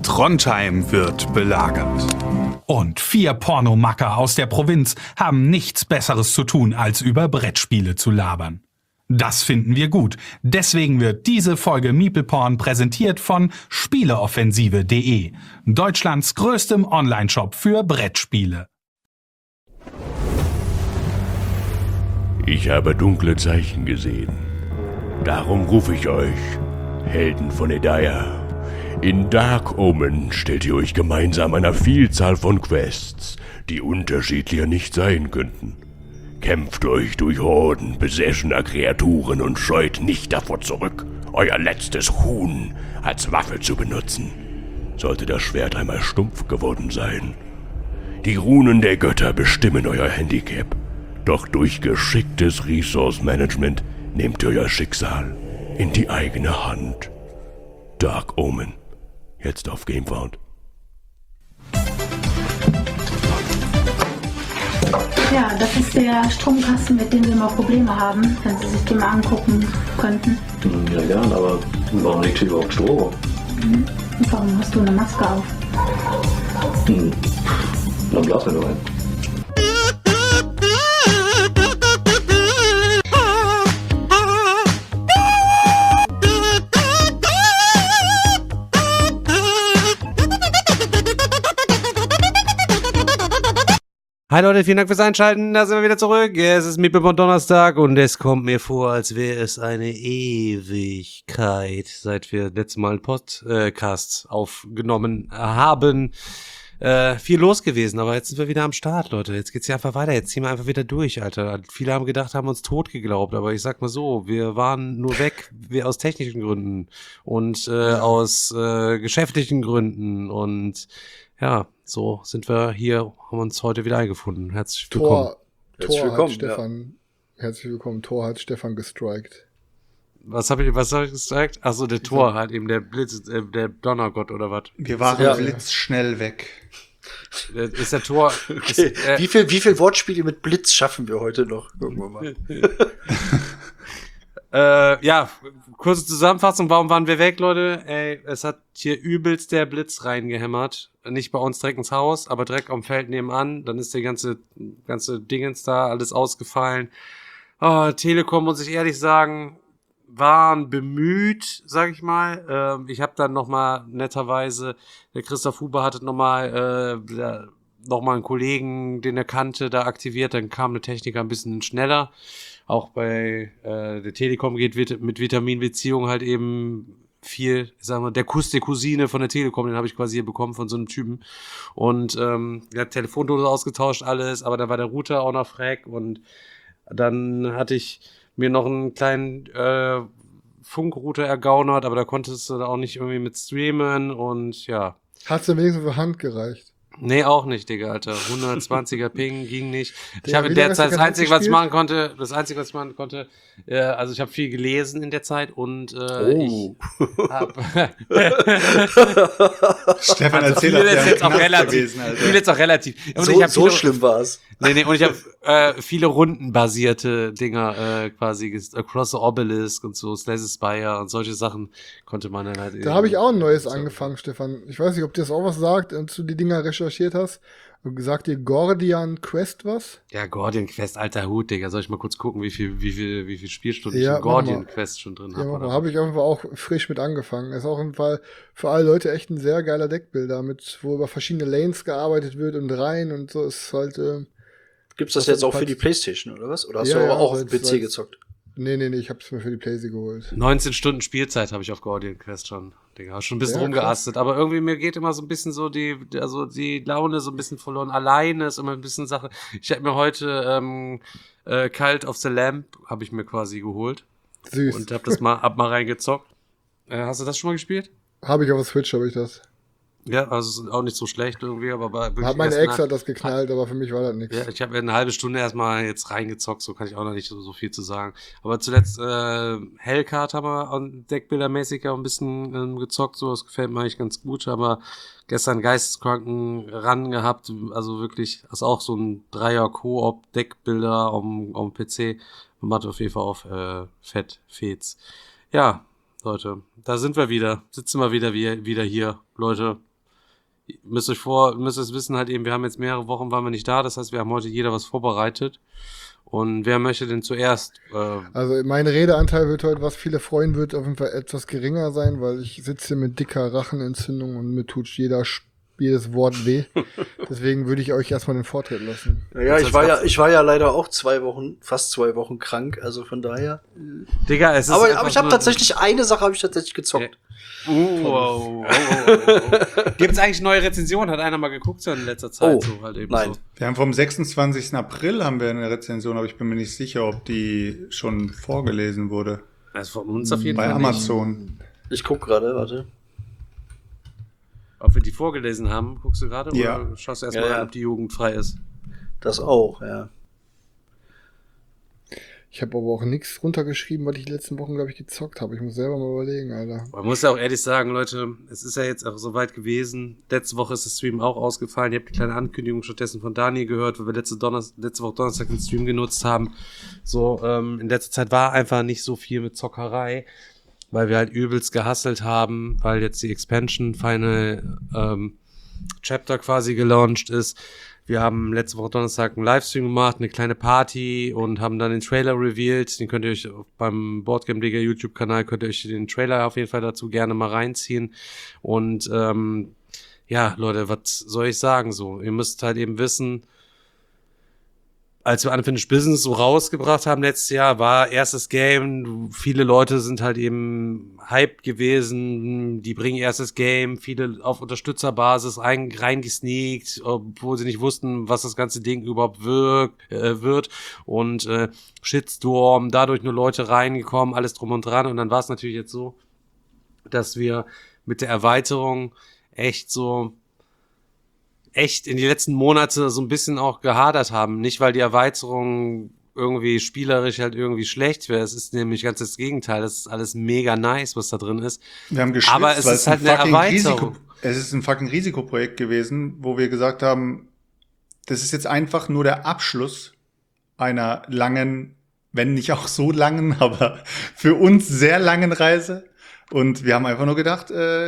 Trondheim wird belagert. Und 4 Pornomacker aus der Provinz haben nichts Besseres zu tun, als über Brettspiele zu labern. Das finden wir gut. Deswegen wird diese Folge MeeplePorn präsentiert von Spieleoffensive.de, Deutschlands größtem Onlineshop für Brettspiele. Ich habe dunkle Zeichen gesehen. Darum rufe ich euch, Helden von Edaya. In Dark Omen stellt ihr euch gemeinsam einer Vielzahl von Quests, die unterschiedlicher nicht sein könnten. Kämpft euch durch Horden besessener Kreaturen und scheut nicht davor zurück, euer letztes Huhn als Waffe zu benutzen. Sollte das Schwert einmal stumpf geworden sein. Die Runen der Götter bestimmen euer Handicap. Doch durch geschicktes Resource-Management nehmt ihr euer Schicksal in die eigene Hand. Dark Omen. Jetzt auf GameFound. Ja, das ist der Stromkasten, mit dem wir immer Probleme haben, wenn Sie sich den mal angucken könnten. Ja, gern, aber warum liegt hier überhaupt Strom? Und warum hast du eine Maske auf? Dann blasen wir doch ein. Hi Leute, vielen Dank fürs Einschalten, da sind wir wieder zurück. Es ist MeeplePorn Donnerstag und es kommt mir vor, als wäre es eine Ewigkeit, seit wir letztes Mal einen Podcast aufgenommen haben. Viel los gewesen, aber jetzt sind wir wieder am Start, Leute. Jetzt geht's hier einfach weiter, jetzt ziehen wir einfach wieder durch, Alter. Viele haben gedacht, haben uns tot geglaubt, aber ich sag mal so, wir waren nur weg, wir aus technischen Gründen und aus geschäftlichen Gründen und ja, so sind wir hier, haben uns heute wieder eingefunden. Herzlich willkommen. Herzlich willkommen. Thor hat Stefan gestrikt. Was hab ich gestrikt? Achso, der Thor halt eben, der Blitz, der Donnergott oder was? Wir waren blitzschnell weg. Ist der Thor. Okay. Ist, wie viel Wortspiele mit Blitz schaffen wir heute noch? Irgendwann mal. Ja, kurze Zusammenfassung, warum waren wir weg, Leute? Ey, es hat hier übelst der Blitz reingehämmert. Nicht bei uns direkt ins Haus, aber direkt am Feld nebenan. Dann ist der ganze Dingens da, alles ausgefallen. Telekom, muss ich ehrlich sagen, waren bemüht, sag ich mal. Ich habe dann nochmal netterweise, der Christoph Huber hatte nochmal einen Kollegen, den er kannte, da aktiviert. Dann kam eine Techniker ein bisschen schneller. Auch bei der Telekom geht mit Vitaminbeziehung halt eben viel, sagen wir, der Kuss der Cousine von der Telekom, den habe ich quasi hier bekommen von so einem Typen. Und wir haben Telefondose ausgetauscht, alles, aber da war der Router auch noch frack und dann hatte ich mir noch einen kleinen Funkrouter ergaunert, aber da konntest du da auch nicht irgendwie mit streamen und ja. Hat's dir wenigstens für Hand gereicht? Nee, auch nicht, Digga, Alter. 120er Ping ging nicht. Ich habe in der Zeit das Einzige, was ich machen konnte, also ich habe viel gelesen in der Zeit und ich habe Stefan erzählt jetzt auch relativ. Viel jetzt auch relativ. Und so schlimm war's. Nee, und ich habe viele rundenbasierte Dinger quasi Across the Obelisk und so, Slay the Spire und solche Sachen konnte man dann halt. Da habe ich auch ein neues angefangen, Stefan. Ich weiß nicht, ob dir das auch was sagt, als du die Dinger recherchiert hast. Sagt dir Gordian Quest was? Ja, Gordian Quest, alter Hut, Digga. Soll ich mal kurz gucken, wie viel Spielstunden ich in Gordian Quest schon drin habe? Ja, habe ich auf jeden Fall auch frisch mit angefangen. Ist auch auf jeden Fall für alle Leute echt ein sehr geiler Deckbuilder, wo über verschiedene Lanes gearbeitet wird und Reihen und so. Ist halt. Gibt's das jetzt auch für die PlayStation, oder was? Oder hast du aber auch auf dem PC gezockt? Nee, ich hab's mir für die PlayStation geholt. 19 Stunden Spielzeit habe ich auf Gordian Quest schon. Digga, hab schon ein bisschen rumgeastet. Aber irgendwie mir geht immer so ein bisschen so die Laune so ein bisschen verloren. Alleine ist immer ein bisschen Sache. Ich habe mir heute Cult of the Lamp habe ich mir quasi geholt. Süß. Und hab mal reingezockt. Hast du das schon mal gespielt? Habe ich auf der Switch, habe ich das. Ja, also ist auch nicht so schlecht irgendwie, aber wirklich hat meine Ex hat das geknallt, aber für mich war das nichts. Ja, ich habe eine halbe Stunde erstmal jetzt reingezockt, so kann ich auch noch nicht so viel zu sagen. Aber zuletzt Hellcard haben wir deckbildermäßig auch ein bisschen gezockt, so, das gefällt mir eigentlich ganz gut, aber gestern Geisteskranken ran gehabt, also wirklich, das ist auch so ein Dreier-Koop-Deckbilder am PC, macht auf jeden Fall auf Fets. Ja, Leute, da sind wir wieder, sitzen wir wieder hier, Leute. müsst es wissen halt eben, wir haben jetzt mehrere Wochen, waren wir nicht da, das heißt, wir haben heute jeder was vorbereitet. Und wer möchte denn zuerst? Also mein Redeanteil wird heute, was viele freuen wird, auf jeden Fall etwas geringer sein, weil ich sitze hier mit dicker Rachenentzündung und mir tut jedes Wort weh. Deswegen würde ich euch erstmal den Vortritt lassen. Ja, ich war ja leider auch fast 2 Wochen krank, also von daher. Digga, es ist aber ich habe tatsächlich eine Sache gezockt. Wow. Gibt's eigentlich neue Rezensionen? Hat einer mal geguckt so in letzter Zeit? So halt eben nein. So. Wir haben vom 26. April haben wir eine Rezension, aber ich bin mir nicht sicher, ob die schon vorgelesen wurde. Also von uns auf jeden Bei Fall Amazon. nicht. Ich guck gerade, warte. Ob wir die vorgelesen haben, guckst du gerade? Ja. Oder schaust du erstmal rein, ob die jugendfrei ist? Das auch, ja. Ich habe aber auch nichts runtergeschrieben, was ich die letzten Wochen, glaube ich, gezockt habe. Ich muss selber mal überlegen, Alter. Man muss ja auch ehrlich sagen, Leute, es ist ja jetzt auch soweit gewesen. Letzte Woche ist der Stream auch ausgefallen. Ihr habt die kleine Ankündigung stattdessen von Daniel gehört, weil wir letzte Woche Donnerstag den Stream genutzt haben. So, in letzter Zeit war einfach nicht so viel mit Zockerei, weil wir halt übelst gehustelt haben, weil jetzt die Expansion Final Chapter quasi gelauncht ist. Wir haben letzte Woche Donnerstag einen Livestream gemacht, eine kleine Party und haben dann den Trailer revealed. Den könnt ihr euch beim Boardgame-Digger YouTube-Kanal, könnt ihr euch den Trailer auf jeden Fall dazu gerne mal reinziehen. Und ja, Leute, was soll ich sagen so? Ihr müsst halt eben wissen, als wir Unfinished Business so rausgebracht haben letztes Jahr, war erstes Game, viele Leute sind halt eben hyped gewesen, die bringen erstes Game, viele auf Unterstützerbasis reingesneakt, obwohl sie nicht wussten, was das ganze Ding überhaupt wird und Shitstorm, dadurch nur Leute reingekommen, alles drum und dran und dann war es natürlich jetzt so, dass wir mit der Erweiterung echt in die letzten Monate so ein bisschen auch gehadert haben. Nicht, weil die Erweiterung irgendwie spielerisch halt irgendwie schlecht wäre. Es ist nämlich ganz das Gegenteil. Das ist alles mega nice, was da drin ist. Wir haben geschwitzt, aber es weil ist halt eine Erweiterung. Es ist ein fucking Risikoprojekt gewesen, wo wir gesagt haben, das ist jetzt einfach nur der Abschluss einer langen, wenn nicht auch so langen, aber für uns sehr langen Reise. Und wir haben einfach nur gedacht,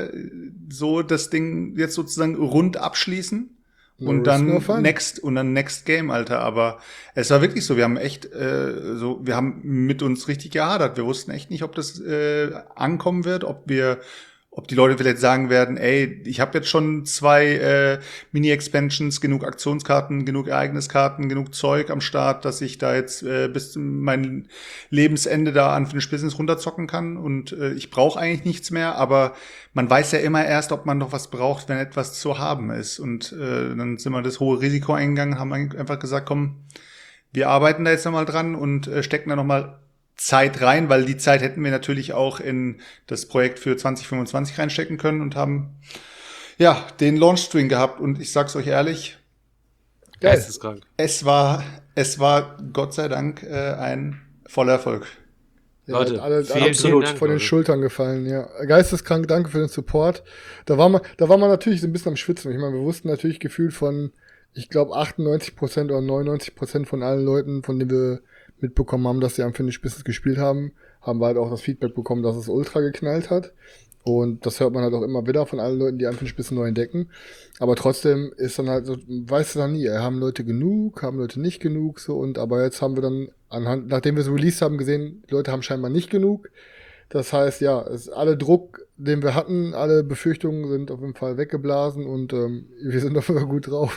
so das Ding jetzt sozusagen rund abschließen und dann Next Game, Alter. Aber es war wirklich so, wir haben echt wir haben mit uns richtig gehadert. Wir wussten echt nicht, ob das ankommen wird, ob die Leute vielleicht sagen werden, ey, ich habe jetzt schon 2 Mini-Expansions, genug Aktionskarten, genug Ereigniskarten, genug Zeug am Start, dass ich da jetzt bis mein Lebensende da Unfinished Business runterzocken kann und ich brauche eigentlich nichts mehr, aber man weiß ja immer erst, ob man noch was braucht, wenn etwas zu haben ist. Und dann sind wir das hohe Risiko eingegangen, haben einfach gesagt, komm, wir arbeiten da jetzt nochmal dran und stecken da nochmal Zeit rein, weil die Zeit hätten wir natürlich auch in das Projekt für 2025 reinstecken können und haben ja den Launchstream gehabt und ich sag's euch ehrlich, Geisteskrank. Es war Gott sei Dank ein voller Erfolg. Ja, Leute, alle vielen Dank, von den Leute. Schultern gefallen, ja. Geisteskrank, danke für den Support. Da war man natürlich so ein bisschen am Schwitzen. Ich meine, wir wussten natürlich gefühlt von, ich glaube, 98% oder 99% von allen Leuten, von denen wir mitbekommen haben, dass sie am Unfinished Business gespielt haben wir halt auch das Feedback bekommen, dass es ultra geknallt hat. Und das hört man halt auch immer wieder von allen Leuten, die Unfinished Business neu entdecken. Aber trotzdem ist dann halt so, weißt du dann nie, haben Leute genug, haben Leute nicht genug, so. Und aber jetzt haben wir dann nachdem wir es released haben, gesehen, die Leute haben scheinbar nicht genug. Das heißt, ja, alle Druck, den wir hatten, alle Befürchtungen sind auf jeden Fall weggeblasen und wir sind auf jeden Fall gut drauf.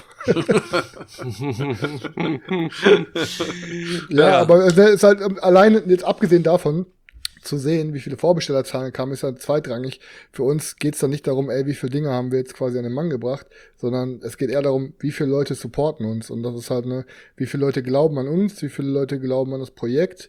Ja, aber es ist halt alleine, jetzt abgesehen davon, zu sehen, wie viele Vorbestellerzahlen kamen, ist halt zweitrangig. Für uns geht's dann nicht darum, wie viele Dinge haben wir jetzt quasi an den Mann gebracht, sondern es geht eher darum, wie viele Leute supporten uns. Und das ist halt, wie viele Leute glauben an uns, wie viele Leute glauben an das Projekt.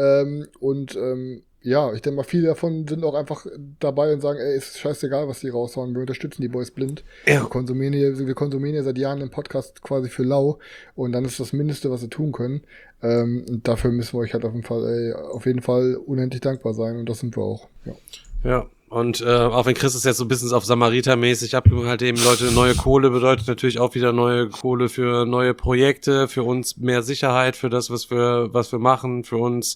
Ja, ich denke mal, viele davon sind auch einfach dabei und sagen, ist scheißegal, was die raushauen, wir unterstützen die Boys blind. Ja. Wir konsumieren hier seit Jahren den Podcast quasi für lau und dann ist das Mindeste, was wir tun können. Und dafür müssen wir euch halt auf jeden Fall unendlich dankbar sein und das sind wir auch. Ja. Ja, Und auch wenn Chris es jetzt so ein bisschen auf Samariter-mäßig abgemacht halt eben, Leute, neue Kohle bedeutet natürlich auch wieder neue Kohle für neue Projekte, für uns mehr Sicherheit, für das, was wir machen, für uns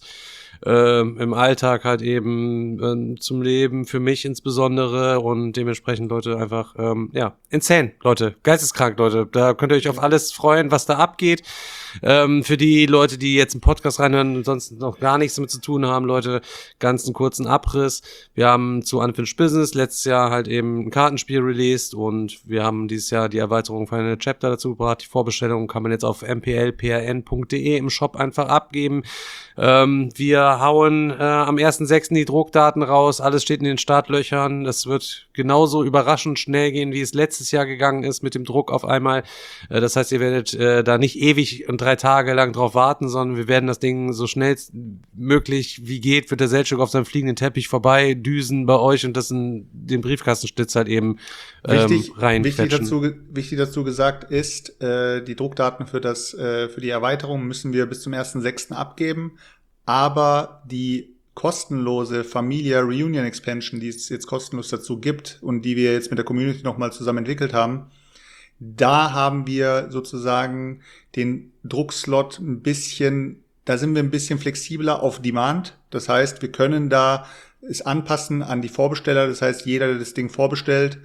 im Alltag halt eben zum Leben, für mich insbesondere und dementsprechend, Leute, einfach, insane, Leute, geisteskrank, Leute, da könnt ihr euch auf alles freuen, was da abgeht. Für die Leute, die jetzt einen Podcast reinhören und sonst noch gar nichts damit zu tun haben, Leute, ganz einen kurzen Abriss. Wir haben zu Unfinished Business letztes Jahr halt eben ein Kartenspiel released und wir haben dieses Jahr die Erweiterung für eine Chapter dazu gebracht. Die Vorbestellung kann man jetzt auf mplprn.de im Shop einfach abgeben. Wir hauen am 1.6. die Druckdaten raus, alles steht in den Startlöchern. Das wird genauso überraschend schnell gehen, wie es letztes Jahr gegangen ist mit dem Druck auf einmal. Das heißt, ihr werdet da nicht ewig und 3 Tage lang drauf warten, sondern wir werden das Ding so schnell möglich wie geht, wird der Seltschuk auf seinem fliegenden Teppich vorbei düsen bei euch und das in den Briefkastenstitz halt eben reinquetschen. Wichtig dazu gesagt ist, die Druckdaten für die Erweiterung müssen wir bis zum 1.6. abgeben, aber die kostenlose Familia Reunion Expansion, die es jetzt kostenlos dazu gibt und die wir jetzt mit der Community nochmal zusammen entwickelt haben, da haben wir sozusagen den Druckslot da sind wir ein bisschen flexibler auf Demand. Das heißt, wir können da es anpassen an die Vorbesteller. Das heißt, jeder, der das Ding vorbestellt,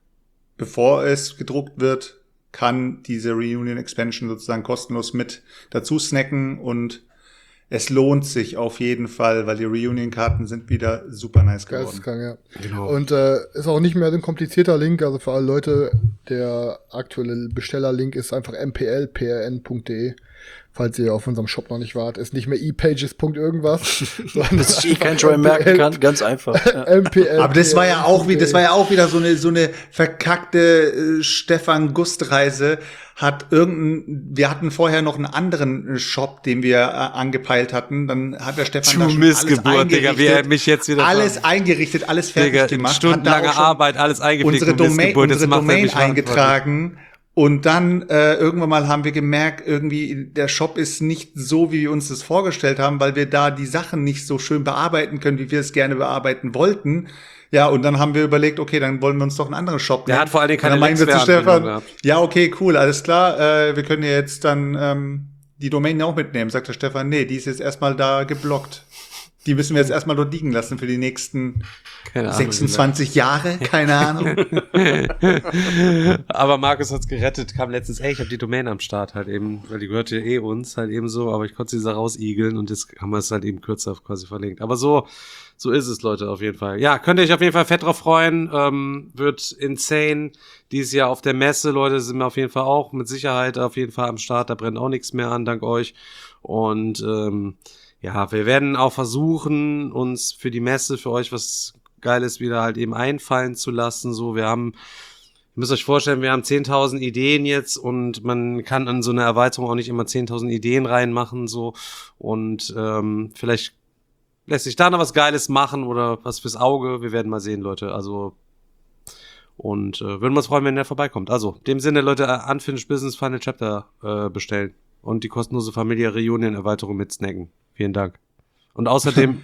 bevor es gedruckt wird, kann diese Reunion Expansion sozusagen kostenlos mit dazu snacken und es lohnt sich auf jeden Fall, weil die Reunion-Karten sind wieder super nice geworden. Geisteskrank, ja. Genau. Und ist auch nicht mehr ein komplizierter Link, also für alle Leute, der aktuelle Bestellerlink ist einfach mplprn.de, falls ihr auf unserem Shop noch nicht wart. Ist nicht mehr epages.irgendwas. Das ich kein Joy merken kann, ganz einfach. Ja. MPL. Aber das war ja auch wieder so eine verkackte Stefan Gust-Reise. Wir hatten vorher noch einen anderen Shop, den wir angepeilt hatten. Dann hat der Stefan da schon Missgeburt, Digga, wie er mich jetzt wieder alles eingerichtet, alles fertig gemacht. Stundenlange Arbeit, alles eingepflegt. Unsere Domain eingetragen. Und dann irgendwann mal haben wir gemerkt, irgendwie der Shop ist nicht so, wie wir uns das vorgestellt haben, weil wir da die Sachen nicht so schön bearbeiten können, wie wir es gerne bearbeiten wollten. Ja, und dann haben wir überlegt, okay, dann wollen wir uns doch einen anderen Shop nehmen. Der hat vor allen Dingen keine Links. Dann meinen wir zu Stefan, gehabt. ja, okay, cool, alles klar, wir können ja jetzt dann die Domain auch mitnehmen. Sagt der Stefan, nee, die ist jetzt erstmal da geblockt. Die müssen wir jetzt erstmal dort liegen lassen für die nächsten 26 Jahre, keine Ahnung. Aber Markus hat's gerettet, kam letztens, ich habe die Domain am Start halt eben, weil die gehört ja uns halt eben so, aber ich konnte sie da rausigeln und jetzt haben wir es halt eben kürzer quasi verlinkt. Aber so ist es, Leute, auf jeden Fall. Ja, könnt ihr euch auf jeden Fall fett drauf freuen, wird insane. Dieses Jahr auf der Messe, Leute, sind wir auf jeden Fall auch mit Sicherheit auf jeden Fall am Start, da brennt auch nichts mehr an, dank euch. Und ja, wir werden auch versuchen, uns für die Messe, für euch was Geiles wieder halt eben einfallen zu lassen. So, ihr müsst euch vorstellen, wir haben 10.000 Ideen jetzt und man kann an so eine Erweiterung auch nicht immer 10.000 Ideen reinmachen, so. Und vielleicht lässt sich da noch was Geiles machen oder was fürs Auge. Wir werden mal sehen, Leute. Also, und würden wir uns freuen, wenn der vorbeikommt. Also, in dem Sinne, Leute, Unfinished Business Final Chapter bestellen und die kostenlose Familia Reunion Erweiterung mit snacken. Vielen Dank. Und außerdem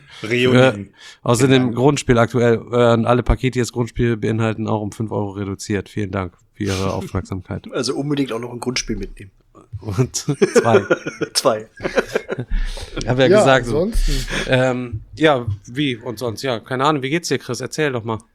Grundspiel aktuell, alle Pakete, die das Grundspiel beinhalten, auch um 5 € reduziert. Vielen Dank für Ihre Aufmerksamkeit. Also unbedingt auch noch ein Grundspiel mitnehmen. Und 2. 2. Ich habe ja gesagt. Ansonsten. Ja, wie und sonst? Ja, keine Ahnung. Wie geht's dir, Chris? Erzähl doch mal.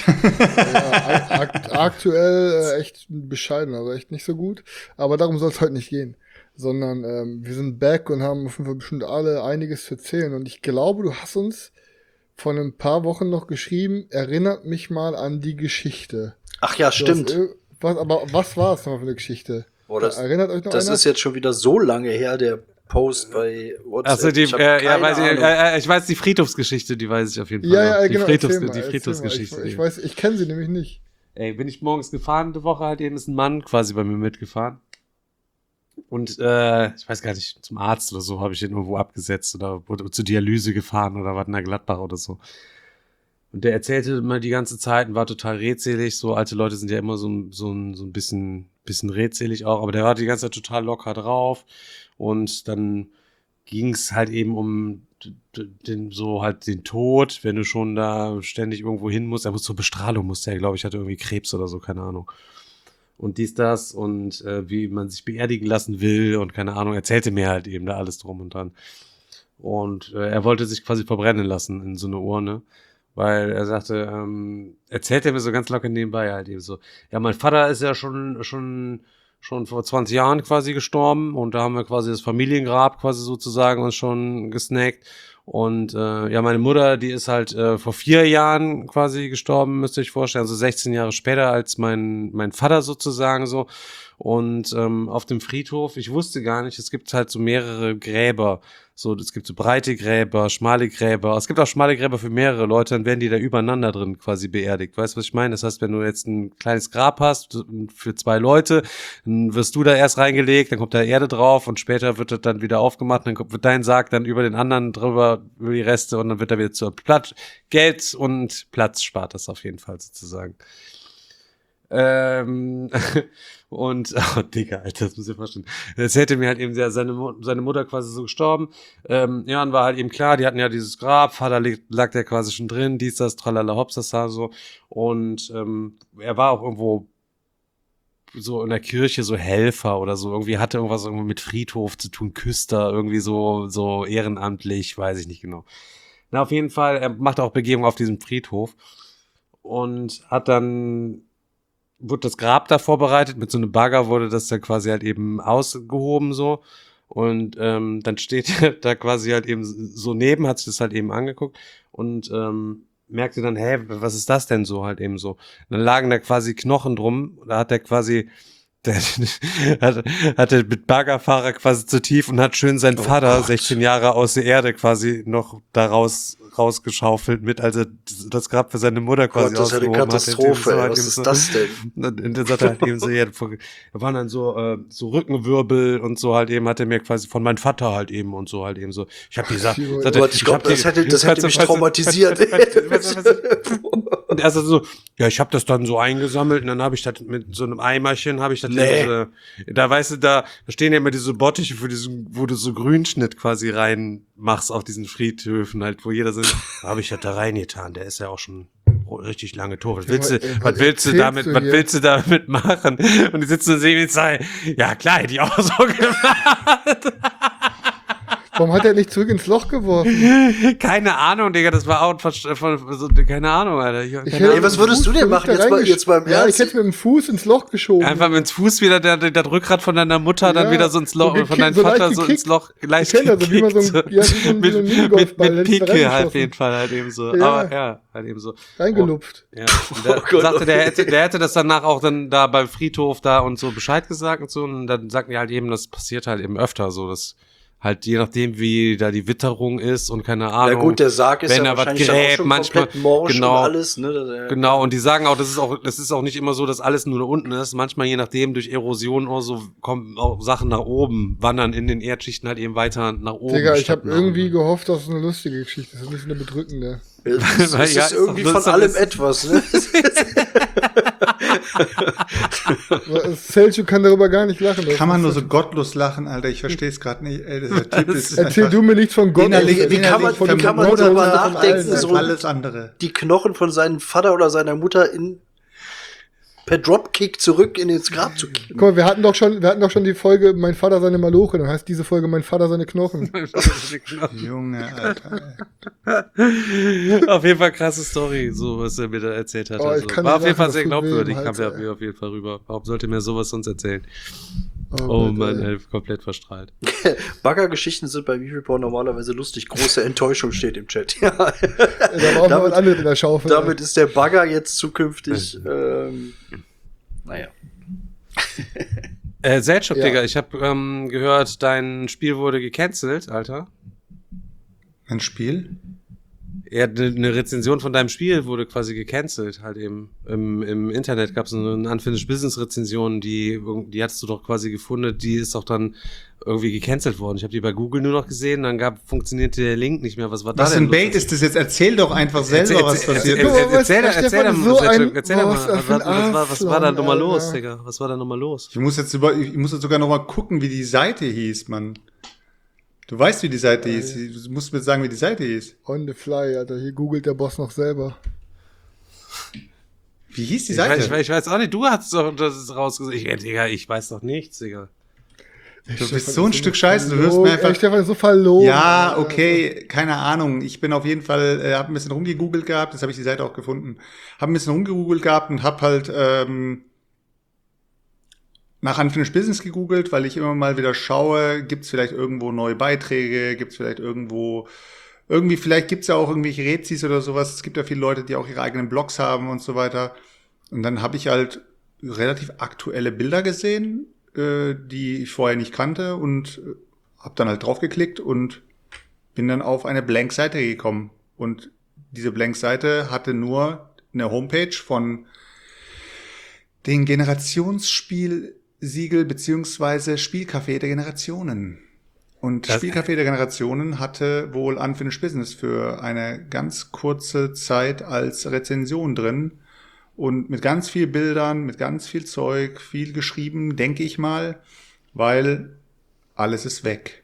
Ja, aktuell echt bescheiden, also echt nicht so gut. Aber darum soll es heute nicht gehen. Sondern wir sind back und haben auf jeden Fall bestimmt alle einiges zu erzählen. Und ich glaube, du hast uns vor ein paar Wochen noch geschrieben, erinnert mich mal an die Geschichte. Ach ja, stimmt. Aber was war es nochmal für eine Geschichte? Erinnert euch noch das einer? Ist jetzt schon wieder so lange her, der Post bei WhatsApp. Also ich weiß die Friedhofsgeschichte, die weiß ich auf jeden Fall. Ja, genau. Die Friedhofsgeschichte. Ich kenne sie nämlich nicht. Ey, bin ich morgens gefahren, eine Woche halt eben ist ein Mann quasi bei mir mitgefahren. Und ich weiß gar nicht, zum Arzt oder so habe ich ihn irgendwo abgesetzt oder wurde zur Dialyse gefahren oder war in der Gladbach oder so. Und der erzählte mal die ganze Zeit und war total redselig. So alte Leute sind ja immer so ein bisschen redselig auch, aber der war die ganze Zeit total locker drauf. Und dann ging es halt eben um den Tod, wenn du schon da ständig irgendwo hin musst. Er muss zur Bestrahlung, glaube ich, hatte irgendwie Krebs oder so, keine Ahnung. Und dies, das und wie man sich beerdigen lassen will und keine Ahnung, erzählte mir halt eben da alles drum und dran. Und er wollte sich quasi verbrennen lassen in so eine Urne, weil er sagte, erzählte mir so ganz locker nebenbei halt eben so, ja, mein Vater ist ja schon vor 20 Jahren quasi gestorben und da haben wir quasi das Familiengrab quasi sozusagen uns schon gesnackt. Und ja, meine Mutter, die ist halt vor 4 Jahren quasi gestorben, müsst ihr euch vorstellen, also 16 Jahre später als mein Vater sozusagen so. Und auf dem Friedhof, ich wusste gar nicht, es gibt halt so mehrere Gräber. So, es gibt so breite Gräber, schmale Gräber. Es gibt auch schmale Gräber für mehrere Leute, dann werden die da übereinander drin quasi beerdigt. Weißt du, was ich meine? Das heißt, wenn du jetzt ein kleines Grab hast für 2 Leute, dann wirst du da erst reingelegt, dann kommt da Erde drauf und später wird das dann wieder aufgemacht, dann wird dein Sarg dann über den anderen drüber, über die Reste und dann wird da wieder zu Geld und Platz spart das auf jeden Fall sozusagen. Und, oh Digga, Alter, das muss ich vorstellen. Das hätte mir halt eben seine Mutter quasi so gestorben. Ja, dann war halt eben klar, die hatten ja dieses Grab, Vater lag der quasi schon drin, dies, das, tralala, hops, das da so. Und er war auch irgendwo so in der Kirche so Helfer oder so, irgendwie hatte irgendwas irgendwie mit Friedhof zu tun, Küster, irgendwie so ehrenamtlich, weiß ich nicht genau. Na, auf jeden Fall, er machte auch Begehung auf diesem Friedhof und wurde das Grab da vorbereitet, mit so einem Bagger wurde das dann quasi halt eben ausgehoben so und dann steht er da quasi halt eben so neben, hat sich das halt eben angeguckt und merkte dann, hä, was ist das denn so halt eben so? Und dann lagen da quasi Knochen drum, da hat er quasi hatte mit Baggerfahrer quasi zu tief und hat schön seinen Vater 16 Jahre aus der Erde quasi noch da rausgeschaufelt mit, also das Grab für seine Mutter quasi Gott, das ist ja eine Katastrophe, ey, was ist das denn? Und dann sagt er halt eben so, ja, da waren dann so Rückenwirbel und so halt eben, hat er mir quasi von meinem Vater halt eben und so halt eben so, ich hab gesagt, ich glaube, das hätte mich traumatisiert. Und er sagt so, ja, ich habe das dann so eingesammelt und dann habe ich das mit so einem Eimerchen, habe ich das da weißt du, da stehen ja immer diese Bottiche wo du so Grünschnitt quasi reinmachst auf diesen Friedhöfen halt, wo jeder so, habe ich das da reingetan, der ist ja auch schon richtig lange tot. Was willst du damit machen? Und die sitzen und sehen jetzt, ja klar, hätte ich auch so gemacht. Warum hat er nicht zurück ins Loch geworfen? Keine Ahnung, Digga, das war auch keine Ahnung, Alter. Was würdest du denn machen jetzt beim Ernst? Ja, ich hätte mit dem Fuß ins Loch geschoben. Einfach mit dem Fuß wieder das Rückgrat von deiner Mutter dann wieder so ins Loch, von deinem Vater so ins Loch leicht gekickt. So wie man mit Pike halt auf jeden Fall halt eben so. Ja. Aber ja, halt eben so. Reingelupft. Ja. Und sagte, der hätte das danach auch dann da beim Friedhof da und so Bescheid gesagt und so. Und dann sagten die halt eben, das passiert halt eben öfter so, dass halt je nachdem, wie da die Witterung ist und keine Ahnung. Ja gut, der Sarg ist wenn ja wahrscheinlich dann auch schon manchmal morsch genau, und alles. Ne? Genau, und die sagen auch, das ist auch nicht immer so, dass alles nur da unten ist. Manchmal, je nachdem, durch Erosion oder so, kommen auch Sachen nach oben, wandern in den Erdschichten halt eben weiter nach oben. Digga, ich habe irgendwie gehofft, dass es eine lustige Geschichte ist und nicht eine bedrückende. Es ist irgendwie von allem etwas, ne? Selchuk kann darüber gar nicht lachen. Kann man nur so gottlos lachen, Alter? Ich verstehe es gerade nicht. Ey, der Typ ist erzähl du mir nichts von Gott. Wie kann man darüber nachdenken, so alles andere. Die Knochen von seinem Vater oder seiner Mutter per Dropkick zurück ins Grab zu kicken? Guck mal, wir hatten doch schon die Folge Mein Vater seine Maloche, dann heißt diese Folge Mein Vater seine Knochen. Junge, Alter. Auf jeden Fall krasse Story, so was er mir da erzählt hat. Also. War auf jeden Fall sehr glaubwürdig, kam ja auf jeden Fall rüber. Warum sollte mir sowas sonst erzählen? Oh Mann, ey, komplett verstrahlt. Baggergeschichten sind bei MeeplePower normalerweise lustig. Große Enttäuschung steht im Chat. Ja. Da brauchen wir was anderes in der Schaufel. Damit ist der Bagger jetzt zukünftig, naja. Selchuk, Digga, ich habe gehört, dein Spiel wurde gecancelt, Alter. Ein Spiel? Ja, eine Rezension von deinem Spiel wurde quasi gecancelt, halt eben. Im Internet gab es eine Unfinished Business Rezension, die hattest du doch quasi gefunden, die ist doch dann irgendwie gecancelt worden. Ich habe die bei Google nur noch gesehen, dann funktionierte der Link nicht mehr. Was war das? Was ein Bait ist das jetzt? Erzähl doch einfach selber, was passiert ist. Erzähl doch mal, was war da nochmal los, Digga? Was war da nochmal los? Ich muss jetzt sogar nochmal gucken, wie die Seite hieß, Mann. Du weißt, wie die Seite hieß. Du musst mir sagen, wie die Seite hieß. On the fly, Alter. Hier googelt der Boss noch selber. Wie hieß die Seite? Ich weiß auch nicht, du hast doch das rausgesucht. Ich weiß doch nichts, Digga. Du bist so ein Stück Scheiße, du hörst mir einfach... Stefan ist so verloren. Ja, okay, keine Ahnung. Ich bin auf jeden Fall, habe ein bisschen rumgegoogelt gehabt, jetzt habe ich die Seite auch gefunden. Habe ein bisschen rumgegoogelt gehabt und habe halt nach Unfinished Business gegoogelt, weil ich immer mal wieder schaue, gibt's vielleicht irgendwo neue Beiträge, gibt's vielleicht vielleicht gibt's ja auch irgendwelche Rezis oder sowas. Es gibt ja viele Leute, die auch ihre eigenen Blogs haben und so weiter. Und dann habe ich halt relativ aktuelle Bilder gesehen, die ich vorher nicht kannte und habe dann halt draufgeklickt und bin dann auf eine Blank-Seite gekommen. Und diese Blank-Seite hatte nur eine Homepage von den Generationsspielsiegel beziehungsweise Spielcafé der Generationen. Und Spielcafé der Generationen hatte wohl Unfinished Business für eine ganz kurze Zeit als Rezension drin. Und mit ganz viel Bildern, mit ganz viel Zeug, viel geschrieben, denke ich mal, weil alles ist weg.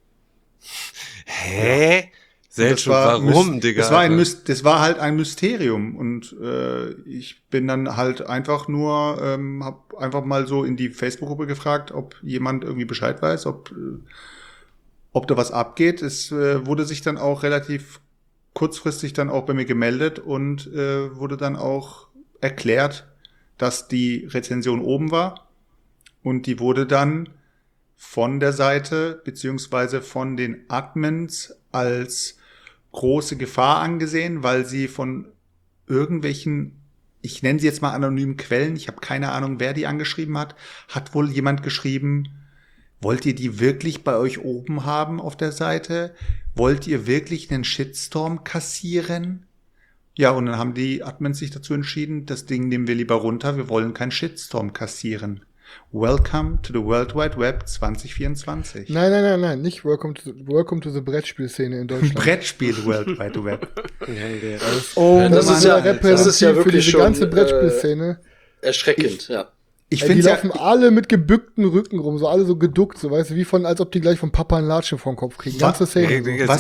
Hä? Seltsam, warum, Digga? Das war halt ein Mysterium. Und ich bin dann halt einfach nur, hab einfach mal so in die Facebook-Gruppe gefragt, ob jemand irgendwie Bescheid weiß, ob da was abgeht. Es wurde sich dann auch relativ kurzfristig dann auch bei mir gemeldet und wurde dann auch erklärt, dass die Rezension oben war und die wurde dann von der Seite beziehungsweise von den Admins als große Gefahr angesehen, weil sie von irgendwelchen, ich nenne sie jetzt mal anonymen Quellen, ich habe keine Ahnung, wer die angeschrieben hat wohl jemand geschrieben, wollt ihr die wirklich bei euch oben haben auf der Seite? Wollt ihr wirklich einen Shitstorm kassieren? Ja, und dann haben die Admins sich dazu entschieden, das Ding nehmen wir lieber runter, wir wollen keinen Shitstorm kassieren. Welcome to the World Wide Web 2024. Nein, nicht Welcome to the Brettspielszene in Deutschland. Brettspiel World Wide Web. Das ist ja repräsentativ für diese schon, ganze Brettspielszene. Erschreckend, ja. Ich Die finde laufen alle mit gebückten Rücken rum, so alle so geduckt, so weißt du, wie als ob die gleich vom Papa einen Latschen vor den Kopf kriegen. Ganze Szene.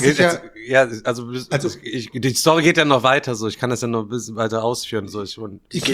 Die Story geht ja noch weiter, so. Ich kann das ja noch ein bisschen weiter ausführen, so. Ich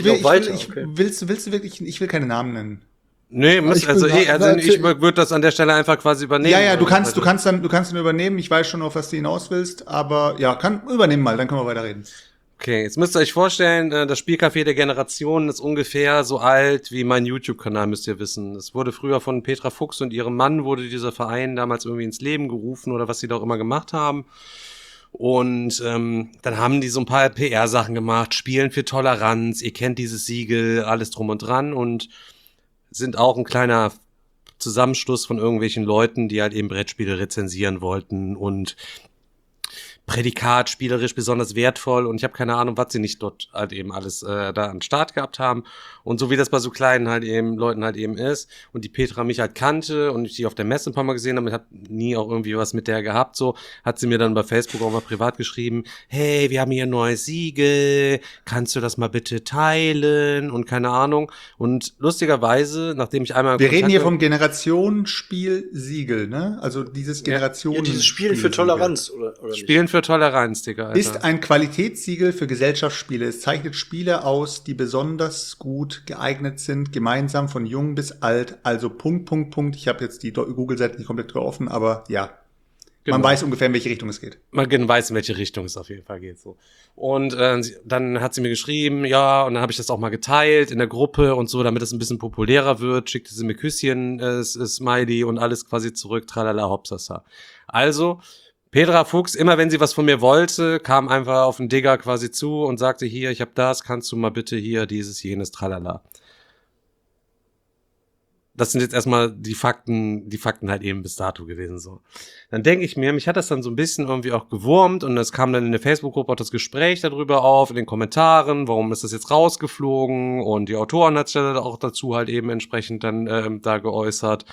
will keine Namen nennen. Nee, ich würde das an der Stelle einfach quasi übernehmen. Ja, du kannst dann übernehmen. Ich weiß schon, auf was du hinaus willst, aber ja, übernehmen mal, dann können wir weiterreden. Okay, jetzt müsst ihr euch vorstellen, das Spielcafé der Generationen ist ungefähr so alt wie mein YouTube-Kanal, müsst ihr wissen. Es wurde früher von Petra Fuchs und ihrem Mann wurde dieser Verein damals irgendwie ins Leben gerufen oder was sie da auch immer gemacht haben. Und dann haben die so ein paar PR-Sachen gemacht, Spielen für Toleranz, ihr kennt dieses Siegel, alles drum und dran und sind auch ein kleiner Zusammenschluss von irgendwelchen Leuten, die halt eben Brettspiele rezensieren wollten und Prädikat spielerisch besonders wertvoll und ich habe keine Ahnung, was sie nicht dort halt eben alles da an den Start gehabt haben und so wie das bei so kleinen halt eben Leuten halt eben ist und die Petra mich halt kannte und ich die auf der Messe ein paar Mal gesehen habe, hat nie auch irgendwie was mit der gehabt, so hat sie mir dann bei Facebook auch mal privat geschrieben, hey, wir haben hier ein neues Siegel, kannst du das mal bitte teilen und keine Ahnung und lustigerweise, nachdem ich einmal wir reden hier vom Generationsspiel-Siegel, ne? Also dieses Generationen dieses Spielen für Toleranz oder Spielen für Toleranz, Digga, Alter. Ist ein Qualitätssiegel für Gesellschaftsspiele. Es zeichnet Spiele aus, die besonders gut geeignet sind, gemeinsam von jung bis alt. Also Punkt. Ich habe jetzt die Google-Seite nicht komplett offen, aber ja. Genau. Man weiß ungefähr, in welche Richtung es geht. Man weiß, in welche Richtung es auf jeden Fall geht. So. Und dann hat sie mir geschrieben, ja, und dann habe ich das auch mal geteilt in der Gruppe und so, damit es ein bisschen populärer wird, schickte sie mir Küsschen, Smiley und alles quasi zurück, tralala, hopsasa. Also, Petra Fuchs, immer wenn sie was von mir wollte, kam einfach auf den Digger quasi zu und sagte, hier, ich hab das, kannst du mal bitte hier dieses, jenes, tralala. Das sind jetzt erstmal die Fakten halt eben bis dato gewesen, so. Dann denke ich mir, mich hat das dann so ein bisschen irgendwie auch gewurmt und es kam dann in der Facebook-Gruppe auch das Gespräch darüber auf, in den Kommentaren, warum ist das jetzt rausgeflogen und die Autoren hat sich auch dazu halt eben entsprechend dann da geäußert,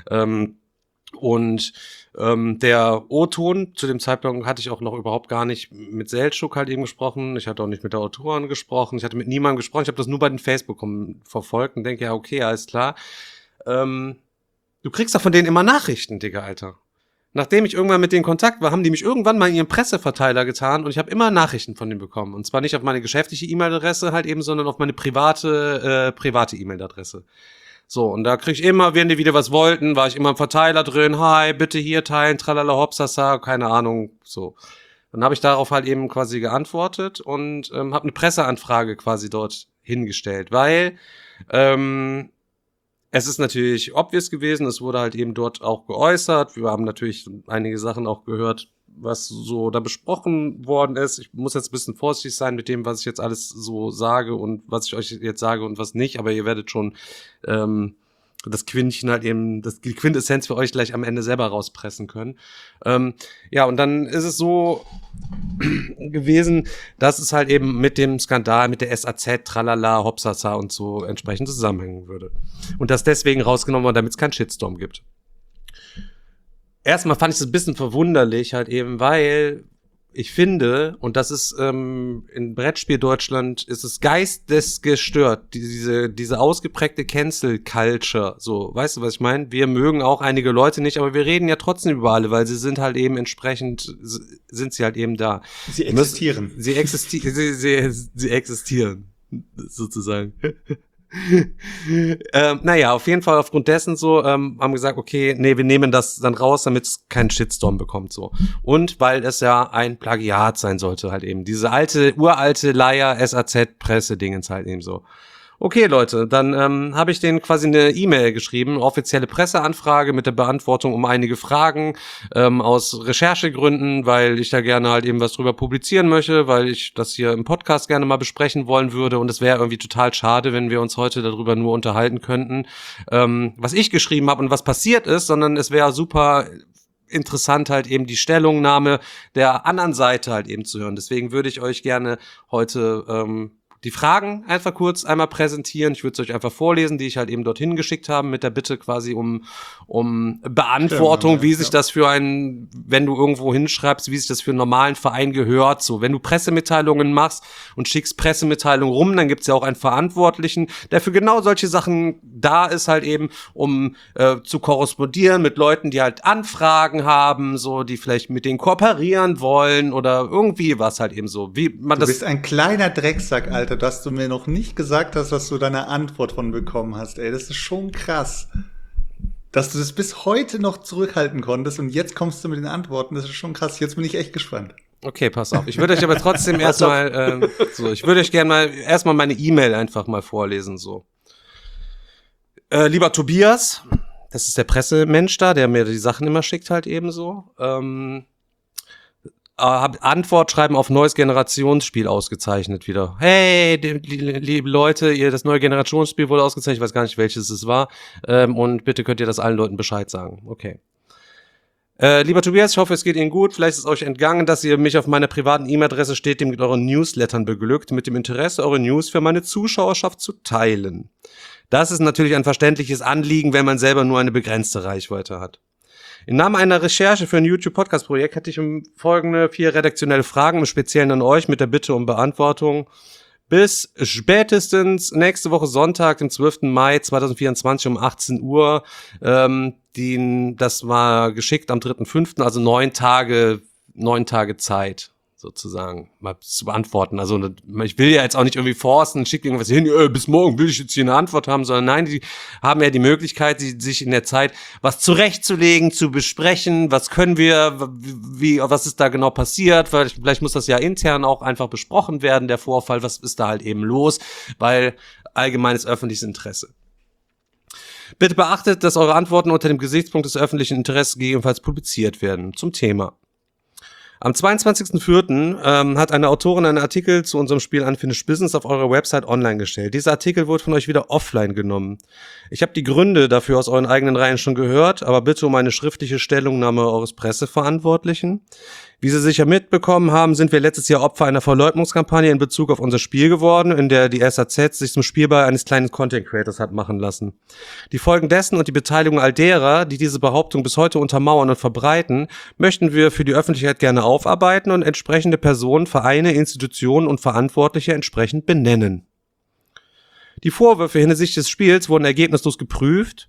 und der O-Ton, zu dem Zeitpunkt hatte ich auch noch überhaupt gar nicht mit Seltschuk halt eben gesprochen, ich hatte auch nicht mit der Autorin gesprochen, ich hatte mit niemandem gesprochen, ich habe das nur bei den Facebook verfolgt und denke, ja okay, alles klar. Du kriegst doch von denen immer Nachrichten, Digga, Alter. nachdem ich irgendwann mit denen in Kontakt war, haben die mich irgendwann mal in ihren Presseverteiler getan und ich habe immer Nachrichten von denen bekommen. Und zwar nicht auf meine geschäftliche E-Mail-Adresse halt eben, sondern auf meine private E-Mail-Adresse. So, und da krieg ich immer, wenn die wieder was wollten, war ich immer im Verteiler drin, hi, bitte hier teilen, tralala hopsasa, keine Ahnung, so. Dann habe ich darauf halt eben quasi geantwortet und habe eine Presseanfrage quasi dort hingestellt, weil es ist natürlich obvious gewesen, es wurde halt eben dort auch geäußert, wir haben natürlich einige Sachen auch gehört, was so da besprochen worden ist. Ich muss jetzt ein bisschen vorsichtig sein mit dem, was ich jetzt alles so sage und was ich euch jetzt sage und was nicht, aber ihr werdet schon das Quintchen halt eben, die Quintessenz für euch gleich am Ende selber rauspressen können. Ja, und dann ist es so gewesen, dass es halt eben mit dem Skandal, mit der SAZ, tralala, hopsasa und so entsprechend zusammenhängen würde. Und das deswegen rausgenommen wurde, damit es keinen Shitstorm gibt. Erstmal fand ich es ein bisschen verwunderlich halt eben, weil ich finde, und das ist in Brettspiel Deutschland ist es geistesgestört, diese ausgeprägte Cancel-Culture, so, weißt du, was ich meine? Wir mögen auch einige Leute nicht, aber wir reden ja trotzdem über alle, weil sie sind halt eben entsprechend, sind sie halt eben da. Sie existieren. Sie existieren, sozusagen. Naja, auf jeden Fall aufgrund dessen so, haben wir gesagt, okay, nee, wir nehmen das dann raus, damit es keinen Shitstorm bekommt, so. Und weil es ja ein Plagiat sein sollte, halt eben. Diese uralte Leier-SAZ-Presse-Dingens halt eben so. Okay, Leute, dann habe ich denen quasi eine E-Mail geschrieben, offizielle Presseanfrage mit der Beantwortung um einige Fragen aus Recherchegründen, weil ich da gerne halt eben was drüber publizieren möchte, weil ich das hier im Podcast gerne mal besprechen wollen würde und es wäre irgendwie total schade, wenn wir uns heute darüber nur unterhalten könnten, was ich geschrieben habe und was passiert ist, sondern es wäre super interessant halt eben die Stellungnahme der anderen Seite halt eben zu hören. Deswegen würde ich euch gerne heute die Fragen einfach kurz einmal präsentieren. Ich würde es euch einfach vorlesen, die ich halt eben dorthin geschickt habe, mit der Bitte quasi um Beantwortung, wie sich das für einen, wenn du irgendwo hinschreibst, wie sich das für einen normalen Verein gehört. So, wenn du Pressemitteilungen machst und schickst Pressemitteilungen rum, dann gibt's ja auch einen Verantwortlichen, der für genau solche Sachen da ist, halt eben, um zu korrespondieren mit Leuten, die halt Anfragen haben, so, die vielleicht mit denen kooperieren wollen oder irgendwie was halt eben so. Wie man Du bist ein kleiner Drecksack, Alter, dass du mir noch nicht gesagt hast, dass du deine Antwort von bekommen hast, ey. Das ist schon krass. Dass du das bis heute noch zurückhalten konntest und jetzt kommst du mit den Antworten, das ist schon krass. Jetzt bin ich echt gespannt. Okay, pass auf. Ich würde euch aber trotzdem erstmal, ich würde euch gerne mal erstmal meine E-Mail einfach mal vorlesen, so. Lieber Tobias, das ist der Pressemensch da, der mir die Sachen immer schickt halt ebenso. Antwort schreiben auf neues Generationsspiel ausgezeichnet wieder. Hey, liebe Leute, das neue Generationsspiel wurde ausgezeichnet, ich weiß gar nicht, welches es war. Und bitte könnt ihr das allen Leuten Bescheid sagen. Okay. Lieber Tobias, ich hoffe, es geht Ihnen gut. Vielleicht ist euch entgangen, dass ihr mich auf meiner privaten E-Mail-Adresse steht, mit euren Newslettern beglückt, mit dem Interesse, eure News für meine Zuschauerschaft zu teilen. Das ist natürlich ein verständliches Anliegen, wenn man selber nur eine begrenzte Reichweite hat. Im Namen einer Recherche für ein YouTube-Podcast-Projekt hätte ich folgende 4 redaktionelle Fragen, im Speziellen an euch, mit der Bitte um Beantwortung. Bis spätestens nächste Woche Sonntag, dem 12. Mai 2024 um 18 Uhr. Das war geschickt am 3.5., also 9 Tage Zeit, sozusagen, mal zu beantworten. Also ich will ja jetzt auch nicht irgendwie forcen, schickt irgendwas hin, bis morgen will ich jetzt hier eine Antwort haben, sondern nein, die haben ja die Möglichkeit, sich in der Zeit was zurechtzulegen, zu besprechen, was können wir, was ist da genau passiert, weil vielleicht muss das ja intern auch einfach besprochen werden, der Vorfall, was ist da halt eben los, weil allgemeines öffentliches Interesse. Bitte beachtet, dass eure Antworten unter dem Gesichtspunkt des öffentlichen Interesses gegebenenfalls publiziert werden. Zum Thema. Am 22.04. Hat eine Autorin einen Artikel zu unserem Spiel Unfinished Business auf eurer Website online gestellt. Dieser Artikel wurde von euch wieder offline genommen. Ich habe die Gründe dafür aus euren eigenen Reihen schon gehört, aber bitte um eine schriftliche Stellungnahme eures Presseverantwortlichen. Wie Sie sicher mitbekommen haben, sind wir letztes Jahr Opfer einer Verleugnungskampagne in Bezug auf unser Spiel geworden, in der die SAZ sich zum Spielball eines kleinen Content-Creators hat machen lassen. Die Folgen dessen und die Beteiligung all derer, die diese Behauptung bis heute untermauern und verbreiten, möchten wir für die Öffentlichkeit gerne aufarbeiten und entsprechende Personen, Vereine, Institutionen und Verantwortliche entsprechend benennen. Die Vorwürfe hinsichtlich des Spiels wurden ergebnislos geprüft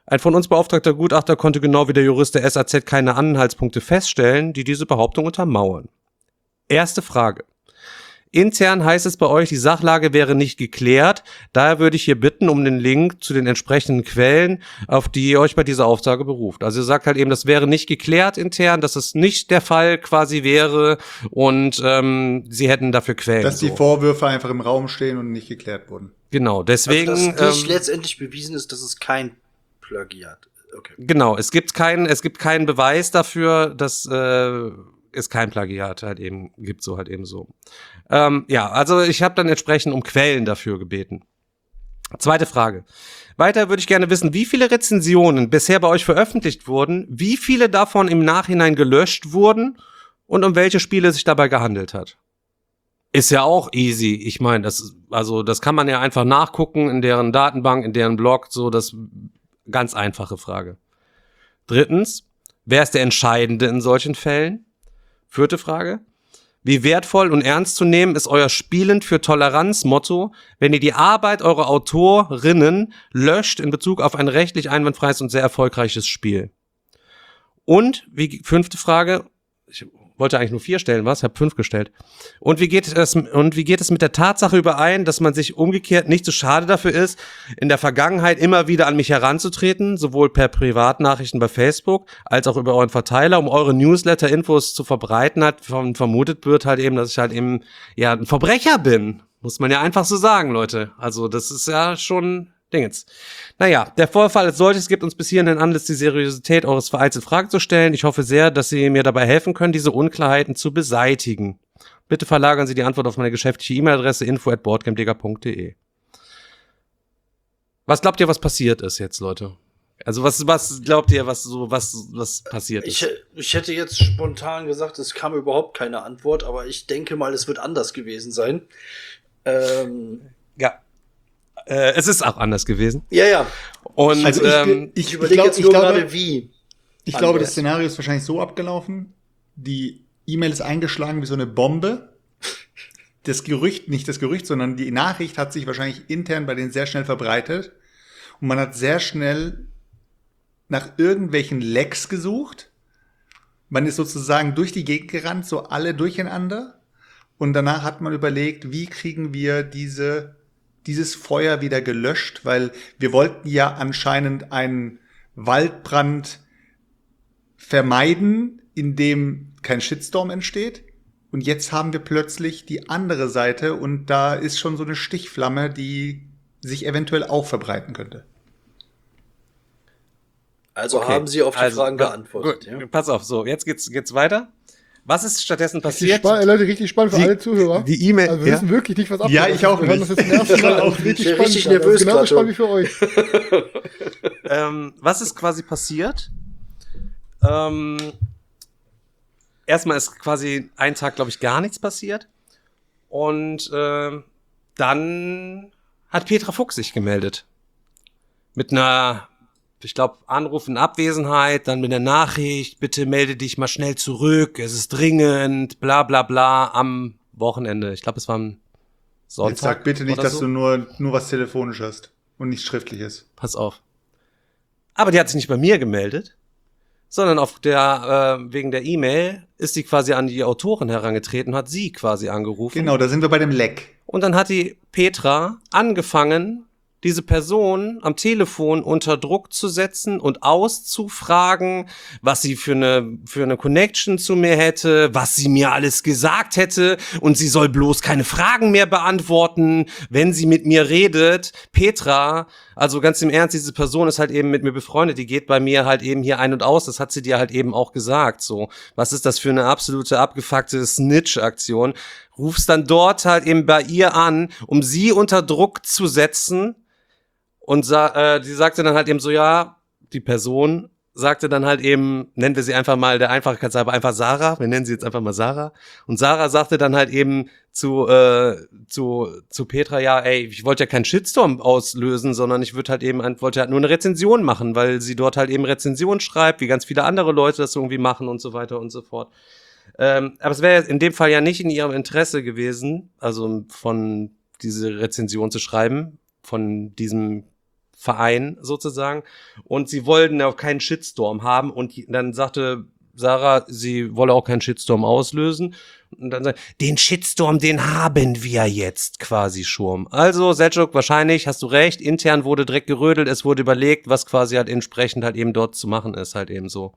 Ein von uns beauftragter Gutachter konnte genau wie der Jurist der SAZ keine Anhaltspunkte feststellen, die diese Behauptung untermauern. Erste Frage. Intern heißt es bei euch, die Sachlage wäre nicht geklärt. Daher würde ich hier bitten um den Link zu den entsprechenden Quellen, auf die ihr euch bei dieser Aussage beruft. Also ihr sagt halt eben, das wäre nicht geklärt intern, dass es nicht der Fall quasi wäre und sie hätten dafür Quellen. Dass die Vorwürfe einfach im Raum stehen und nicht geklärt wurden. Genau, deswegen... Also, dass nicht letztendlich bewiesen ist, dass es kein Plagiat. Okay. Genau, es gibt keinen Beweis dafür, dass es kein Plagiat halt eben gibt, so halt eben so. Ja, also ich habe dann entsprechend um Quellen dafür gebeten. Zweite Frage. Weiter würde ich gerne wissen, wie viele Rezensionen bisher bei euch veröffentlicht wurden, wie viele davon im Nachhinein gelöscht wurden und um welche Spiele es sich dabei gehandelt hat. Ist ja auch easy. Ich meine, das kann man ja einfach nachgucken in deren Datenbank, in deren Blog, so das ganz einfache Frage. Drittens, wer ist der Entscheidende in solchen Fällen? Vierte Frage. Wie wertvoll und ernst zu nehmen ist euer Spielend für Toleranz-Motto, wenn ihr die Arbeit eurer Autorinnen löscht in Bezug auf ein rechtlich einwandfreies und sehr erfolgreiches Spiel? Und, fünfte Frage, ich wollte eigentlich nur 4 stellen, ich habe 5 gestellt. Und wie geht es mit der Tatsache überein, dass man sich umgekehrt nicht so schade dafür ist, in der Vergangenheit immer wieder an mich heranzutreten, sowohl per Privatnachrichten bei Facebook, als auch über euren Verteiler, um eure Newsletter-Infos zu verbreiten, hat vermutet wird halt eben, dass ich halt eben, ja, ein Verbrecher bin. Muss man ja einfach so sagen, Leute. Also, das ist ja schon Dingens. Naja, der Vorfall als solches gibt uns bis hierhin den Anlass, die Seriosität eures Vereins in Frage zu stellen. Ich hoffe sehr, dass Sie mir dabei helfen können, diese Unklarheiten zu beseitigen. Bitte verlagern Sie die Antwort auf meine geschäftliche E-Mail-Adresse info@boardgamedigger.de. Was glaubt ihr, was passiert ist jetzt, Leute? Also was glaubt ihr, was passiert ist? Ich hätte jetzt spontan gesagt, es kam überhaupt keine Antwort, aber ich denke mal, es wird anders gewesen sein. Ja. Es ist auch anders gewesen. Ja. Und Also ich überlege jetzt nur gerade, wie. Ich glaube, das Szenario ist wahrscheinlich so abgelaufen. Die E-Mail ist eingeschlagen wie so eine Bombe. Das Gerücht, nicht das Gerücht, sondern die Nachricht hat sich wahrscheinlich intern bei denen sehr schnell verbreitet. Und man hat sehr schnell nach irgendwelchen Lecks gesucht. Man ist sozusagen durch die Gegend gerannt, so alle durcheinander. Und danach hat man überlegt, wie kriegen wir dieses Feuer wieder gelöscht, weil wir wollten ja anscheinend einen Waldbrand vermeiden, in dem kein Shitstorm entsteht. Und jetzt haben wir plötzlich die andere Seite und da ist schon so eine Stichflamme, die sich eventuell auch verbreiten könnte. Also okay. Haben Sie auf die Fragen geantwortet. Ja? Pass auf, so, jetzt geht's weiter. Was ist stattdessen passiert? Leute, richtig spannend für alle Zuhörer. Die E-Mail. Also wir wissen wirklich nicht, was abgeht. Ja, ich auch nicht. Das ist das erste Mal auch richtig nervös. Genauso spannend wie für euch. Was ist quasi passiert? Erstmal ist quasi einen Tag, glaube ich, gar nichts passiert. Und dann hat Petra Fuchs sich gemeldet. Mit einer, ich glaube, Anruf in Abwesenheit, dann mit der Nachricht, bitte melde dich mal schnell zurück, es ist dringend, bla bla bla, am Wochenende. Ich glaube, es war am Sonntag. Jetzt sag bitte nicht, dass so. du nur was telefonisch hast und nichts Schriftliches. Pass auf. Aber die hat sich nicht bei mir gemeldet, sondern wegen der E-Mail ist sie quasi an die Autorin herangetreten, hat sie quasi angerufen. Genau, da sind wir bei dem Leck. Und dann hat die Petra angefangen, diese Person am Telefon unter Druck zu setzen und auszufragen, was sie für eine Connection zu mir hätte, was sie mir alles gesagt hätte und sie soll bloß keine Fragen mehr beantworten, wenn sie mit mir redet. Petra, also ganz im Ernst, diese Person ist halt eben mit mir befreundet, die geht bei mir halt eben hier ein und aus, das hat sie dir halt eben auch gesagt, so. Was ist das für eine absolute abgefuckte Snitch-Aktion? Rufst dann dort halt eben bei ihr an, um sie unter Druck zu setzen. Und die sagte dann halt eben so, ja, die Person sagte dann halt eben, nennen wir sie einfach mal der Einfachheit halber einfach Sarah, wir nennen sie jetzt einfach mal Sarah. Und Sarah sagte dann halt eben zu Petra, ja, ey, ich wollte ja keinen Shitstorm auslösen, sondern ich wollte halt nur eine Rezension machen, weil sie dort halt eben Rezensionen schreibt, wie ganz viele andere Leute das irgendwie machen und so weiter und so fort. Aber es wäre in dem Fall ja nicht in ihrem Interesse gewesen, also von diese Rezension zu schreiben, von diesem Verein sozusagen. Und sie wollten ja auch keinen Shitstorm haben. Und dann sagte Sarah, sie wolle auch keinen Shitstorm auslösen. Und dann sagt, den Shitstorm, den haben wir jetzt quasi schon. Also, Selçuk, wahrscheinlich hast du recht, intern wurde direkt gerödelt, es wurde überlegt, was quasi halt entsprechend halt eben dort zu machen ist, halt eben so.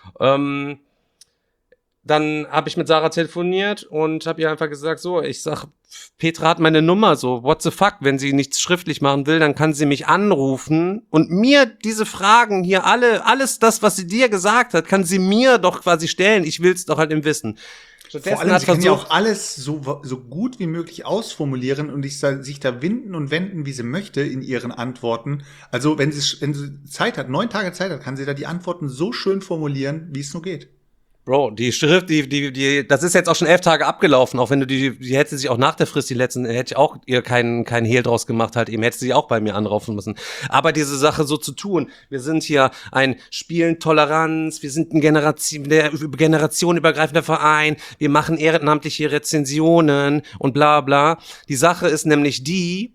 Dann habe ich mit Sarah telefoniert und habe ihr einfach gesagt, so, ich sag, Petra hat meine Nummer, so, what the fuck, wenn sie nichts schriftlich machen will, dann kann sie mich anrufen und mir diese Fragen hier alles das, was sie dir gesagt hat, kann sie mir doch quasi stellen, ich will's doch halt im Wissen. Vor allem, sie können ja auch alles so gut wie möglich ausformulieren und sich da winden und wenden, wie sie möchte in ihren Antworten. Also, wenn sie Zeit hat, 9 Tage Zeit hat, kann sie da die Antworten so schön formulieren, wie es nur geht. Bro, die Schrift, das ist jetzt auch schon 11 Tage abgelaufen, auch wenn du die hätte sich auch nach der Frist, die letzten, hätte ich auch ihr keinen Hehl draus gemacht, halt eben, hätte sie auch bei mir anrufen müssen. Aber diese Sache so zu tun, wir sind hier ein Spielen Toleranz, wir sind ein generationenübergreifender Verein, wir machen ehrenamtliche Rezensionen und bla bla. Die Sache ist nämlich die,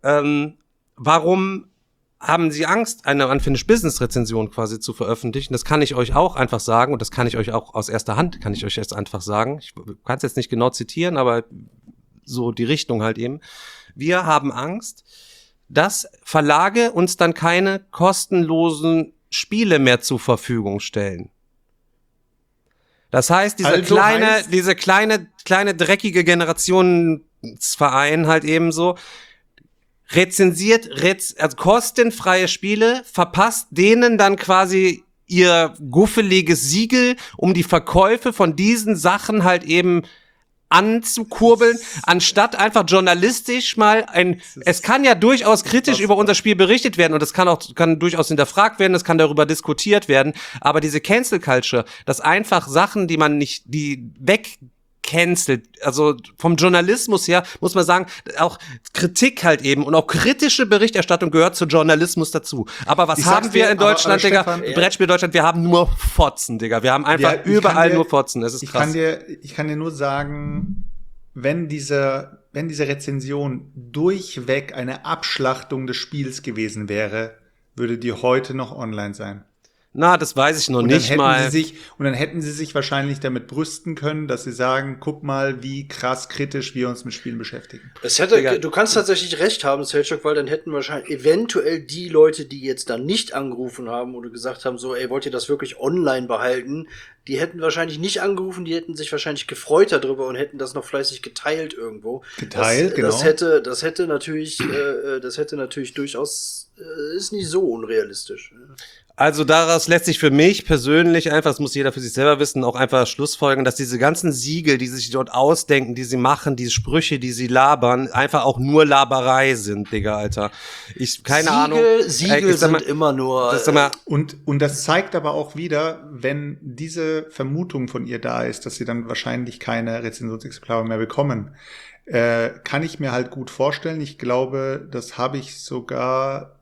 warum haben Sie Angst, eine Unfinished Business Rezension quasi zu veröffentlichen? Das kann ich euch auch einfach sagen und das kann ich euch auch aus erster Hand, kann ich euch jetzt einfach sagen. Ich kann es jetzt nicht genau zitieren, aber so die Richtung halt eben. Wir haben Angst, dass Verlage uns dann keine kostenlosen Spiele mehr zur Verfügung stellen. Das heißt, diese kleine dreckige Generationsverein halt eben so, rezensiert also kostenfreie Spiele, verpasst denen dann quasi ihr guffeliges Siegel, um die Verkäufe von diesen Sachen halt eben anzukurbeln, anstatt einfach journalistisch mal es kann ja durchaus kritisch über unser Spiel berichtet werden und es kann durchaus hinterfragt werden, es kann darüber diskutiert werden, aber diese Cancel Culture, dass einfach Sachen, die cancelt. Also vom Journalismus her muss man sagen, auch Kritik halt eben und auch kritische Berichterstattung gehört zu Journalismus dazu. Aber was haben wir in Deutschland, Digga? Brettspiel Deutschland, wir haben nur Fotzen, Digga. Wir haben einfach überall nur Fotzen. Das ist krass. Ich kann dir nur sagen, wenn diese Rezension durchweg eine Abschlachtung des Spiels gewesen wäre, würde die heute noch online sein. Na, das weiß ich noch nicht mal. Und dann hätten sie sich wahrscheinlich damit brüsten können, dass sie sagen, guck mal, wie krass kritisch wir uns mit Spielen beschäftigen. Du kannst tatsächlich recht haben, Selçuk, weil dann hätten wahrscheinlich eventuell die Leute, die jetzt dann nicht angerufen haben oder gesagt haben, so, ey, wollt ihr das wirklich online behalten? Die hätten wahrscheinlich nicht angerufen, die hätten sich wahrscheinlich gefreut darüber und hätten das noch fleißig geteilt irgendwo. Genau. Das hätte natürlich durchaus, ist nicht so unrealistisch. Also daraus lässt sich für mich persönlich einfach, das muss jeder für sich selber wissen, auch einfach schlussfolgern, dass diese ganzen Siegel, die sich dort ausdenken, die sie machen, diese Sprüche, die sie labern, einfach auch nur Laberei sind, Digga, Alter. Siegel sind immer nur... Und das zeigt aber auch wieder, wenn diese Vermutung von ihr da ist, dass sie dann wahrscheinlich keine Rezensionsexemplare mehr bekommen, kann ich mir halt gut vorstellen. Ich glaube, das habe ich sogar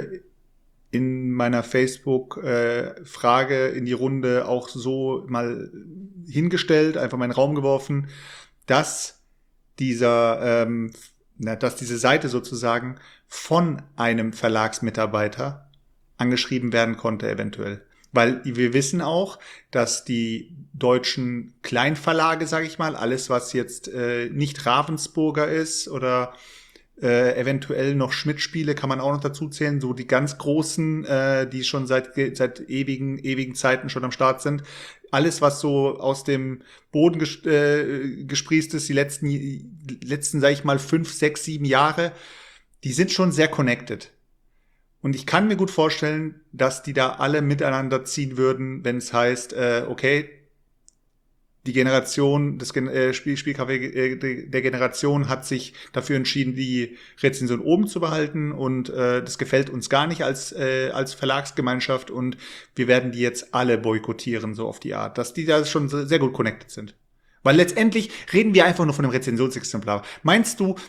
in meiner Facebook-Frage in die Runde auch so mal hingestellt, einfach mal in den Raum geworfen, dass diese Seite sozusagen von einem Verlagsmitarbeiter angeschrieben werden konnte eventuell. Weil wir wissen auch, dass die deutschen Kleinverlage, sage ich mal, alles was jetzt nicht Ravensburger ist oder eventuell noch Schmidt-Spiele kann man auch noch dazu zählen, so die ganz großen, die schon seit ewigen Zeiten schon am Start sind. Alles, was so aus dem Boden gesprießt ist, die letzten, sag ich mal, 5, 6, 7 Jahre, die sind schon sehr connected. Und ich kann mir gut vorstellen, dass die da alle miteinander ziehen würden, wenn es heißt, okay, die Generation, das Spielcafé der Generation hat sich dafür entschieden, die Rezension oben zu behalten und das gefällt uns gar nicht als Verlagsgemeinschaft und wir werden die jetzt alle boykottieren, so auf die Art, dass die da schon sehr gut connected sind. Weil letztendlich reden wir einfach nur von einem Rezensionsexemplar. Meinst du,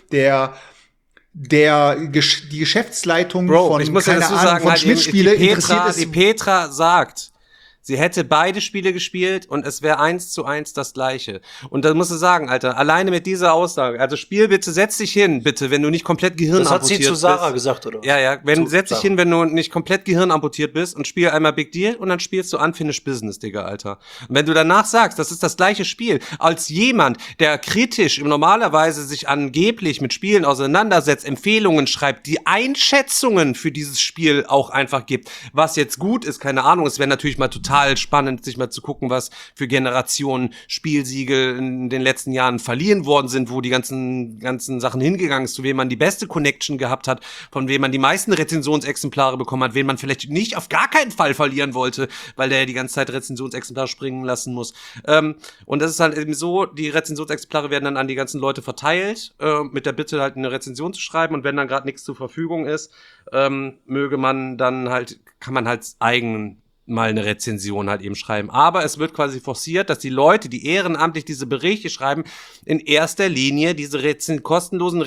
die Geschäftsleitung Bro, von, ich muss keine dazu Ahnung, sagen, von halt Schmidt-Spiele die Petra sagt, Sie hätte beide Spiele gespielt und es wäre 1:1 das Gleiche. Und dann musst du sagen, Alter, alleine mit dieser Aussage, also spiel bitte, setz dich hin, bitte, wenn du nicht komplett gehirnamputiert bist. Das hat sie zu Sarah gesagt, oder? Ja, setz dich hin, wenn du nicht komplett gehirnamputiert bist und spiel einmal Big Deal und dann spielst du Unfinished Business, Digga, Alter. Und wenn du danach sagst, das ist das gleiche Spiel, als jemand, der kritisch normalerweise sich angeblich mit Spielen auseinandersetzt, Empfehlungen schreibt, die Einschätzungen für dieses Spiel auch einfach gibt, was jetzt gut ist, keine Ahnung, es wäre natürlich mal total spannend, sich mal zu gucken, was für Generationen Spielsiegel in den letzten Jahren verliehen worden sind, wo die ganzen Sachen hingegangen ist, zu wem man die beste Connection gehabt hat, von wem man die meisten Rezensionsexemplare bekommen hat, wen man vielleicht nicht auf gar keinen Fall verlieren wollte, weil der die ganze Zeit Rezensionsexemplare springen lassen muss. Und das ist halt eben so, die Rezensionsexemplare werden dann an die ganzen Leute verteilt, mit der Bitte halt eine Rezension zu schreiben, und wenn dann gerade nichts zur Verfügung ist, kann man halt eigen mal eine Rezension halt eben schreiben. Aber es wird quasi forciert, dass die Leute, die ehrenamtlich diese Berichte schreiben, in erster Linie diese kostenlosen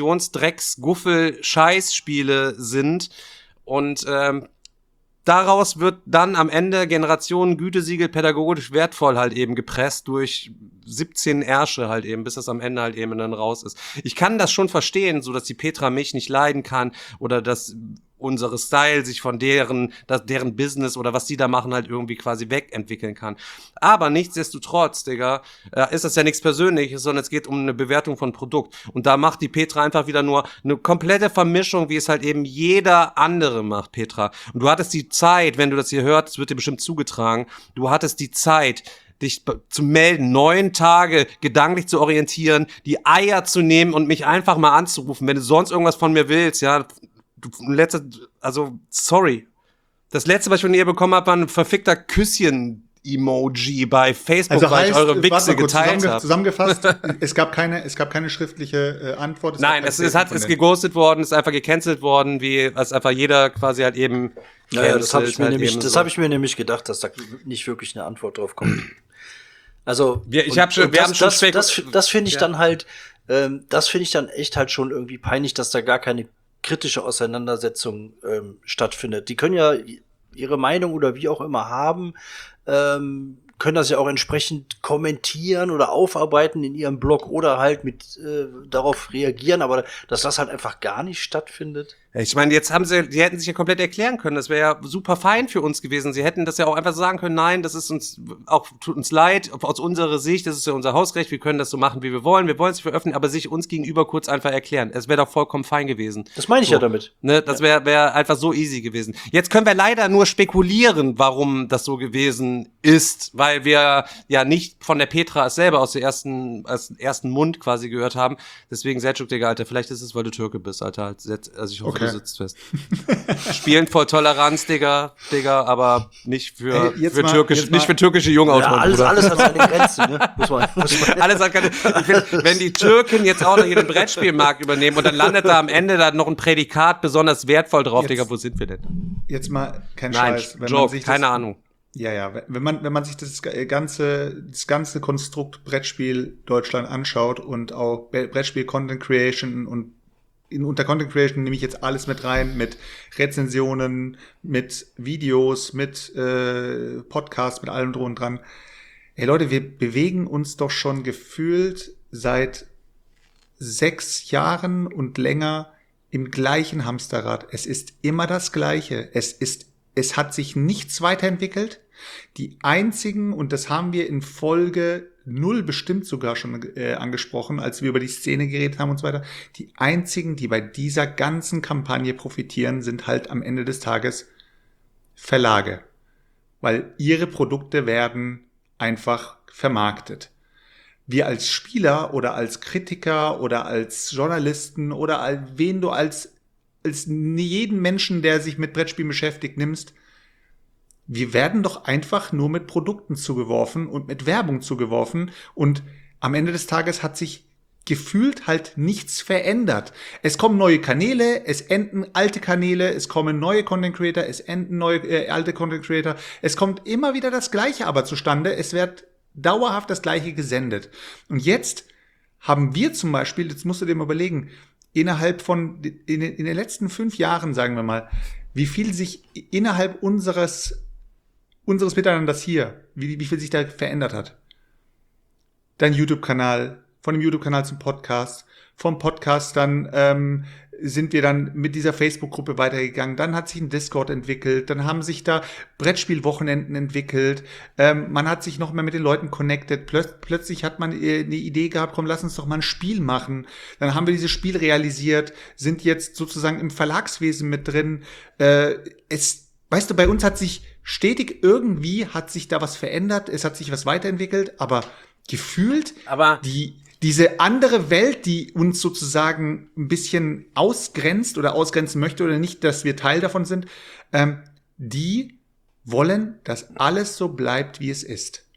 Rezensionsdrecks-Guffel-Scheißspiele sind. Und daraus wird dann am Ende Generationen Gütesiegel pädagogisch wertvoll halt eben gepresst durch 17 Ärsche halt eben, bis das am Ende halt eben dann raus ist. Ich kann das schon verstehen, so dass die Petra mich nicht leiden kann oder dass unsere Style sich von deren Business oder was die da machen halt irgendwie quasi wegentwickeln kann. Aber nichtsdestotrotz, Digga, ist das ja nichts Persönliches, sondern es geht um eine Bewertung von Produkt. Und da macht die Petra einfach wieder nur eine komplette Vermischung, wie es halt eben jeder andere macht, Petra. Und du hattest die Zeit, wenn du das hier hörst, es wird dir bestimmt zugetragen, du hattest die Zeit, dich zu melden, 9 Tage gedanklich zu orientieren, die Eier zu nehmen und mich einfach mal anzurufen. Wenn du sonst irgendwas von mir willst, ja, sorry. Das letzte, was ich von ihr bekommen habe, war ein verfickter Küsschen-Emoji bei Facebook, also weil ich eure Wichse geteilt habe. Zusammengefasst, es gab keine schriftliche Antwort. Nein, es ist geghostet worden, es ist einfach gecancelt worden, wie als einfach jeder quasi halt eben. Ja, das habe ich mir nämlich gedacht, dass da nicht wirklich eine Antwort drauf kommt. Also das finde ich dann halt, das finde ich dann echt halt schon irgendwie peinlich, dass da gar keine kritische Auseinandersetzung stattfindet. Die können ja ihre Meinung oder wie auch immer haben, können das ja auch entsprechend kommentieren oder aufarbeiten in ihrem Blog oder halt mit darauf reagieren, aber dass das halt einfach gar nicht stattfindet. Ich meine, die hätten sich ja komplett erklären können, das wäre ja super fein für uns gewesen. Sie hätten das ja auch einfach sagen können, nein, das ist tut uns leid, aus unserer Sicht, das ist ja unser Hausrecht, wir können das so machen, wie wir wollen es nicht veröffentlichen, aber sich uns gegenüber kurz einfach erklären. Es wäre doch vollkommen fein gewesen. Das meine ich ja damit. Ne, das wäre einfach so easy gewesen. Jetzt können wir leider nur spekulieren, warum das so gewesen ist, weil wir ja nicht von der Petra es selber aus dem ersten Mund quasi gehört haben. Deswegen, Selçuk, Digga, Alter, vielleicht ist es, weil du Türke bist, Alter. Also ich hoffe, du sitzt fest. Spielen voll Toleranz, Digga, aber nicht für türkische Jungautoren. Ja, alles hat seine Grenzen, ne? Muss man. Alles hat keine. Wenn die Türken jetzt auch noch ihren Brettspielmarkt übernehmen und dann landet da am Ende da noch ein Prädikat besonders wertvoll drauf, Digga, wo sind wir denn? Jetzt mal kein Scheiß. Wenn Joke, keine Ahnung. Ja, wenn man sich das ganze Konstrukt Brettspiel Deutschland anschaut und auch Brettspiel Content Creation und unter Content Creation nehme ich jetzt alles mit rein, mit Rezensionen, mit Videos, mit Podcasts, mit allem drum und dran. Hey Leute, wir bewegen uns doch schon gefühlt seit 6 Jahren und länger im gleichen Hamsterrad. Es ist immer das Gleiche. Es hat sich nichts weiterentwickelt. Die einzigen, und das haben wir in Folge 0 bestimmt sogar schon angesprochen, als wir über die Szene geredet haben und so weiter, die einzigen, die bei dieser ganzen Kampagne profitieren, sind halt am Ende des Tages Verlage. Weil ihre Produkte werden einfach vermarktet. Wir als Spieler oder als Kritiker oder als Journalisten oder wen du als jeden Menschen, der sich mit Brettspielen beschäftigt, nimmst, wir werden doch einfach nur mit Produkten zugeworfen und mit Werbung zugeworfen und am Ende des Tages hat sich gefühlt halt nichts verändert. Es kommen neue Kanäle, es enden alte Kanäle, es kommen neue Content Creator, es enden neue alte Content Creator. Es kommt immer wieder das Gleiche aber zustande. Es wird dauerhaft das Gleiche gesendet. Und jetzt haben wir zum Beispiel, jetzt musst du dir mal überlegen, in den letzten 5 Jahren, sagen wir mal, wie viel sich innerhalb unseres unseres Miteinanders hier, wie viel sich da verändert hat. Dein YouTube-Kanal, von dem YouTube-Kanal zum Podcast, vom Podcast dann sind wir dann mit dieser Facebook-Gruppe weitergegangen. Dann hat sich ein Discord entwickelt. Dann haben sich da Brettspielwochenenden entwickelt. Man hat sich noch mehr mit den Leuten connected. Plötzlich hat man eine Idee gehabt, komm, lass uns doch mal ein Spiel machen. Dann haben wir dieses Spiel realisiert, sind jetzt sozusagen im Verlagswesen mit drin. Weißt du, bei uns hat sich stetig irgendwie hat sich da was verändert. Es hat sich was weiterentwickelt, aber gefühlt diese andere Welt, die uns sozusagen ein bisschen ausgrenzt oder ausgrenzen möchte oder nicht, dass wir Teil davon sind, die wollen, dass alles so bleibt, wie es ist.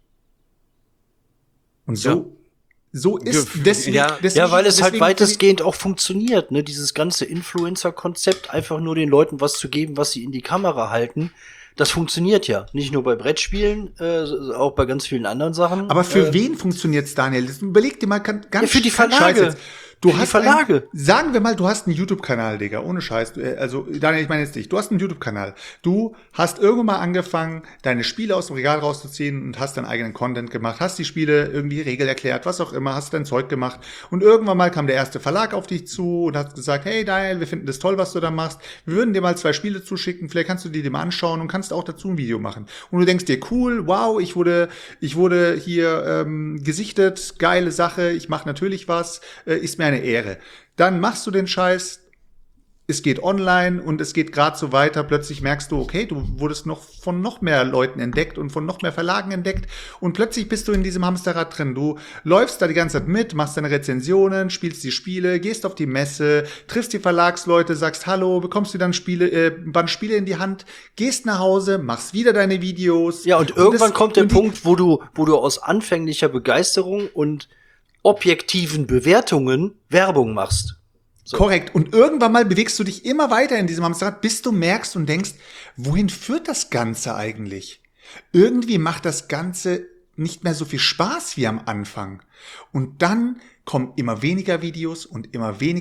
Und so ist deswegen, weil es halt weitestgehend auch funktioniert, ne? Dieses ganze Influencer-Konzept, einfach nur den Leuten was zu geben, was sie in die Kamera halten. Das funktioniert ja. Nicht nur bei Brettspielen, auch bei ganz vielen anderen Sachen. Aber für wen funktioniert's, Daniel? Überleg dir mal ganz für die Verlage. Du hast sagen wir mal, du hast einen YouTube-Kanal, Digga, ohne Scheiß. Also, Daniel, ich meine jetzt dich. Du hast einen YouTube-Kanal. Du hast irgendwann mal angefangen, deine Spiele aus dem Regal rauszuziehen und hast deinen eigenen Content gemacht, hast die Spiele irgendwie Regel erklärt, was auch immer, hast dein Zeug gemacht. Und irgendwann mal kam der erste Verlag auf dich zu und hat gesagt, hey Daniel, wir finden das toll, was du da machst. Wir würden dir mal 2 Spiele zuschicken, vielleicht kannst du die dir mal anschauen und kannst auch dazu ein Video machen. Und du denkst dir, cool, wow, ich wurde hier gesichtet, geile Sache, ich mache natürlich was, ist mir eine Ehre. Dann machst du den Scheiß, es geht online und es geht gerade so weiter. Plötzlich merkst du, okay, du wurdest noch von noch mehr Leuten entdeckt und von noch mehr Verlagen entdeckt und plötzlich bist du in diesem Hamsterrad drin. Du läufst da die ganze Zeit mit, machst deine Rezensionen, spielst die Spiele, gehst auf die Messe, triffst die Verlagsleute, sagst Hallo, bekommst du dann Band Spiele in die Hand, gehst nach Hause, machst wieder deine Videos. Ja, und irgendwann kommt der Punkt, wo du aus anfänglicher Begeisterung und objektiven Bewertungen Werbung machst. So. Korrekt. Und irgendwann mal bewegst du dich immer weiter in diesem Hamsterrad, bis du merkst und denkst, wohin führt das Ganze eigentlich? Irgendwie macht das Ganze nicht mehr so viel Spaß wie am Anfang. Und dann kommen immer weniger Videos und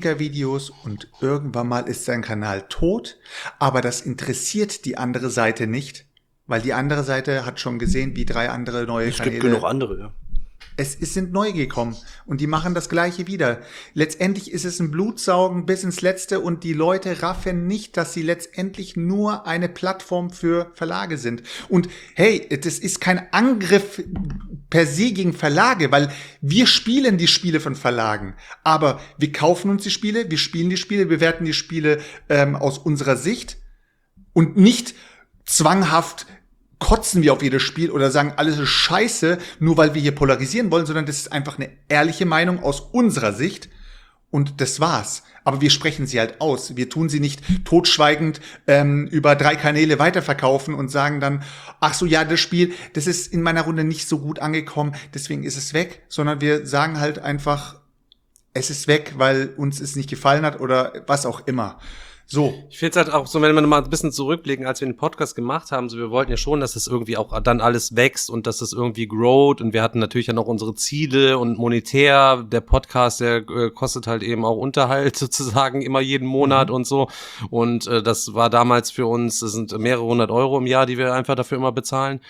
irgendwann mal ist dein Kanal tot. Aber das interessiert die andere Seite nicht, weil die andere Seite hat schon gesehen, wie 3 andere neue Kanäle. Es gibt genug andere, ja. Es sind neu gekommen und die machen das Gleiche wieder. Letztendlich ist es ein Blutsaugen bis ins Letzte und die Leute raffen nicht, dass sie letztendlich nur eine Plattform für Verlage sind. Und hey, das ist kein Angriff per se gegen Verlage, weil wir spielen die Spiele von Verlagen. Aber wir kaufen uns die Spiele, wir spielen die Spiele, bewerten die Spiele aus unserer Sicht und nicht zwanghaft kotzen wir auf jedes Spiel oder sagen, alles ist scheiße, nur weil wir hier polarisieren wollen, sondern das ist einfach eine ehrliche Meinung aus unserer Sicht und das war's. Aber wir sprechen sie halt aus. Wir tun sie nicht totschweigend über 3 Kanäle weiterverkaufen und sagen dann, ach so, ja, das Spiel, das ist in meiner Runde nicht so gut angekommen, deswegen ist es weg, sondern wir sagen halt einfach, es ist weg, weil uns es nicht gefallen hat oder was auch immer. So. Ich finde es halt auch so, wenn wir mal ein bisschen zurückblicken, als wir den Podcast gemacht haben, so wir wollten ja schon, dass das irgendwie auch dann alles wächst und dass das irgendwie growt und wir hatten natürlich ja noch unsere Ziele und monetär, der Podcast, der kostet halt eben auch Unterhalt sozusagen immer jeden Monat und so und das war damals für uns, das sind mehrere 100 Euro im Jahr, die wir einfach dafür immer bezahlen,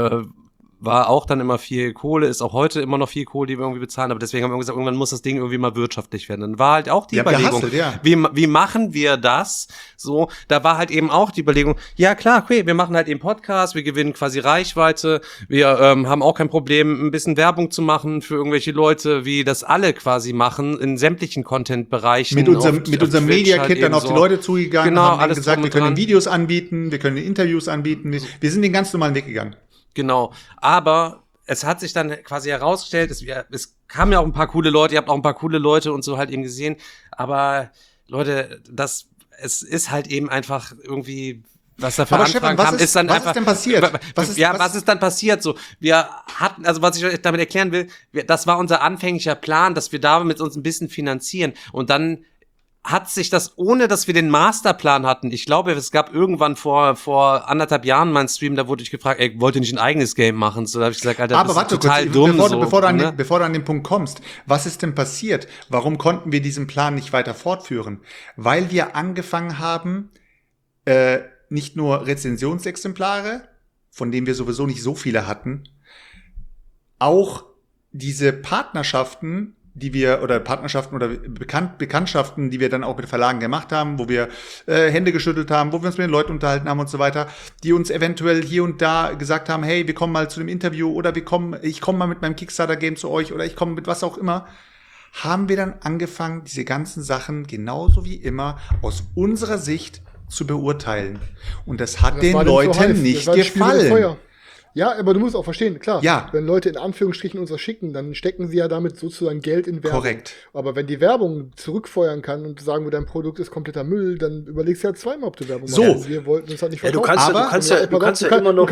war auch dann immer viel Kohle, ist auch heute immer noch viel Kohle, die wir irgendwie bezahlen, aber deswegen haben wir gesagt, irgendwann muss das Ding irgendwie mal wirtschaftlich werden. Dann war halt auch die Überlegung, wie machen wir das? So, da war halt eben auch die Überlegung, ja klar, okay, wir machen halt eben Podcast, wir gewinnen quasi Reichweite, wir haben auch kein Problem, ein bisschen Werbung zu machen für irgendwelche Leute, wie das alle quasi machen, in sämtlichen Content-Bereichen. Mit unserem Media-Kit halt dann auf die Leute zugegangen, genau, haben gesagt, wir können Videos anbieten, wir können Interviews anbieten, wir sind den ganz normalen Weg gegangen. Genau, aber es hat sich dann quasi herausgestellt, es kamen ja auch ein paar coole Leute, ihr habt auch ein paar coole Leute und so halt eben gesehen, aber Leute, es ist halt eben einfach irgendwie, was da für aber Anfragen Stefan, was haben, ist dann einfach. Was ist denn passiert? Was ist dann passiert? So, wir hatten, also was ich euch damit erklären will, das war unser anfänglicher Plan, dass wir damit uns ein bisschen finanzieren und dann hat sich das, ohne dass wir den Masterplan hatten, ich glaube, es gab irgendwann vor 1,5 Jahren mal einen Stream, da wurde ich gefragt, ey, wollt ihr nicht ein eigenes Game machen? So, da habe ich gesagt, Alter, aber das ist warte total kurz, dumm. Bevor du an den Punkt kommst, was ist denn passiert? Warum konnten wir diesen Plan nicht weiter fortführen? Weil wir angefangen haben, nicht nur Rezensionsexemplare von dem wir sowieso nicht so viele hatten, auch diese Partnerschaften, oder Bekanntschaften, die wir dann auch mit Verlagen gemacht haben, wo wir Hände geschüttelt haben, wo wir uns mit den Leuten unterhalten haben und so weiter, die uns eventuell hier und da gesagt haben, hey, wir kommen mal zu einem Interview oder ich komme mal mit meinem Kickstarter-Game zu euch oder ich komme mit was auch immer, haben wir dann angefangen, diese ganzen Sachen genauso wie immer aus unserer Sicht zu beurteilen. Und das hat den Leuten nicht gefallen. Ja, aber du musst auch verstehen, klar, ja. Wenn Leute in Anführungsstrichen uns was schicken, dann stecken sie ja damit sozusagen Geld in Werbung. Korrekt. Aber wenn die Werbung zurückfeuern kann und sagen, dein Produkt ist kompletter Müll, dann überlegst du ja zweimal, ob du Werbung machst. So. Wir wollten uns halt nicht Ja, verkaufen. du kannst ja immer noch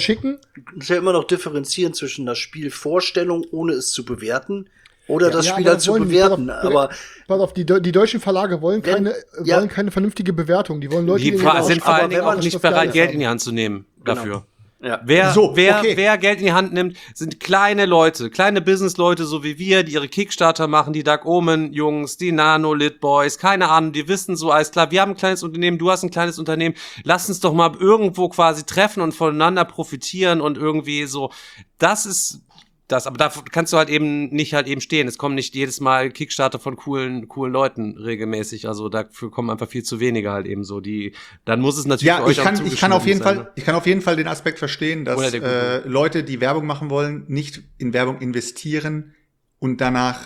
differenzieren zwischen einer Spielvorstellung, ohne es zu bewerten, oder das Spiel halt zu bewerten. Aber pass auf, die deutschen Verlage wollen keine vernünftige Bewertung. Die wollen Leute, die sind vor allen Dingen auch nicht bereit, Geld in die Hand zu nehmen dafür. Ja. Wer Geld in die Hand nimmt, sind kleine Leute, kleine Business-Leute, so wie wir, die ihre Kickstarter machen, die Dark Omen-Jungs, die Nano-Lit-Boys, keine Ahnung, die wissen so, alles klar, wir haben ein kleines Unternehmen, du hast ein kleines Unternehmen, lass uns doch mal irgendwo quasi treffen und voneinander profitieren und irgendwie so, das ist das, aber da kannst du halt eben nicht stehen. Es kommen nicht jedes Mal Kickstarter von coolen Leuten regelmäßig. Also dafür kommen einfach viel zu wenige halt eben so. Dann muss es natürlich für euch ich kann auf jeden Fall den Aspekt verstehen, dass Leute, die Werbung machen wollen, nicht in Werbung investieren und danach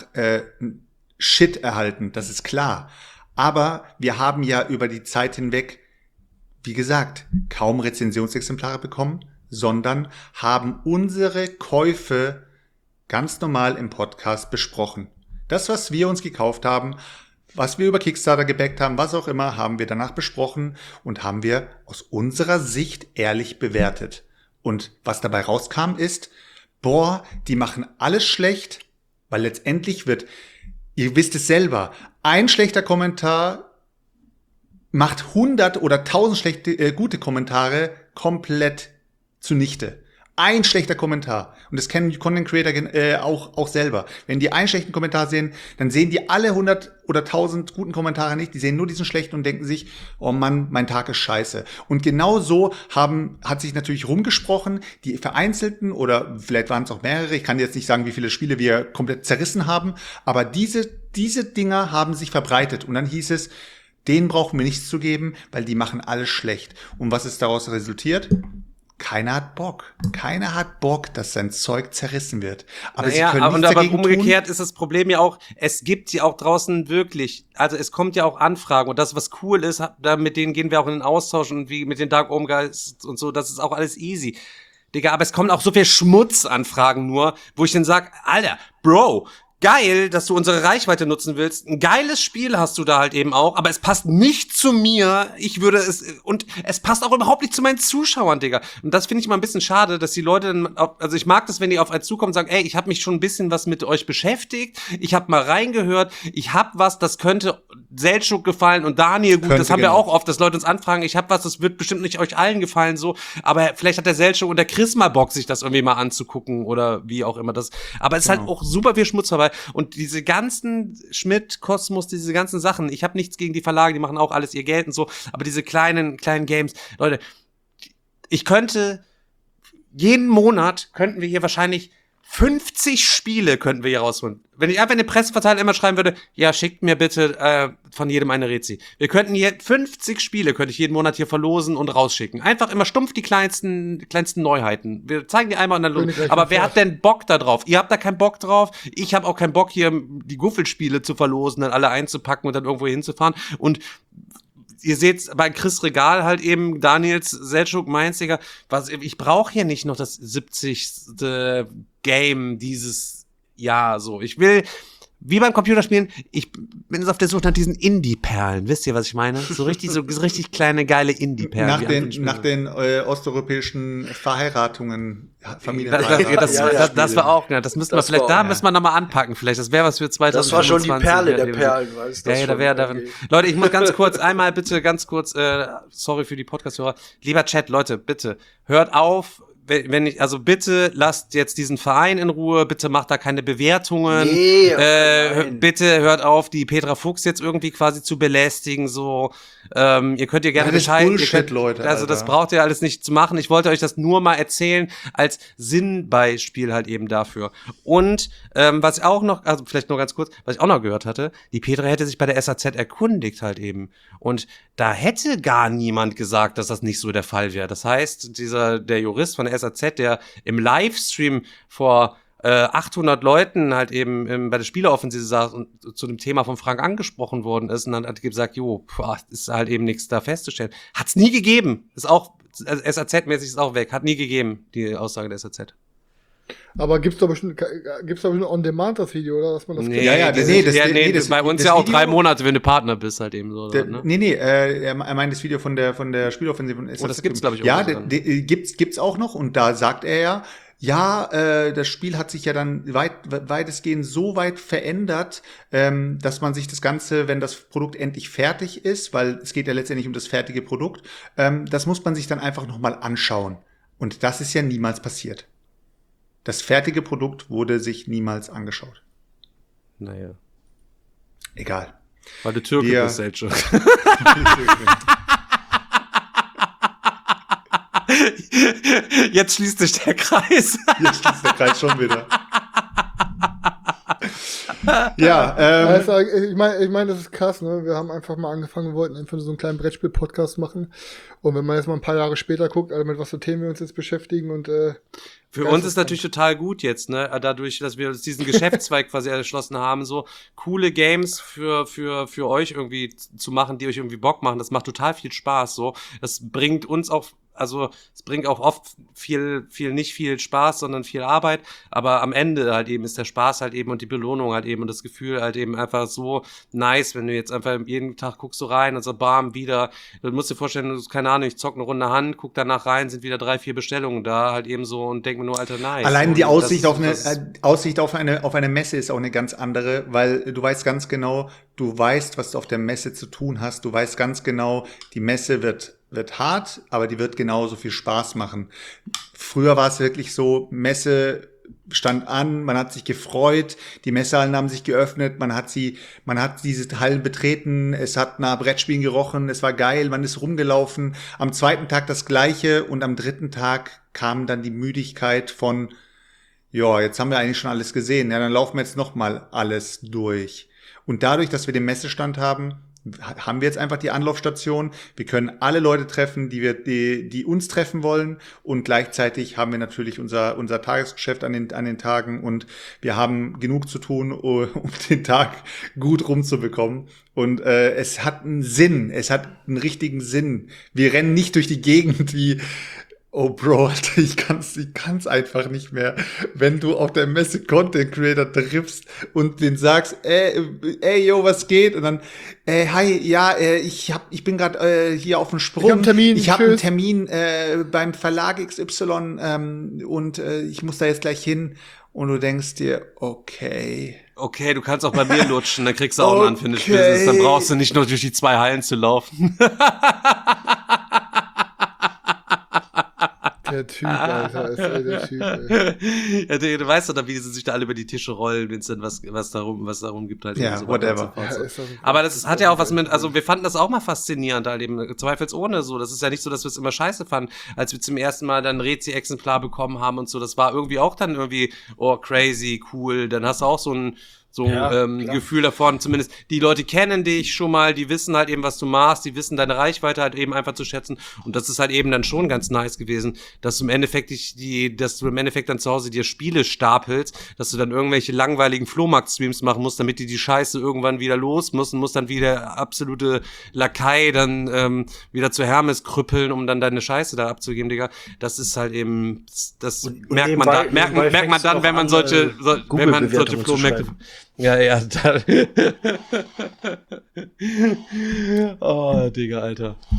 Shit erhalten. Das ist klar. Aber wir haben ja über die Zeit hinweg, wie gesagt, kaum Rezensionsexemplare bekommen, sondern haben unsere Käufe ganz normal im Podcast besprochen. Das, was wir uns gekauft haben, was wir über Kickstarter gebackt haben, was auch immer, haben wir danach besprochen und haben wir aus unserer Sicht ehrlich bewertet. Und was dabei rauskam ist, die machen alles schlecht, weil letztendlich ihr wisst es selber, ein schlechter Kommentar macht 100 oder 1000 gute Kommentare komplett zunichte. Ein schlechter Kommentar. Und das kennen Content Creator auch selber. Wenn die einen schlechten Kommentar sehen, dann sehen die alle 100 oder 1000 guten Kommentare nicht. Die sehen nur diesen schlechten und denken sich, oh Mann, mein Tag ist scheiße. Und genau so hat sich natürlich rumgesprochen, die vereinzelten oder vielleicht waren es auch mehrere, ich kann jetzt nicht sagen, wie viele Spiele wir komplett zerrissen haben, aber diese Dinger haben sich verbreitet. Und dann hieß es, denen brauchen wir nichts zu geben, weil die machen alles schlecht. Und was ist daraus resultiert? Keiner hat Bock. Keiner hat Bock, dass sein Zeug zerrissen wird. Aber sie können nichts dagegen tun. Aber umgekehrt ist das Problem ja auch, es gibt ja auch draußen wirklich, also es kommt ja auch Anfragen und das, was cool ist, mit denen gehen wir auch in den Austausch und wie mit den Dark Omen Guys und so, das ist auch alles easy. Digga, aber es kommen auch so viel Schmutzanfragen nur, wo ich dann sag, Alter, Bro, geil, dass du unsere Reichweite nutzen willst. Ein geiles Spiel hast du da halt eben auch, aber es passt nicht zu mir. Und es passt auch überhaupt nicht zu meinen Zuschauern, Digga. Und das finde ich mal ein bisschen schade, dass die Leute dann, also ich mag das, wenn die auf einen zukommen und sagen, ey, ich habe mich schon ein bisschen was mit euch beschäftigt, ich habe mal reingehört, ich habe was, das könnte Seltschuk gefallen und Daniel, gut, das haben wir auch oft, dass Leute uns anfragen, ich habe was, das wird bestimmt nicht euch allen gefallen, so, aber vielleicht hat der Seltschuk und der Chris mal Bock, sich das irgendwie mal anzugucken oder wie auch immer das. Aber es ist halt auch super viel Schmutz dabei. Und diese ganzen Schmidt, Kosmos, diese ganzen Sachen, ich habe nichts gegen die Verlage, die machen auch alles ihr Geld und so, aber diese kleinen Games, Leute, jeden Monat könnten wir hier wahrscheinlich 50 Spiele könnten wir hier rausholen. Wenn ich einfach in den Presseverteiler immer schreiben würde, ja, schickt mir bitte von jedem eine Rezi. Wir könnten hier 50 Spiele, könnte ich jeden Monat hier verlosen und rausschicken. Einfach immer stumpf die kleinsten Neuheiten. Wir zeigen die einmal und dann aber wer hat denn Bock da drauf? Ihr habt da keinen Bock drauf. Ich habe auch keinen Bock, hier die Guffelspiele zu verlosen, dann alle einzupacken und dann irgendwo hinzufahren. Und ihr seht bei Chris Regal halt eben, Daniels, Seltschuk, Mainziger, ich brauche hier nicht noch das 70. Game dieses Jahr so. Ich will, wie beim Computerspielen, ich bin jetzt auf der Suche nach diesen Indie-Perlen. Wisst ihr, was ich meine? So richtig kleine, geile Indie-Perlen. Nach den osteuropäischen Verheiratungen, Familienverheiratungen. Das war auch, das müssten wir vielleicht, da müssen wir nochmal anpacken vielleicht. Das wäre was für 2025. Das war schon die Perle der Perlen, weißt du? Ja, da wäre darin. Leute, ich muss sorry für die Podcast-Hörer. Lieber Chat, Leute, bitte, hört auf, also bitte lasst jetzt diesen Verein in Ruhe, bitte macht da keine Bewertungen, bitte hört auf, die Petra Fuchs jetzt irgendwie quasi zu belästigen, so, ihr könnt ihr gerne Bescheid, Bullshit, Leute, also Alter. das braucht ihr alles nicht zu machen, ich wollte euch das nur mal erzählen, als Sinnbeispiel halt eben dafür. Und, was ich auch noch, also vielleicht nur ganz kurz, was ich auch noch gehört hatte, die Petra hätte sich bei der SAZ erkundigt halt eben. Und da hätte gar niemand gesagt, dass das nicht so der Fall wäre. Das heißt, der Jurist von der SAZ, der im Livestream vor 800 Leuten halt eben bei der Spieleoffensive saß und zu dem Thema von Frank angesprochen worden ist und dann hat gesagt, ist halt eben nichts da festzustellen. Hat's nie gegeben. Ist auch, also SAZ-mäßig ist auch weg. Hat nie gegeben, die Aussage der SAZ. Aber gibt's da bestimmt on-demand das Video, oder? Dass man das das bei uns ja auch 3 Monate, wenn du Partner bist, halt eben so. Er meint das Video von der Spieloffensive. Das gibt's, glaube ich, auch. Ja, gibt's auch noch und da sagt er das Spiel hat sich ja dann weitestgehend so weit verändert, dass man sich das Ganze, wenn das Produkt endlich fertig ist, weil es geht ja letztendlich um das fertige Produkt, das muss man sich dann einfach nochmal anschauen. Und das ist ja niemals passiert. Das fertige Produkt wurde sich niemals angeschaut. Naja. Egal. Weil du Türke bist, Selçuk. Jetzt schließt sich der Kreis. Jetzt schließt der Kreis schon wieder. Ich meine, das ist krass, ne? Wir haben einfach mal angefangen, wir wollten einfach so einen kleinen Brettspiel-Podcast machen. Und wenn man jetzt mal ein paar Jahre später guckt, also mit was für Themen wir uns jetzt beschäftigen und für uns ist natürlich total gut jetzt, ne? Dadurch, dass wir diesen Geschäftszweig quasi erschlossen haben, so coole Games für euch irgendwie zu machen, die euch irgendwie Bock machen. Das macht total viel Spaß, so. Das bringt uns auch, also es bringt auch oft nicht viel Spaß, sondern viel Arbeit, aber am Ende halt eben ist der Spaß halt eben und die Belohnung halt eben und das Gefühl halt eben einfach so nice, wenn du jetzt einfach jeden Tag guckst du rein und so bam, wieder, du musst dir vorstellen, keine Ahnung, ich zock eine Runde Hand, guck danach rein, sind wieder 3, 4 Bestellungen da halt eben so und denk mir nur, Alter, nice. Allein die Aussicht auf eine Messe ist auch eine ganz andere, weil du weißt ganz genau, du weißt, was du auf der Messe zu tun hast, du weißt ganz genau, die Messe wird hart, aber die wird genauso viel Spaß machen. Früher war es wirklich so, Messe stand an, man hat sich gefreut, die Messehallen haben sich geöffnet, man hat diese Hallen betreten, es hat nach Brettspielen gerochen, es war geil, man ist rumgelaufen. Am 2. Tag das Gleiche und am 3. Tag kam dann die Müdigkeit von, jetzt haben wir eigentlich schon alles gesehen, dann laufen wir jetzt nochmal alles durch. Und dadurch, dass wir den Messestand haben wir jetzt einfach die Anlaufstation. Wir können alle Leute treffen, die uns treffen wollen. Und gleichzeitig haben wir natürlich unser Tagesgeschäft an den Tagen. Und wir haben genug zu tun, um den Tag gut rumzubekommen. Und es hat einen Sinn. Es hat einen richtigen Sinn. Wir rennen nicht durch die Gegend wie, oh Bro, Alter, ich kann's einfach nicht mehr. Wenn du auf der Messe Content Creator triffst und den sagst, yo, was geht? Und dann, hi, ja, ich bin gerade hier auf dem Sprung. Ich hab einen Termin beim Verlag XY und ich muss da jetzt gleich hin. Und du denkst dir, okay, du kannst auch bei mir lutschen, dann kriegst du auch ein Unfinished Business. Dann brauchst du nicht nur durch die 2 Hallen zu laufen. Der Typ, Alter, ist der Typ, ey. Ja, du weißt doch, wie sie sich da alle über die Tische rollen, wenn es dann was darum gibt halt. Ja, so whatever. So. Aber das hat ja auch was mit, also wir fanden das auch mal faszinierend halt eben, zweifelsohne so. Das ist ja nicht so, dass wir es immer scheiße fanden, als wir zum ersten Mal dann Rezi-Exemplar bekommen haben und so. Das war irgendwie auch dann irgendwie, crazy, cool. Dann hast du auch so ein Gefühl davon, zumindest die Leute kennen dich schon mal, die wissen halt eben, was du machst, die wissen deine Reichweite halt eben einfach zu schätzen und das ist halt eben dann schon ganz nice gewesen, dass du im Endeffekt dann zu Hause dir Spiele stapelst, dass du dann irgendwelche langweiligen Flohmarkt-Streams machen musst, damit die Scheiße irgendwann wieder los müssen, musst dann wieder absolute Lakai dann wieder zu Hermes krüppeln, um dann deine Scheiße da abzugeben, Digga. Das ist halt eben, das merkt man dann, wenn man solche Flohmärkte. Ja. Oh, Digga, Alter.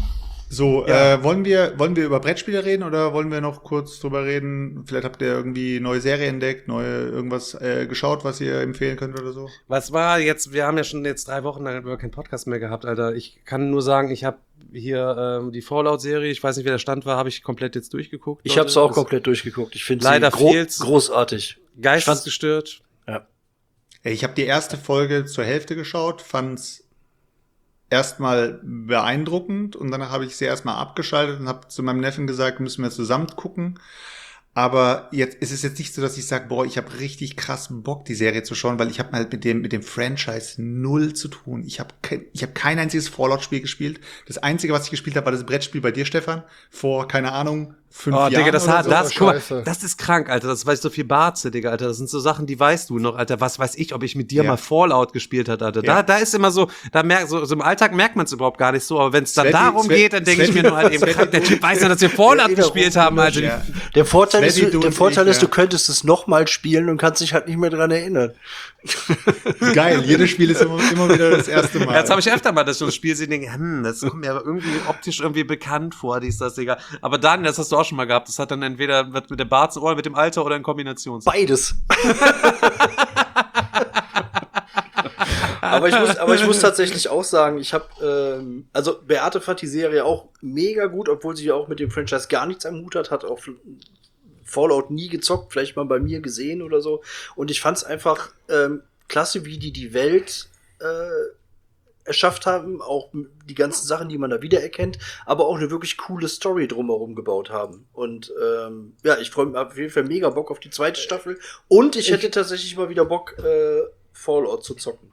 So, Ja. wollen wir über Brettspiele reden oder wollen wir noch kurz drüber reden? Vielleicht habt ihr irgendwie neue Serie entdeckt, irgendwas geschaut, was ihr empfehlen könnt oder so? Was war jetzt, wir haben ja schon jetzt 3 Wochen lang keinen Podcast mehr gehabt, Alter. Ich kann nur sagen, ich habe hier die Fallout-Serie, ich weiß nicht, wer der Stand war, habe ich komplett jetzt durchgeguckt. Ich habe es auch Das komplett durchgeguckt. Ich finde Leider fehlt's. großartig. Geistesgestört. Ich habe die erste Folge zur Hälfte geschaut, fand's erstmal beeindruckend und danach habe ich sie erstmal abgeschaltet und habe zu meinem Neffen gesagt, müssen wir zusammen gucken. Aber jetzt ist es jetzt nicht so, dass ich sage, boah, ich habe richtig krass Bock, die Serie zu schauen, weil ich habe halt mit dem Franchise null zu tun. Ich habe kein einziges Fallout-Spiel gespielt. Das Einzige, was ich gespielt habe, war das Brettspiel bei dir, Stefan, vor, keine Ahnung, 5 Jahren. Digga, das oder so. guck mal, Scheiße. das ist krank, Alter. Das weiß so viel Barze, Digga, Alter. Das sind so Sachen, die weißt du noch, Alter. Was weiß ich, ob ich mit dir Ja. mal Fallout gespielt hat, Alter. Ja. Da ist immer so, so im Alltag merkt man es überhaupt gar nicht so, aber wenn es dann Sveti, darum geht, dann denke ich mir nur halt eben, krank, der Typ weiß ja, dass wir Fallout gespielt haben, Alter. Ja. Der Vorteil Sveti, ist, du der und Vorteil ich, ist, du könntest es nochmal spielen und kannst dich halt nicht mehr dran erinnern. Geil, jedes Spiel ist immer wieder das erste Mal. Jetzt habe ich öfter mal das Spiel gesehen, denke, das kommt mir aber irgendwie optisch irgendwie bekannt vor, das, Digga. Aber dann, das hast du auch schon mal gehabt, das hat dann entweder mit der Barze oder mit dem Alter oder in Kombination. Beides. aber ich muss tatsächlich auch sagen, ich habe, also Beate fand die Serie auch mega gut, obwohl sie ja auch mit dem Franchise gar nichts am Hut hat auch Fallout nie gezockt, vielleicht mal bei mir gesehen oder so. Und ich fand's einfach klasse, wie die Welt erschafft haben, auch die ganzen Sachen, die man da wiedererkennt, aber auch eine wirklich coole Story drumherum gebaut haben. Und ja, ich freue mich auf jeden Fall mega Bock auf die zweite Staffel. Und ich hätte tatsächlich mal wieder Bock, Fallout zu zocken.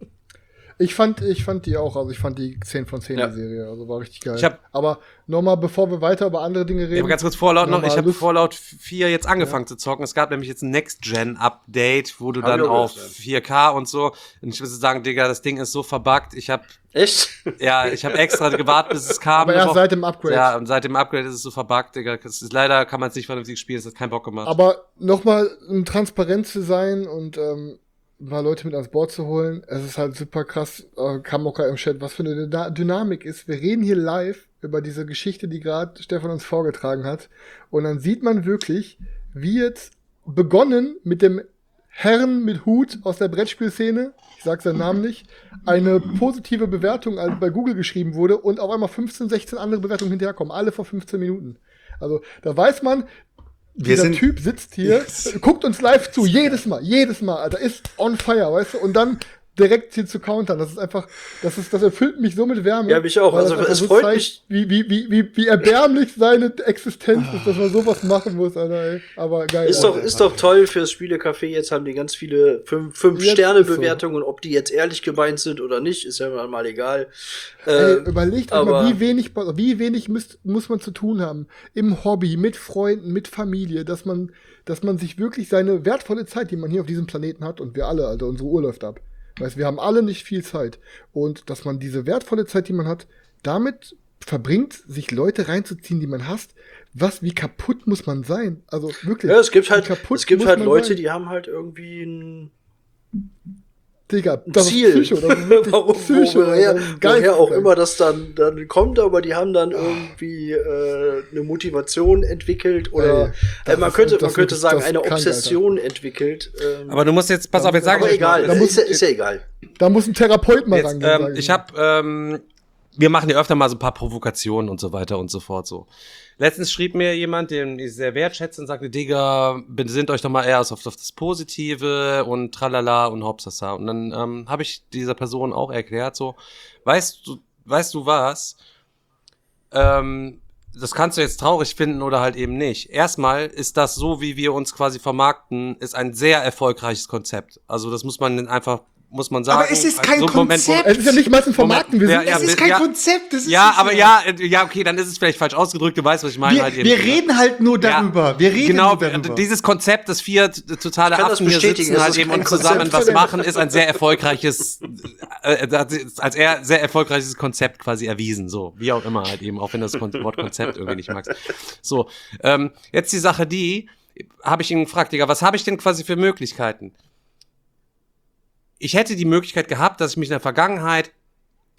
Ich fand die auch, also ich fand die 10 von 10 Ja. die Serie, also war richtig geil. Ich hab- Aber nochmal, bevor wir weiter über andere Dinge reden. Ja, aber ganz kurz Fallout noch, ich nochmal habe Lust- Fallout 4 jetzt angefangen zu zocken. Es gab nämlich jetzt ein Next-Gen-Update, wo du Hab dann ich auch auf gehört, 4K und so, und ich muss sagen, Digga, das Ding ist so verbuggt. Ich habe Echt? extra gewartet, bis es kam. Aber eine erst Woche- seit dem Upgrade. Ja, und seit dem Upgrade ist es so verbuggt, Digga. Leider kann man es nicht vernünftig spielen, es hat keinen Bock gemacht. Aber nochmal, um transparent zu sein und mal Leute mit ans Board zu holen, es ist halt super krass, kam auch gerade im Chat, was für eine Dynamik ist. Wir reden hier live über diese Geschichte, die gerade Stefan uns vorgetragen hat. Und dann sieht man wirklich, wie jetzt begonnen mit dem Herrn mit Hut aus der Brettspielszene, ich sag seinen Namen nicht, eine positive Bewertung bei Google geschrieben wurde und auf einmal 15, 16 andere Bewertungen hinterherkommen, alle vor 15 Minuten. Also da weiß man, dieser Typ sitzt hier, guckt uns live zu, jedes Mal, Alter, ist on fire, weißt du, und dann direkt hier zu countern, das erfüllt mich so mit Wärme. Ja, mich auch. weil Also, das einfach es so freut zeigt, wie erbärmlich seine Existenz ist, dass man sowas machen muss, Alter, ey. Aber geil. Ist doch toll fürs Spielecafé. Jetzt haben die ganz viele 5-Sterne-Bewertungen. Und ob die jetzt ehrlich gemeint sind oder nicht, ist ja mal egal. Überlegt euch mal, wie wenig muss man zu tun haben im Hobby, mit Freunden, mit Familie, dass man sich wirklich seine wertvolle Zeit, die man hier auf diesem Planeten hat, und wir alle, Alter, unsere Uhr läuft ab. Weißt, wir haben alle nicht viel Zeit. Und dass man diese wertvolle Zeit, die man hat, damit verbringt, sich Leute reinzuziehen, die man hasst. Wie kaputt muss man sein? Also wirklich. Ja, es gibt wie halt kaputt muss man Leute, sein? die haben halt irgendwie ein Digga, das Ziel. ist Psycho, das ist wirklich Psycho, woher Geil, auch immer das dann kommt, aber die haben dann irgendwie eine Motivation entwickelt oder man könnte sagen, eine Obsession entwickelt. Aber du musst jetzt, pass auf, jetzt sagen aber egal, ist ja egal. Da muss ein Therapeut mal jetzt, rangehen. wir machen ja öfter mal so ein paar Provokationen und so weiter und so fort so. Letztens schrieb mir jemand, den ich sehr wertschätze, und sagte, Digga, besinnt euch doch mal erst auf das Positive und tralala und hopsasa. Und dann habe ich dieser Person auch erklärt, so, weißt du was? Das kannst du jetzt traurig finden oder halt eben nicht. Erstmal ist das so, wie wir uns quasi vermarkten, ist ein sehr erfolgreiches Konzept. Also das muss man sagen. Aber es ist kein so, Konzept. Es ist ja nicht mal ein Vermarkten, wir sind. Es ist kein Konzept. Das ist Okay, dann ist es vielleicht falsch ausgedrückt, du weißt, was ich meine. Wir reden halt nur darüber. Wir reden nur darüber. Dieses Konzept, dass 4 totale Affen hier sitzen halt eben und zusammen was machen, ist ein sehr erfolgreiches, als sehr erfolgreiches Konzept quasi erwiesen, so, wie auch immer halt eben, auch wenn das Wort Konzept irgendwie nicht magst. So, jetzt die Sache habe ich ihn gefragt, Digga, was habe ich denn quasi für Möglichkeiten? Ich hätte die Möglichkeit gehabt, dass ich mich in der Vergangenheit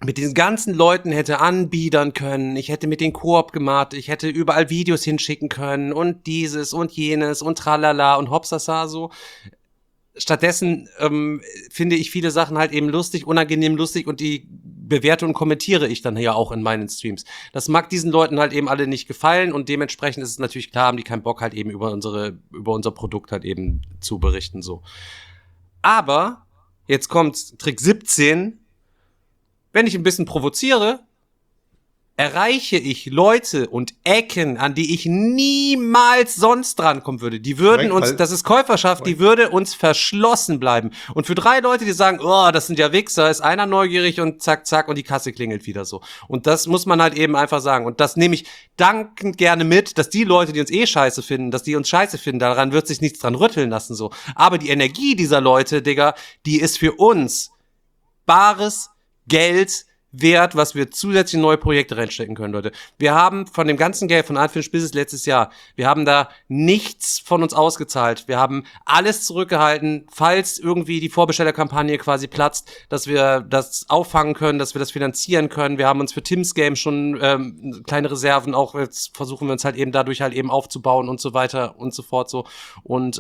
mit diesen ganzen Leuten hätte anbiedern können, ich hätte mit denen Koop gemacht, ich hätte überall Videos hinschicken können und dieses und jenes und tralala und hopsasa so. Stattdessen finde ich viele Sachen halt eben lustig, unangenehm lustig und die bewerte und kommentiere ich dann ja auch in meinen Streams. Das mag diesen Leuten halt eben alle nicht gefallen und dementsprechend ist es natürlich klar, haben die keinen Bock halt eben über unser Produkt halt eben zu berichten so. Aber jetzt kommt Trick 17. Wenn ich ein bisschen provoziere, erreiche ich Leute und Ecken, an die ich niemals sonst drankommen würde. Die würden uns, das ist Käuferschaft, die würde uns verschlossen bleiben. Und für 3 Leute, die sagen, oh, das sind ja Wichser, ist einer neugierig und zack, zack, und die Kasse klingelt wieder so. Und das muss man halt eben einfach sagen. Und das nehme ich dankend gerne mit, dass die Leute, die uns scheiße finden, dass die uns scheiße finden, daran wird sich nichts dran rütteln lassen so. Aber die Energie dieser Leute, Digga, die ist für uns bares Geld wert, was wir zusätzlich in neue Projekte reinstecken können, Leute. Wir haben von dem ganzen Geld, von Anfang bis letztes Jahr, wir haben da nichts von uns ausgezahlt. Wir haben alles zurückgehalten, falls irgendwie die Vorbestellerkampagne quasi platzt, dass wir das auffangen können, dass wir das finanzieren können. Wir haben uns für Tim's Game schon kleine Reserven, auch jetzt versuchen wir uns halt eben dadurch halt eben aufzubauen und so weiter und so fort so. Und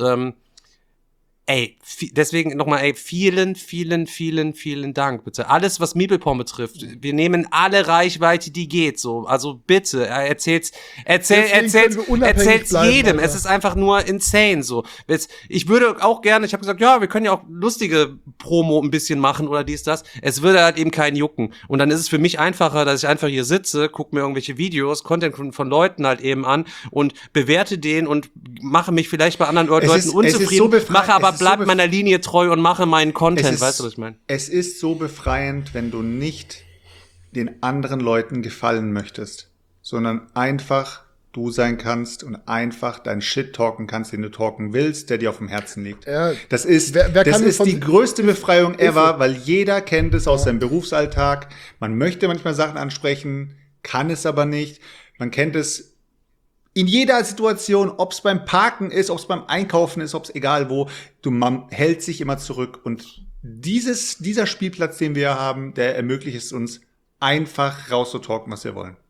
deswegen nochmal, vielen Dank, bitte. Alles, was Meepleporn betrifft, wir nehmen alle Reichweite, die geht, so. Also bitte, erzählt's jedem. Bleiben, es ist einfach nur insane, so. Ich würde auch gerne, ich habe gesagt, ja, wir können ja auch lustige Promo ein bisschen machen oder dies, das. Es würde halt eben keinen jucken. Und dann ist es für mich einfacher, dass ich einfach hier sitze, gucke mir irgendwelche Videos, Content von Leuten halt eben an und bewerte den und mache mich vielleicht bei anderen Leuten unzufrieden, mache aber bleib meiner Linie treu und mache meinen Content, weißt du, was ich meine? Es ist so befreiend, wenn du nicht den anderen Leuten gefallen möchtest, sondern einfach du sein kannst und einfach deinen Shit talken kannst, den du talken willst, der dir auf dem Herzen liegt. Ja, das ist die größte Befreiung ever, weil jeder kennt es aus seinem Berufsalltag. Man möchte manchmal Sachen ansprechen, kann es aber nicht. Man kennt es in jeder Situation, ob es beim Parken ist, ob es beim Einkaufen ist, ob es egal wo, man hält sich immer zurück. Und dieser Spielplatz, den wir haben, der ermöglicht es uns, einfach rauszutalken, was wir wollen.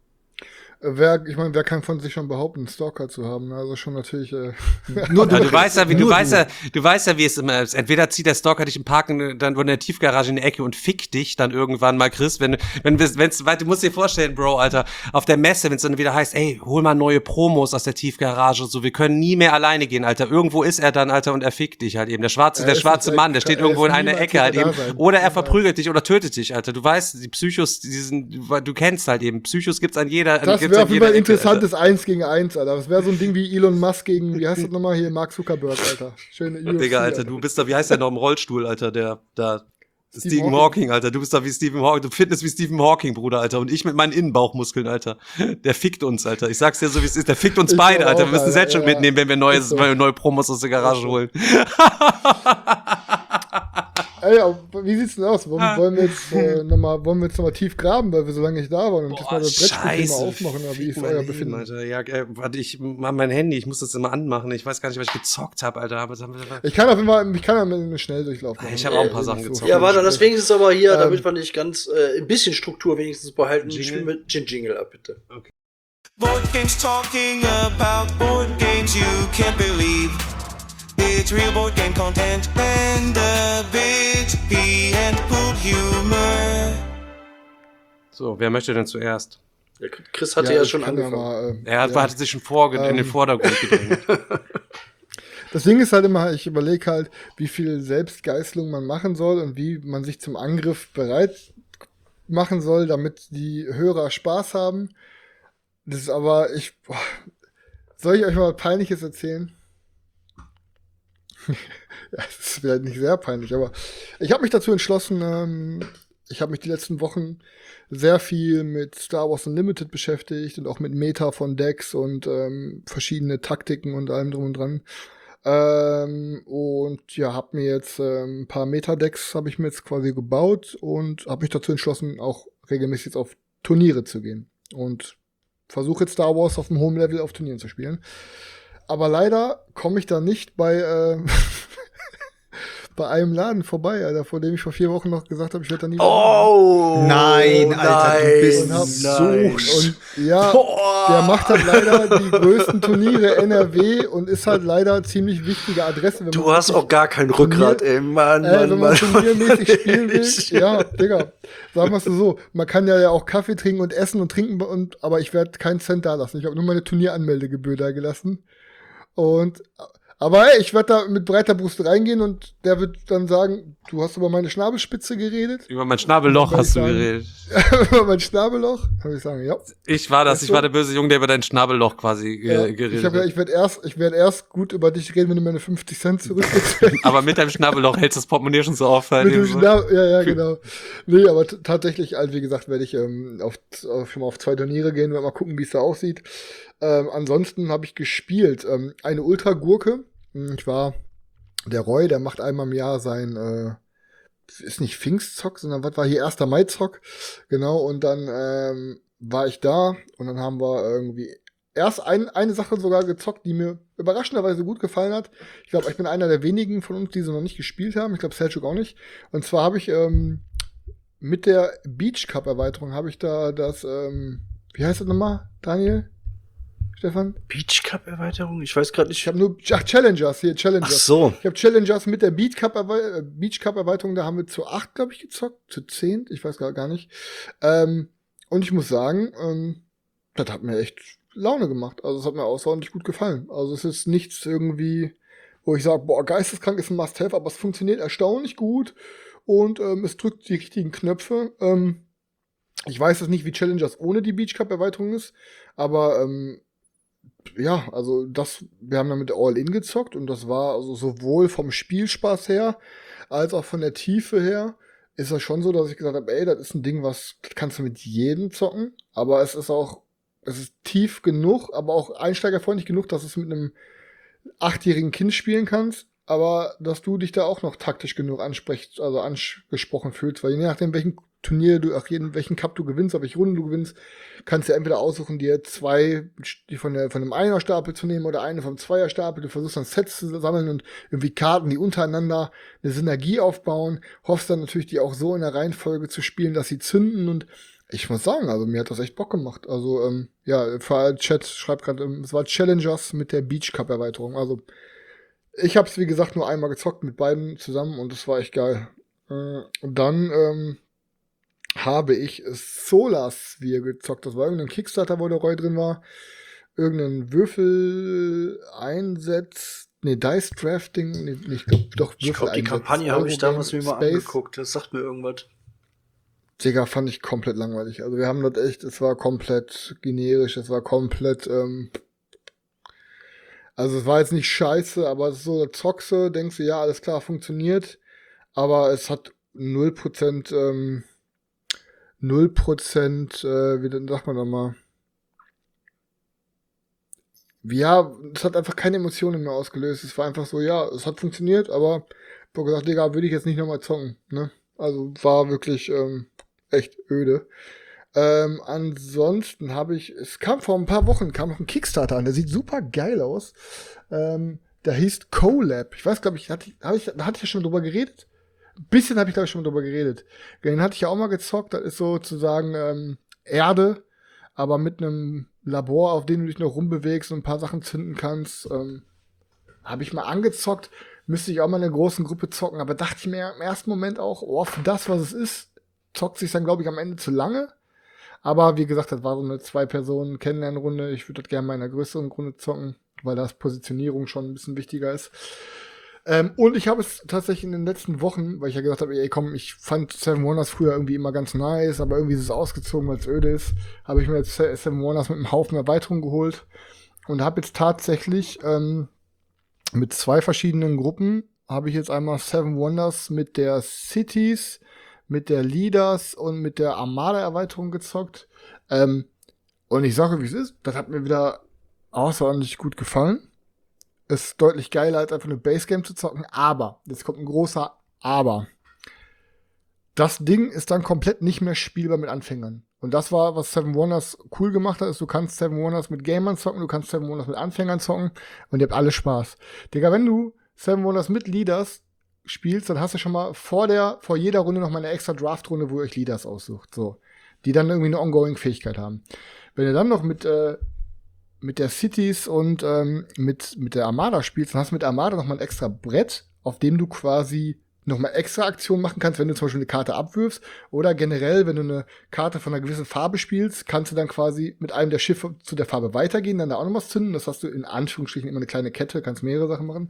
Wer kann von sich schon behaupten, einen Stalker zu haben? Also schon natürlich. Nur du weißt ja, wie es immer ist. Entweder zieht der Stalker dich im Park dann in der Tiefgarage in die Ecke und fickt dich dann irgendwann mal, Chris. Du musst dir vorstellen, Bro, Alter, auf der Messe, wenn es dann wieder heißt, ey, hol mal neue Promos aus der Tiefgarage, so, wir können nie mehr alleine gehen, Alter. Irgendwo ist er dann, Alter, und er fickt dich halt eben. Der schwarze Mann, der steht irgendwo in einer Ecke halt eben. Oder er verprügelt dich oder tötet dich, Alter. Du weißt, die Psychos, du kennst halt eben. Psychos gibt's an jeder. Das wäre auf jeden Fall ein interessantes 1 gegen 1, Alter. Das wäre so ein Ding wie Elon Musk gegen, wie heißt das nochmal hier, Mark Zuckerberg, Alter. Schöne UFC, Digga, Alter, du bist da, wie heißt der noch im Rollstuhl, Alter, Stephen Hawking, Alter. Du bist da wie Stephen Hawking, du fitness wie Stephen Hawking, Bruder, Alter. Und ich mit meinen Innenbauchmuskeln, Alter. Der fickt uns, Alter. Ich sag's dir so, wie es ist. Der fickt uns beide, Alter. Wir müssen Setschuk mitnehmen, wenn wir neue Promos aus der Garage holen. Ey, wie sieht's denn aus? Wollen wir jetzt nochmal tief graben, weil wir so lange nicht da waren und diesmal das Brettspiel-Thema aufmachen? Oder wie ist euer Befinden? Alter. Ja, warte, ich mach mein Handy, ich muss das immer anmachen. Ich weiß gar nicht, was ich gezockt habe, Alter. Ich kann ja einen Schnelldurchlauf machen. Ich habe auch ein paar Sachen gezockt. Ja, warte, das wenigstens aber hier, damit wir nicht ganz ein bisschen Struktur wenigstens behalten. Spiel mit Jingle ab, bitte. Okay. Board games talking about board games you can't believe. It's real board game content and a bit pee and poop humor. So, wer möchte denn zuerst? Ja, Chris hatte ja schon angefangen. Hatte sich schon in den Vordergrund gedrängt. Das Ding ist halt immer, ich überlege halt, wie viel Selbstgeißelung man machen soll und wie man sich zum Angriff bereit machen soll, damit die Hörer Spaß haben. Das ist aber, soll ich euch mal was Peinliches erzählen? Ja, das ist vielleicht nicht sehr peinlich, aber ich habe mich dazu entschlossen, ich habe mich die letzten Wochen sehr viel mit Star Wars Unlimited beschäftigt und auch mit Meta von Decks und verschiedene Taktiken und allem drum und dran. Und ja, habe mir jetzt ein paar Meta-Decks habe ich mir jetzt quasi gebaut und habe mich dazu entschlossen, auch regelmäßig jetzt auf Turniere zu gehen und versuche jetzt Star Wars auf einem hohen Level auf Turnieren zu spielen. Aber leider komme ich da nicht bei bei einem Laden vorbei, Alter, vor dem ich vor 4 Wochen noch gesagt habe, ich werde da nie Oh! Nein, Alter, du bist und hab- so Und ja, der macht halt leider die größten Turniere NRW und ist halt leider ziemlich wichtige Adresse. Wenn Du man hast wirklich auch gar kein Rückgrat, ey. Mann, wenn man turniermäßig spielen will, Ehrlich. ja, Digga, sagen wir es so, man kann ja auch Kaffee trinken und essen und trinken, aber ich werde keinen Cent da lassen. Ich habe nur meine Turnieranmeldegebühr da gelassen. Aber hey, ich werde da mit breiter Brust reingehen und der wird dann sagen, du hast über meine Schnabelspitze geredet. Über mein Schnabelloch Soll ich hast du sagen? geredet. Über mein Schnabelloch. Kann ich sagen, ja. Ich war das, Weißt ich du? war der böse Junge, der über dein Schnabelloch quasi Ja, geredet hat. ich werde erst gut über dich reden, wenn du meine 50 Cent zurückgibst. Aber mit deinem Schnabelloch hältst du das Portemonnaie schon so auf. Halt Mit dem eben so. ja, genau. Nee, aber tatsächlich, also wie gesagt, werde ich schon mal auf 2 Turniere gehen, werde mal gucken, wie es da aussieht. Ansonsten habe ich gespielt. Eine Ultra-Gurke. Der Roy, der macht einmal im Jahr sein, ist nicht Pfingstzock, sondern was war hier, 1. Mai-Zock. Genau, und dann war ich da und dann haben wir irgendwie erst eine Sache sogar gezockt, die mir überraschenderweise gut gefallen hat. Ich glaube, ich bin einer der wenigen von uns, die sie noch nicht gespielt haben. Ich glaube, Selchuk auch nicht. Und zwar habe ich mit der Beach Cup Erweiterung habe ich da das, wie heißt das nochmal, Daniel? Stefan? Beach Cup Erweiterung? Ich weiß gerade Ich nicht. habe nur, Challengers. Ach so. Ich habe Challengers mit der Beach Cup Erweiterung, da haben wir zu 8, glaube ich, gezockt. Zu 10, ich weiß gar nicht. Und ich muss sagen, das hat mir echt Laune gemacht. Also es hat mir außerordentlich gut gefallen. Also es ist nichts irgendwie, wo ich sage, boah, geisteskrank ist ein Must-Have, aber es funktioniert erstaunlich gut und es drückt die richtigen Knöpfe. Ich weiß jetzt nicht, wie Challengers ohne die Beach Cup Erweiterung ist, aber ja, also wir haben damit All-In gezockt und das war also sowohl vom Spielspaß her, als auch von der Tiefe her, ist das schon so, dass ich gesagt habe, ey, das ist ein Ding, das kannst du mit jedem zocken, aber es ist tief genug, aber auch einsteigerfreundlich genug, dass du es mit einem 8-jährigen Kind spielen kannst, aber dass du dich da auch noch taktisch genug angesprochen fühlst, weil je nachdem, welchen Turnier welchen Cup du gewinnst, welche Runde du gewinnst, kannst du entweder aussuchen, dir 2 die von einem Einer-Stapel zu nehmen oder eine vom Zweier-Stapel. Du versuchst dann Sets zu sammeln und irgendwie Karten, die untereinander eine Synergie aufbauen. Hoffst dann natürlich, die auch so in der Reihenfolge zu spielen, dass sie zünden. Und ich muss sagen, also mir hat das echt Bock gemacht. Also, ja, Chat schreibt gerade, es war Challengers mit der Beach Cup Erweiterung. Also, ich hab's, wie gesagt, nur einmal gezockt mit beiden zusammen und es war echt geil. Und dann, habe ich Solar Sphere gezockt. Das war irgendein Kickstarter, wo der Roy drin war. Irgendein Würfel-Einsatz. Nee, Dice Drafting. Nee, ich glaube, doch Ich glaube, die Kampagne habe ich damals mir mal angeguckt. Das sagt mir irgendwas. Digga, fand ich komplett langweilig. Also wir haben das echt, es war komplett generisch, es war komplett, also es war jetzt nicht scheiße, aber es ist so, zockse, denkst du, ja, alles klar, funktioniert. Aber es hat 0%, 0%, wie denn sagt man da mal? Ja, es hat einfach keine Emotionen mehr ausgelöst. Es war einfach so, ja, es hat funktioniert, aber ich habe gesagt, Digga, würde ich jetzt nicht nochmal zocken, ne? Also war wirklich echt öde. Ansonsten es kam vor ein paar Wochen, noch ein Kickstarter an, der sieht super geil aus. Der hieß CoLab. Ich weiß, glaube ich, hatte ich ja schon drüber geredet? Ein bisschen habe ich, glaube ich, schon drüber geredet. Den hatte ich ja auch mal gezockt. Das ist sozusagen Erde, aber mit einem Labor, auf dem du dich noch rumbewegst und ein paar Sachen zünden kannst. Habe ich mal angezockt. Müsste ich auch mal in einer großen Gruppe zocken. Aber dachte ich mir im ersten Moment auch, oh, für das, was es ist, zockt sich dann, glaube ich, am Ende zu lange. Aber wie gesagt, das war so eine 2-Personen-Kennenlernrunde. Ich würde das gerne mal in einer größeren Runde zocken, weil das Positionierung schon ein bisschen wichtiger ist. Und ich habe es tatsächlich in den letzten Wochen, weil ich ja gesagt habe, ey komm, ich fand Seven Wonders früher irgendwie immer ganz nice, aber irgendwie ist es ausgezogen, weil es öde ist, habe ich mir jetzt Seven Wonders mit einem Haufen Erweiterung geholt und habe jetzt tatsächlich mit 2 verschiedenen Gruppen, habe ich jetzt einmal Seven Wonders mit der Cities, mit der Leaders und mit der Armada-Erweiterung gezockt. Und ich sage, wie es ist, das hat mir wieder außerordentlich gut gefallen. Ist deutlich geiler, als einfach eine Basegame zu zocken. Aber, jetzt kommt ein großer Aber. Das Ding ist dann komplett nicht mehr spielbar mit Anfängern. Und das war, was Seven Wonders cool gemacht hat, ist, du kannst Seven Wonders mit Gamern zocken, du kannst Seven Wonders mit Anfängern zocken und ihr habt alle Spaß. Digga, wenn du Seven Wonders mit Leaders spielst, dann hast du schon mal vor jeder Runde noch mal eine extra Draft-Runde, wo ihr euch Leaders aussucht, so. Die dann irgendwie eine Ongoing-Fähigkeit haben. Wenn ihr dann noch mit der Cities und mit der Armada spielst, dann hast du mit der Armada noch mal ein extra Brett, auf dem du quasi noch mal extra Aktionen machen kannst, wenn du zum Beispiel eine Karte abwirfst oder generell, wenn du eine Karte von einer gewissen Farbe spielst, kannst du dann quasi mit einem der Schiffe zu der Farbe weitergehen, dann da auch noch was zünden. Das hast du in Anführungsstrichen immer eine kleine Kette, kannst mehrere Sachen machen.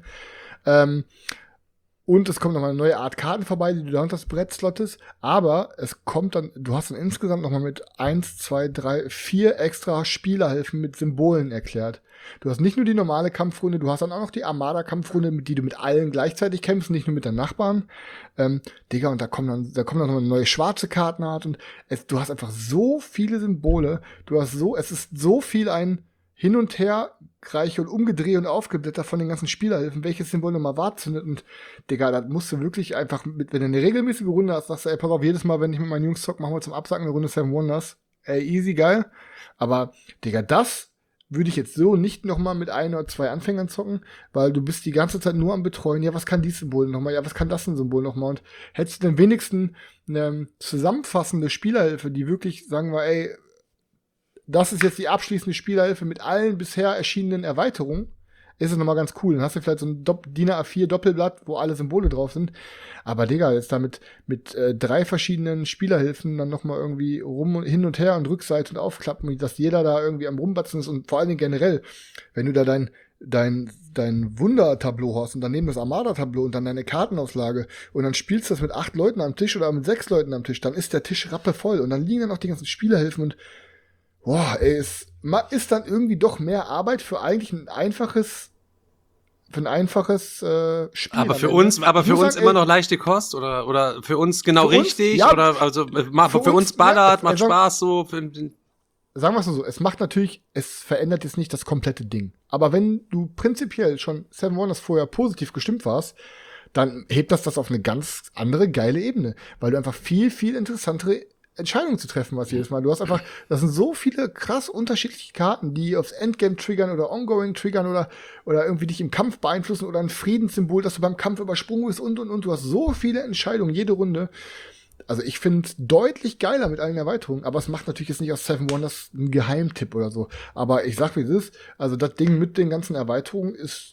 Und es kommt noch mal eine neue Art Karten vorbei, die du da unter das Brett slottest. Aber es kommt dann, du hast dann insgesamt noch mal mit 1, 2, 3, 4 extra Spielerhilfen mit Symbolen erklärt. Du hast nicht nur die normale Kampfrunde, du hast dann auch noch die Armada-Kampfrunde, mit die du mit allen gleichzeitig kämpfst, nicht nur mit deinen Nachbarn. Digga, und da kommt dann noch mal eine neue schwarze Kartenart und du hast einfach so viele Symbole. Es ist so viel ein Hin und Her reiche und umgedreht und aufgeblättert von den ganzen Spielerhilfen, welches Symbol nochmal wahrzündet. Und Digga, da musst du wirklich einfach, wenn du eine regelmäßige Runde hast, sagst du, ey, pass auf, jedes Mal, wenn ich mit meinen Jungs zock, machen wir zum Absacken eine Runde Seven Wonders. Ey, easy, geil. Aber, Digga, das würde ich jetzt so nicht nochmal mit 1 oder 2 Anfängern zocken, weil du bist die ganze Zeit nur am Betreuen. Ja, was kann dieses Symbol nochmal? Ja, was kann das ein Symbol nochmal? Und hättest du dann wenigstens eine zusammenfassende Spielerhilfe, die wirklich sagen wir, ey, das ist jetzt die abschließende Spielerhilfe mit allen bisher erschienenen Erweiterungen, ist es nochmal ganz cool. Dann hast du vielleicht so ein DIN A4 Doppelblatt, wo alle Symbole drauf sind. Aber Digga, jetzt damit mit 3 verschiedenen Spielerhilfen dann nochmal irgendwie hin und her und Rückseite und aufklappen, dass jeder da irgendwie am Rumbatzen ist und vor allen Dingen generell, wenn du da dein Wundertableau hast und daneben das Armada-Tableau und dann deine Kartenauslage und dann spielst du das mit 8 Leuten am Tisch oder mit 6 Leuten am Tisch, dann ist der Tisch rappevoll und dann liegen dann noch die ganzen Spielerhilfen und boah, ey, es ist dann irgendwie doch mehr Arbeit für eigentlich ein einfaches Spiel. Aber für uns immer noch leichte Kost oder für uns genau für richtig uns, ja, oder also für uns ballert, macht Spaß so. Sagen wir es so, es verändert jetzt nicht das komplette Ding. Aber wenn du prinzipiell schon Seven Wonders vorher positiv gestimmt warst, dann hebt das auf eine ganz andere geile Ebene, weil du einfach viel, viel interessantere Entscheidungen zu treffen was jedes Mal. Du hast einfach, das sind so viele krass unterschiedliche Karten, die aufs Endgame triggern oder Ongoing triggern oder irgendwie dich im Kampf beeinflussen oder ein Friedenssymbol, dass du beim Kampf übersprungen bist und. Du hast so viele Entscheidungen jede Runde. Also ich finde es deutlich geiler mit allen Erweiterungen, aber es macht natürlich jetzt nicht aus Seven Wonders einen Geheimtipp oder so. Aber ich sag, wie es ist, also das Ding mit den ganzen Erweiterungen ist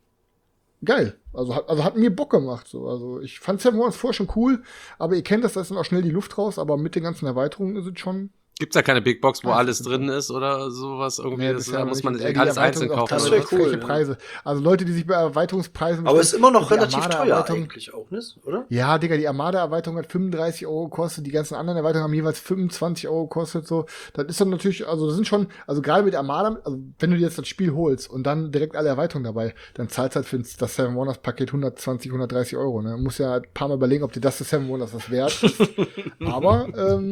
geil. Also hat mir Bock gemacht. So. Also ich fand Seven Wonders vorher schon cool, aber ihr kennt das, da ist dann auch schnell die Luft raus, aber mit den ganzen Erweiterungen ist es schon. Gibt's da keine Big Box, wo alles drin ist oder sowas irgendwie? Nee, da muss man alles einzeln kaufen. Das wäre cool. Ja. Preise. Also Leute, die sich bei Erweiterungspreisen. Aber es ist immer noch relativ teuer eigentlich auch, ne? Oder? Ja, Digga, die Armada-Erweiterung hat 35 € gekostet, die ganzen anderen Erweiterungen haben jeweils 25 € gekostet, so. Das ist dann natürlich, also das sind schon, also gerade mit Armada, also wenn du dir jetzt das Spiel holst und dann direkt alle Erweiterungen dabei, dann zahlst halt für das Seven Wonders Paket 120, 130 €, ne? Du musst ja ein paar Mal überlegen, ob dir das Seven Wonders was wert ist. Aber,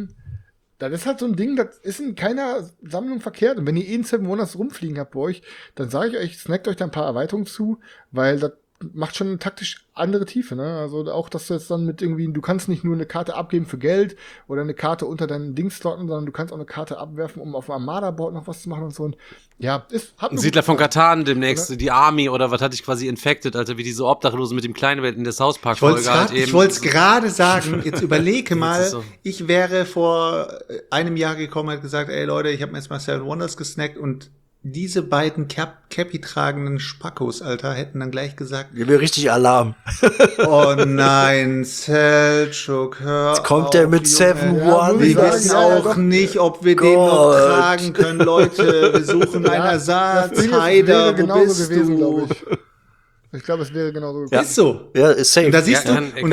das ist halt so ein Ding, das ist in keiner Sammlung verkehrt. Und wenn ihr in 7 Wonders rumfliegen habt bei euch, dann sage ich euch, snackt euch da ein paar Erweiterungen zu, weil das macht schon eine taktisch andere Tiefe, ne? Also auch, dass du jetzt dann mit irgendwie, du kannst nicht nur eine Karte abgeben für Geld oder eine Karte unter deinen Dings slotten, sondern du kannst auch eine Karte abwerfen, um auf dem Armada-Board noch was zu machen und so. Und ja, hat ein Siedler von Katan demnächst, oder? Die Army oder was hatte ich quasi infected, Alter, wie diese Obdachlosen mit dem Kleinwelt in der South Park-Folge halt eben. Ich wollte es gerade sagen, jetzt überlege mal, so. Ich wäre vor einem Jahr gekommen und gesagt, ey Leute, ich habe mir jetzt mal Seven Wonders gesnackt und diese beiden Cappy-tragenden Spackos, Alter, hätten dann gleich gesagt... Hier wäre richtig Alarm. Oh nein, Selchuk, hör jetzt kommt der mit Seven Wonders. Wir wissen auch nicht, ob wir den noch tragen können, Leute. Wir suchen einen Ersatz. Heider, wo bist gewesen, du? Ich glaube, es wäre genauso gewesen. Ja. Ist so. Ja, ist safe. Und da siehst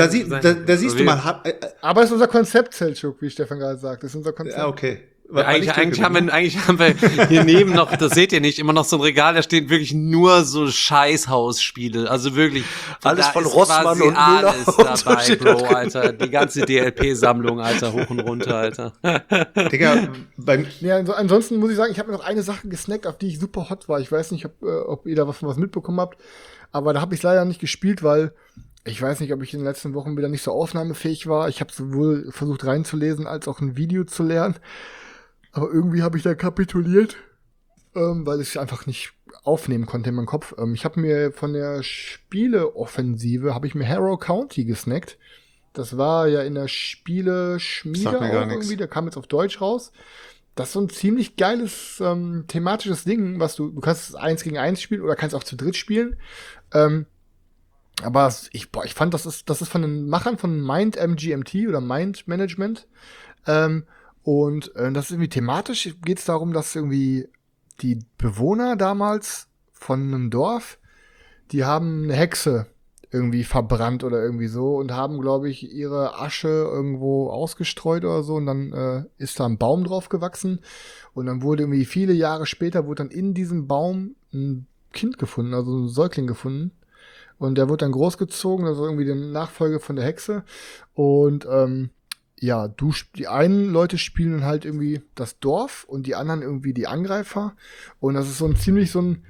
da siehst du mal... Aber es ist unser Konzept, Selchuk, wie Stefan gerade sagt. Das ist unser Konzept. Ja, okay. Eigentlich haben wir hier neben noch, das seht ihr nicht, immer noch so ein Regal, da steht wirklich nur so Scheißhausspiele. Also wirklich. Alles von Rossmann und Müller. Alles dabei, so Bro, Alter. Die ganze DLP-Sammlung, Alter, hoch und runter, Alter. Digga, ja, ansonsten muss ich sagen, ich habe mir noch eine Sache gesnackt, auf die ich super hot war. Ich weiß nicht, ob ihr da was mitbekommen habt, aber da habe ich leider nicht gespielt, weil ich weiß nicht, ob ich in den letzten Wochen wieder nicht so aufnahmefähig war. Ich habe sowohl versucht reinzulesen, als auch ein Video zu lernen. Aber irgendwie habe ich da kapituliert, weil ich einfach nicht aufnehmen konnte in meinem Kopf. Ich habe mir von der Spieleoffensive, habe ich mir Harrow County gesnackt. Das war ja in der Spieleschmiede Sagt mir auch gar nix. irgendwie, der kam jetzt auf Deutsch raus. Das ist so ein ziemlich geiles thematisches Ding, was du kannst es 1 gegen 1 spielen oder kannst auch zu dritt spielen. Aber ich fand, das ist von den Machern von Mind MGMT oder Mind Management. Und das ist irgendwie thematisch, geht es darum, dass irgendwie die Bewohner damals von einem Dorf, die haben eine Hexe irgendwie verbrannt oder irgendwie so und haben, glaube ich, ihre Asche irgendwo ausgestreut oder so und dann ist da ein Baum drauf gewachsen und dann wurde irgendwie viele Jahre später wurde dann in diesem Baum ein Kind gefunden, also ein Säugling gefunden und der wurde dann großgezogen, also irgendwie die Nachfolge von der Hexe und ja, die einen Leute spielen halt irgendwie das Dorf und die anderen irgendwie die Angreifer und das ist so ein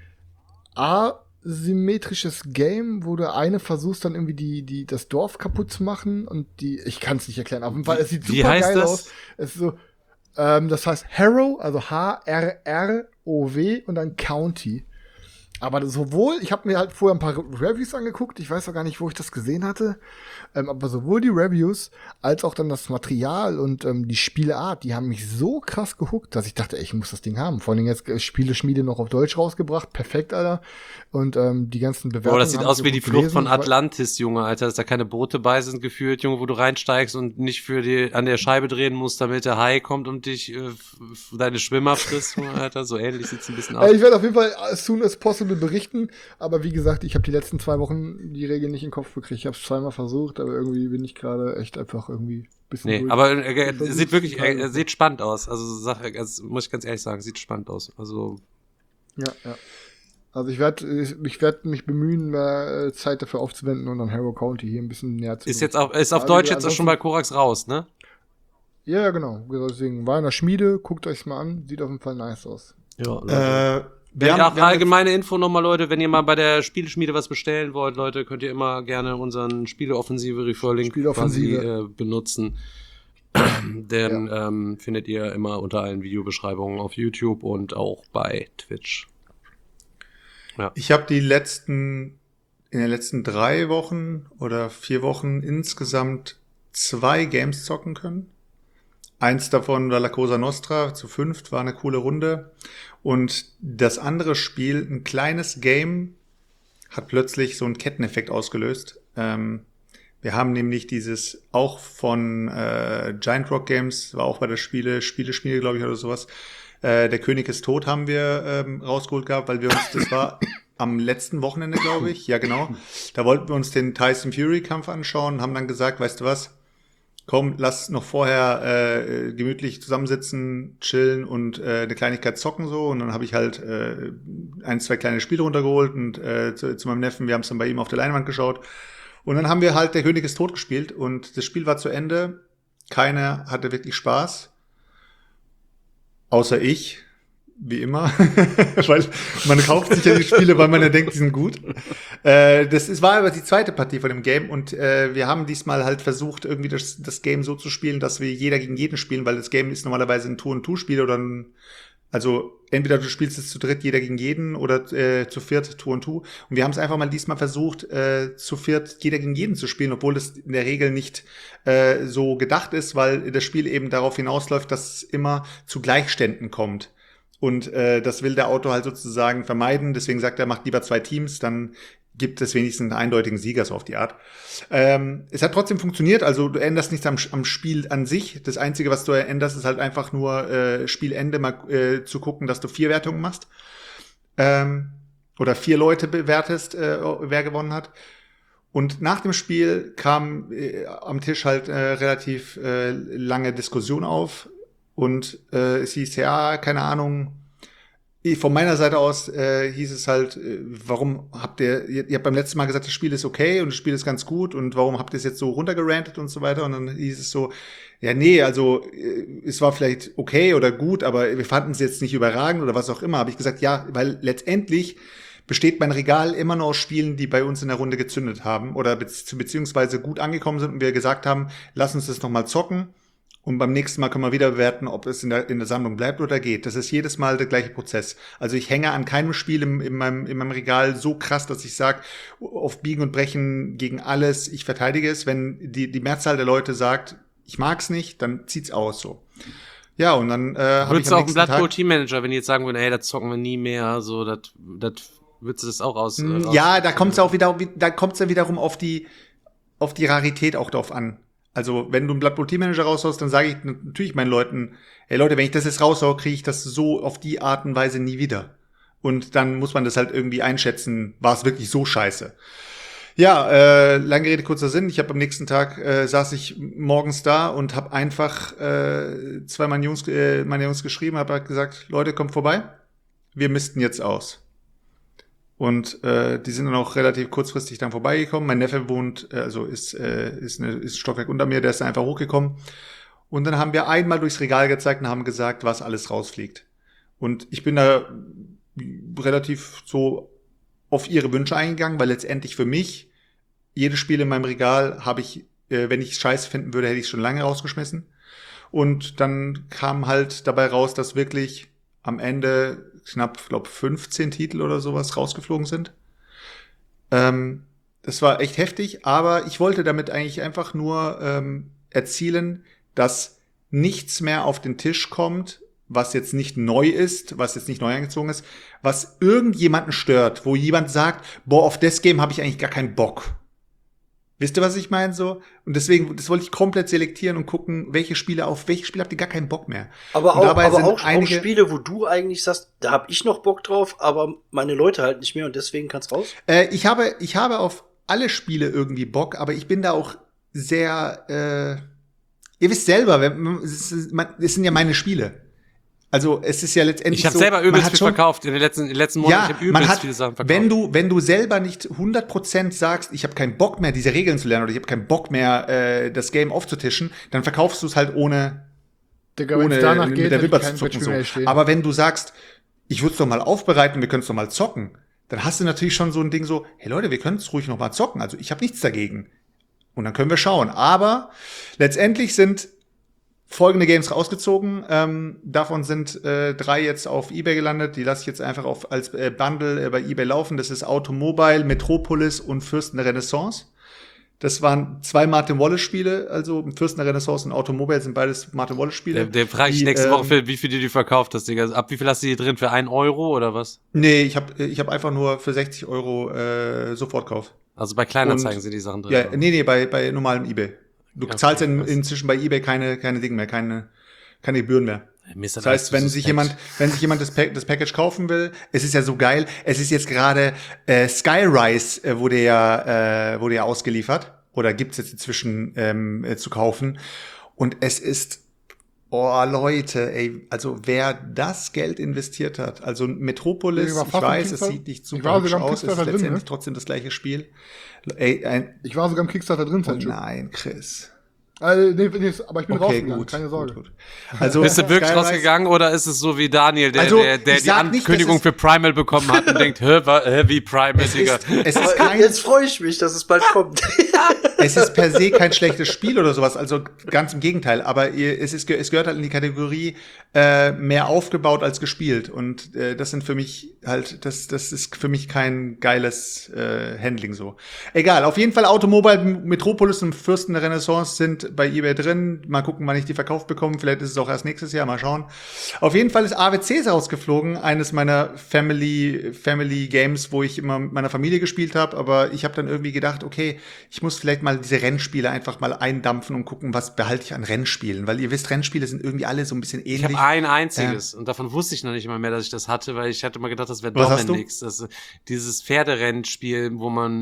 asymmetrisches Game, wo du eine versuchst dann irgendwie das Dorf kaputt zu machen und ich kann es nicht erklären. Auf jeden Fall, es sieht Wie super heißt geil das? aus. Es ist so, das heißt Harrow, also H-R-R-O-W und dann County. Aber sowohl, ich habe mir halt vorher ein paar Reviews angeguckt, ich weiß auch gar nicht, wo ich das gesehen hatte, aber sowohl die Reviews als auch dann das Material und die Spieleart, die haben mich so krass gehuckt, dass ich dachte, ey, ich muss das Ding haben. Vor allem jetzt Spieleschmiede noch auf Deutsch rausgebracht, perfekt, Alter. Und die ganzen Bewertungen. Boah, das sieht haben aus sie wie die gut Flucht gelesen. von Atlantis, Junge, Alter, dass da keine Boote bei sind, gefühlt, Junge, wo du reinsteigst und nicht an der Scheibe drehen musst, damit der Hai kommt und dich deine Schwimmer frisst, Junge, Alter, so ähnlich sieht's ein bisschen aus. Ich werde auf jeden Fall as soon as possible berichten, aber wie gesagt, ich habe die letzten 2 Wochen die Regeln nicht in den Kopf gekriegt. Ich habe es zweimal versucht, aber irgendwie bin ich gerade echt einfach irgendwie ein bisschen Nee, durch. aber versuch's sieht wirklich, gerade. sieht spannend aus. Also muss ich ganz ehrlich sagen, sieht spannend aus. Also Ja. Also ich werd mich bemühen, mehr Zeit dafür aufzuwenden und dann Harrow County hier ein bisschen näher zu ist bringen. auf Also Deutsch jetzt auch schon ansonsten- bei Korax raus, ne? Ja, genau. Deswegen war in der Schmiede, guckt euch's mal an, sieht auf jeden Fall nice aus. Ja. Wir haben allgemeine Info nochmal, Leute, wenn ihr mal bei der Spieleschmiede was bestellen wollt, Leute, könnt ihr immer gerne unseren Spieleoffensive-Referral-Link Spieleoffensive. quasi benutzen. Den findet ihr immer unter allen Videobeschreibungen auf YouTube und auch bei Twitch. Ich habe in den letzten 3 Wochen oder 4 Wochen insgesamt 2 Games zocken können. Eins davon war La Cosa Nostra, zu 5, war eine coole Runde. Und das andere Spiel, ein kleines Game, hat plötzlich so einen Ketteneffekt ausgelöst. Wir haben nämlich dieses auch von Giant Rock Games, war auch bei der Spieleschmiede, glaube ich, oder sowas. Der König ist tot haben wir rausgeholt gehabt, weil wir uns, das war am letzten Wochenende, glaube ich, ja genau, da wollten wir uns den Tyson Fury Kampf anschauen und haben dann gesagt, weißt du was, komm, lass noch vorher gemütlich zusammensitzen, chillen und eine Kleinigkeit zocken so. Und dann habe ich halt 1, 2 kleine Spiele runtergeholt und zu meinem Neffen, wir haben es dann bei ihm auf der Leinwand geschaut. Und dann haben wir halt Der König ist tot gespielt und das Spiel war zu Ende. Keiner hatte wirklich Spaß. Außer ich, wie immer. Weil man kauft sich ja die Spiele, weil man ja denkt, die sind gut. War aber die zweite Partie von dem Game und wir haben diesmal halt versucht, irgendwie das Game so zu spielen, dass wir jeder gegen jeden spielen, weil das Game ist normalerweise ein Two-on-Two-Spiel oder also entweder du spielst es zu dritt, jeder gegen jeden oder zu viert, Two-on-Two. Und wir haben es einfach mal diesmal versucht, zu viert jeder gegen jeden zu spielen, obwohl das in der Regel nicht so gedacht ist, weil das Spiel eben darauf hinausläuft, dass es immer zu Gleichständen kommt. Und das will der Autor halt sozusagen vermeiden. Deswegen sagt er, macht lieber 2 Teams, dann gibt es wenigstens einen eindeutigen Sieger, so auf die Art. Es hat trotzdem funktioniert, also du änderst nichts am Spiel an sich. Das Einzige, was du änderst, ist halt einfach nur Spielende mal zu gucken, dass du 4 Wertungen machst. Oder 4 Leute bewertest, wer gewonnen hat. Und nach dem Spiel kam am Tisch halt relativ lange Diskussion auf. Und es hieß, ja, keine Ahnung, von meiner Seite aus hieß es halt, warum habt ihr habt beim letzten Mal gesagt, das Spiel ist okay und das Spiel ist ganz gut und warum habt ihr es jetzt so runtergerantet und so weiter? Und dann hieß es so, ja, nee, also es war vielleicht okay oder gut, aber wir fanden es jetzt nicht überragend oder was auch immer. Habe ich gesagt, ja, weil letztendlich besteht mein Regal immer noch aus Spielen, die bei uns in der Runde gezündet haben oder beziehungsweise gut angekommen sind und wir gesagt haben, lass uns das noch mal zocken. Und beim nächsten Mal können wir wieder bewerten, ob es in der Sammlung bleibt oder geht. Das ist jedes Mal der gleiche Prozess. Also ich hänge an keinem Spiel in meinem Regal so krass, dass ich sage, auf Biegen und Brechen gegen alles, ich verteidige es. Wenn die Mehrzahl der Leute sagt, ich mag's nicht, dann zieht's aus so. Ja, und dann habe ich Würdest du auch einen Blood Bowl Teammanager, wenn die jetzt sagen würden, ey, da zocken wir nie mehr, so, würdest du das auch aus? Ja, da kommt's auch wieder, wiederum auf die Rarität auch drauf an. Also, wenn du einen Blood Bowl Teammanager raushaust, dann sage ich natürlich meinen Leuten, hey Leute, wenn ich das jetzt raushau, kriege ich das so auf die Art und Weise nie wieder. Und dann muss man das halt irgendwie einschätzen, war es wirklich so scheiße. Ja, lange Rede, kurzer Sinn. Ich habe am nächsten Tag, saß ich morgens da und habe einfach zwei meiner Jungs geschrieben, habe halt gesagt, Leute, kommt vorbei, wir misten jetzt aus. Und die sind dann auch relativ kurzfristig dann vorbeigekommen. Mein Neffe wohnt, ist ein Stockwerk unter mir, der ist dann einfach hochgekommen. Und dann haben wir einmal durchs Regal gezeigt und haben gesagt, was alles rausfliegt. Und ich bin da relativ so auf ihre Wünsche eingegangen, weil letztendlich für mich, jedes Spiel in meinem Regal habe ich, wenn ich es scheiße finden würde, hätte ich es schon lange rausgeschmissen. Und dann kam halt dabei raus, dass wirklich am Ende knapp, 15 Titel oder sowas rausgeflogen sind. Das war echt heftig, aber ich wollte damit eigentlich einfach nur erzielen, dass nichts mehr auf den Tisch kommt, was jetzt nicht neu ist, was jetzt nicht neu eingezogen ist, was irgendjemanden stört, wo jemand sagt, boah, auf das Game habe ich eigentlich gar keinen Bock. Wisst ihr, was ich meine so? Und deswegen, das wollte ich komplett selektieren und gucken, auf welche Spiele habt ihr gar keinen Bock mehr. Aber auch Spiele, wo du eigentlich sagst, da hab ich noch Bock drauf, aber meine Leute halt nicht mehr und deswegen kann's raus? Ich habe auf alle Spiele irgendwie Bock, aber ich bin da auch sehr, ihr wisst selber, es sind ja meine Spiele. Also es ist ja letztendlich ich habe selber übelst viel verkauft in den letzten Monaten. Ja, ich habe übelst viele Sachen verkauft. Wenn du selber nicht 100% sagst, ich habe keinen Bock mehr, diese Regeln zu lernen oder ich habe keinen Bock mehr, das Game aufzutischen, dann verkaufst du es halt ohne danach mit geht, der Wimper zu zucken. So. Aber wenn du sagst, ich würde es doch mal aufbereiten, wir können es doch mal zocken, dann hast du natürlich schon so ein Ding so, hey Leute, wir können es ruhig noch mal zocken. Also ich habe nichts dagegen. Und dann können wir schauen. Aber letztendlich sind folgende Games rausgezogen. Davon sind 3 jetzt auf eBay gelandet. Die lasse ich jetzt einfach als Bundle bei eBay laufen. Das ist Automobile, Metropolis und Fürsten der Renaissance. Das waren 2 Martin Wallace-Spiele. Also Fürsten der Renaissance und Automobile sind beides Martin Wallace-Spiele. Der frage ich nächste Woche, wie viel du die verkauft hast, Digga. Ab wie viel hast du die drin? Für 1 Euro oder was? Nee, ich hab einfach nur für 60 Euro Sofortkauf. Also bei Kleinanzeigen sind die Sachen drin? Ja, nee, bei normalem eBay. Du zahlst inzwischen bei eBay keine Dinge mehr, keine Gebühren mehr. Das heißt, wenn sich jemand das Package kaufen will, es ist ja so geil, es ist jetzt gerade Skyrise wurde ja ausgeliefert oder gibt's jetzt inzwischen zu kaufen und es ist Leute, ey, also wer das Geld investiert hat, also Metropolis, ich weiß, es sieht nicht super hübsch aus, es ist letztendlich trotzdem das gleiche Spiel. Ey, ich war sogar im Kickstarter drin, nein, Chris. Nee, aber ich bin rausgegangen, gut, keine Sorge. Gut. Also, bist du wirklich rausgegangen oder ist es so wie Daniel, der die Ankündigung nicht, für Primal bekommen hat und denkt, wie Primal, Digga. Jetzt freue ich mich, dass es bald kommt. Es ist per se kein schlechtes Spiel oder sowas, also ganz im Gegenteil, aber es gehört halt in die Kategorie mehr aufgebaut als gespielt und das sind für mich halt, das ist für mich kein geiles Handling so. Egal, auf jeden Fall Automobile, Metropolis und Fürsten der Renaissance sind bei eBay drin. Mal gucken, wann ich die verkauft bekomme. Vielleicht ist es auch erst nächstes Jahr. Mal schauen. Auf jeden Fall ist AWC rausgeflogen. Eines meiner Family Games, wo ich immer mit meiner Familie gespielt habe. Aber ich habe dann irgendwie gedacht, okay, ich muss vielleicht mal diese Rennspiele einfach mal eindampfen und gucken, was behalte ich an Rennspielen. Weil ihr wisst, Rennspiele sind irgendwie alle so ein bisschen ähnlich. Ich habe ein einziges. Und davon wusste ich noch nicht mal mehr, dass ich das hatte, weil ich hatte mal gedacht, das wäre Dominix. Dieses Pferderennspiel,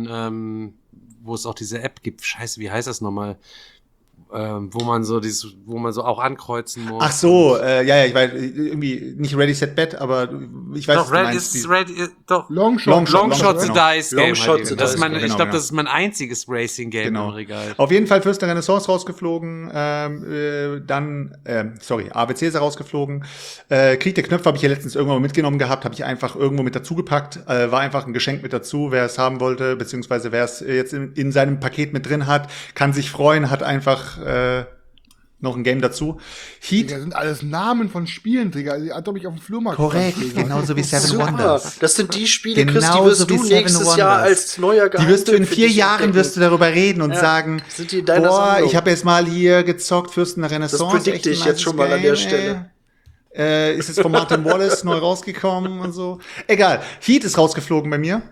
wo es auch diese App gibt. Scheiße, wie heißt das nochmal? Wo man so auch ankreuzen muss. Ach so, ja, ich weiß, irgendwie nicht Ready, Set, Bet, aber ich weiß, doch, Longshot the Dice Game. Ich glaube, das ist mein einziges Racing Game im Regal. Auf jeden Fall Fürsten der Renaissance rausgeflogen, AWC ist rausgeflogen. Krieg der Knöpfe habe ich ja letztens irgendwann mitgenommen gehabt, habe ich einfach irgendwo mit dazu gepackt, war einfach ein Geschenk mit dazu, wer es haben wollte, beziehungsweise wer es jetzt in seinem Paket mit drin hat, kann sich freuen, hat einfach noch ein Game dazu. Heat. Das sind alles Namen von Spielen, Digga. Als ob ich auf dem Flohmarkt Korrekt, stehe. genauso wie Seven Super. Wonders. Das sind die Spiele, Chris, die Genauso wirst wie du Seven nächstes Wonders. Jahr als neuer Die wirst du in Geheimtipp für 4 dich Jahren entdecken. wirst du darüber reden und Ja. sagen, Sind die in deiner boah, Sammlung? ich habe jetzt mal hier gezockt, Fürsten der Renaissance. Das predikte echt ich ein jetzt schon mal an der nices Stelle. Game, ist jetzt von Martin Wallace neu rausgekommen und so. Egal. Heat ist rausgeflogen bei mir.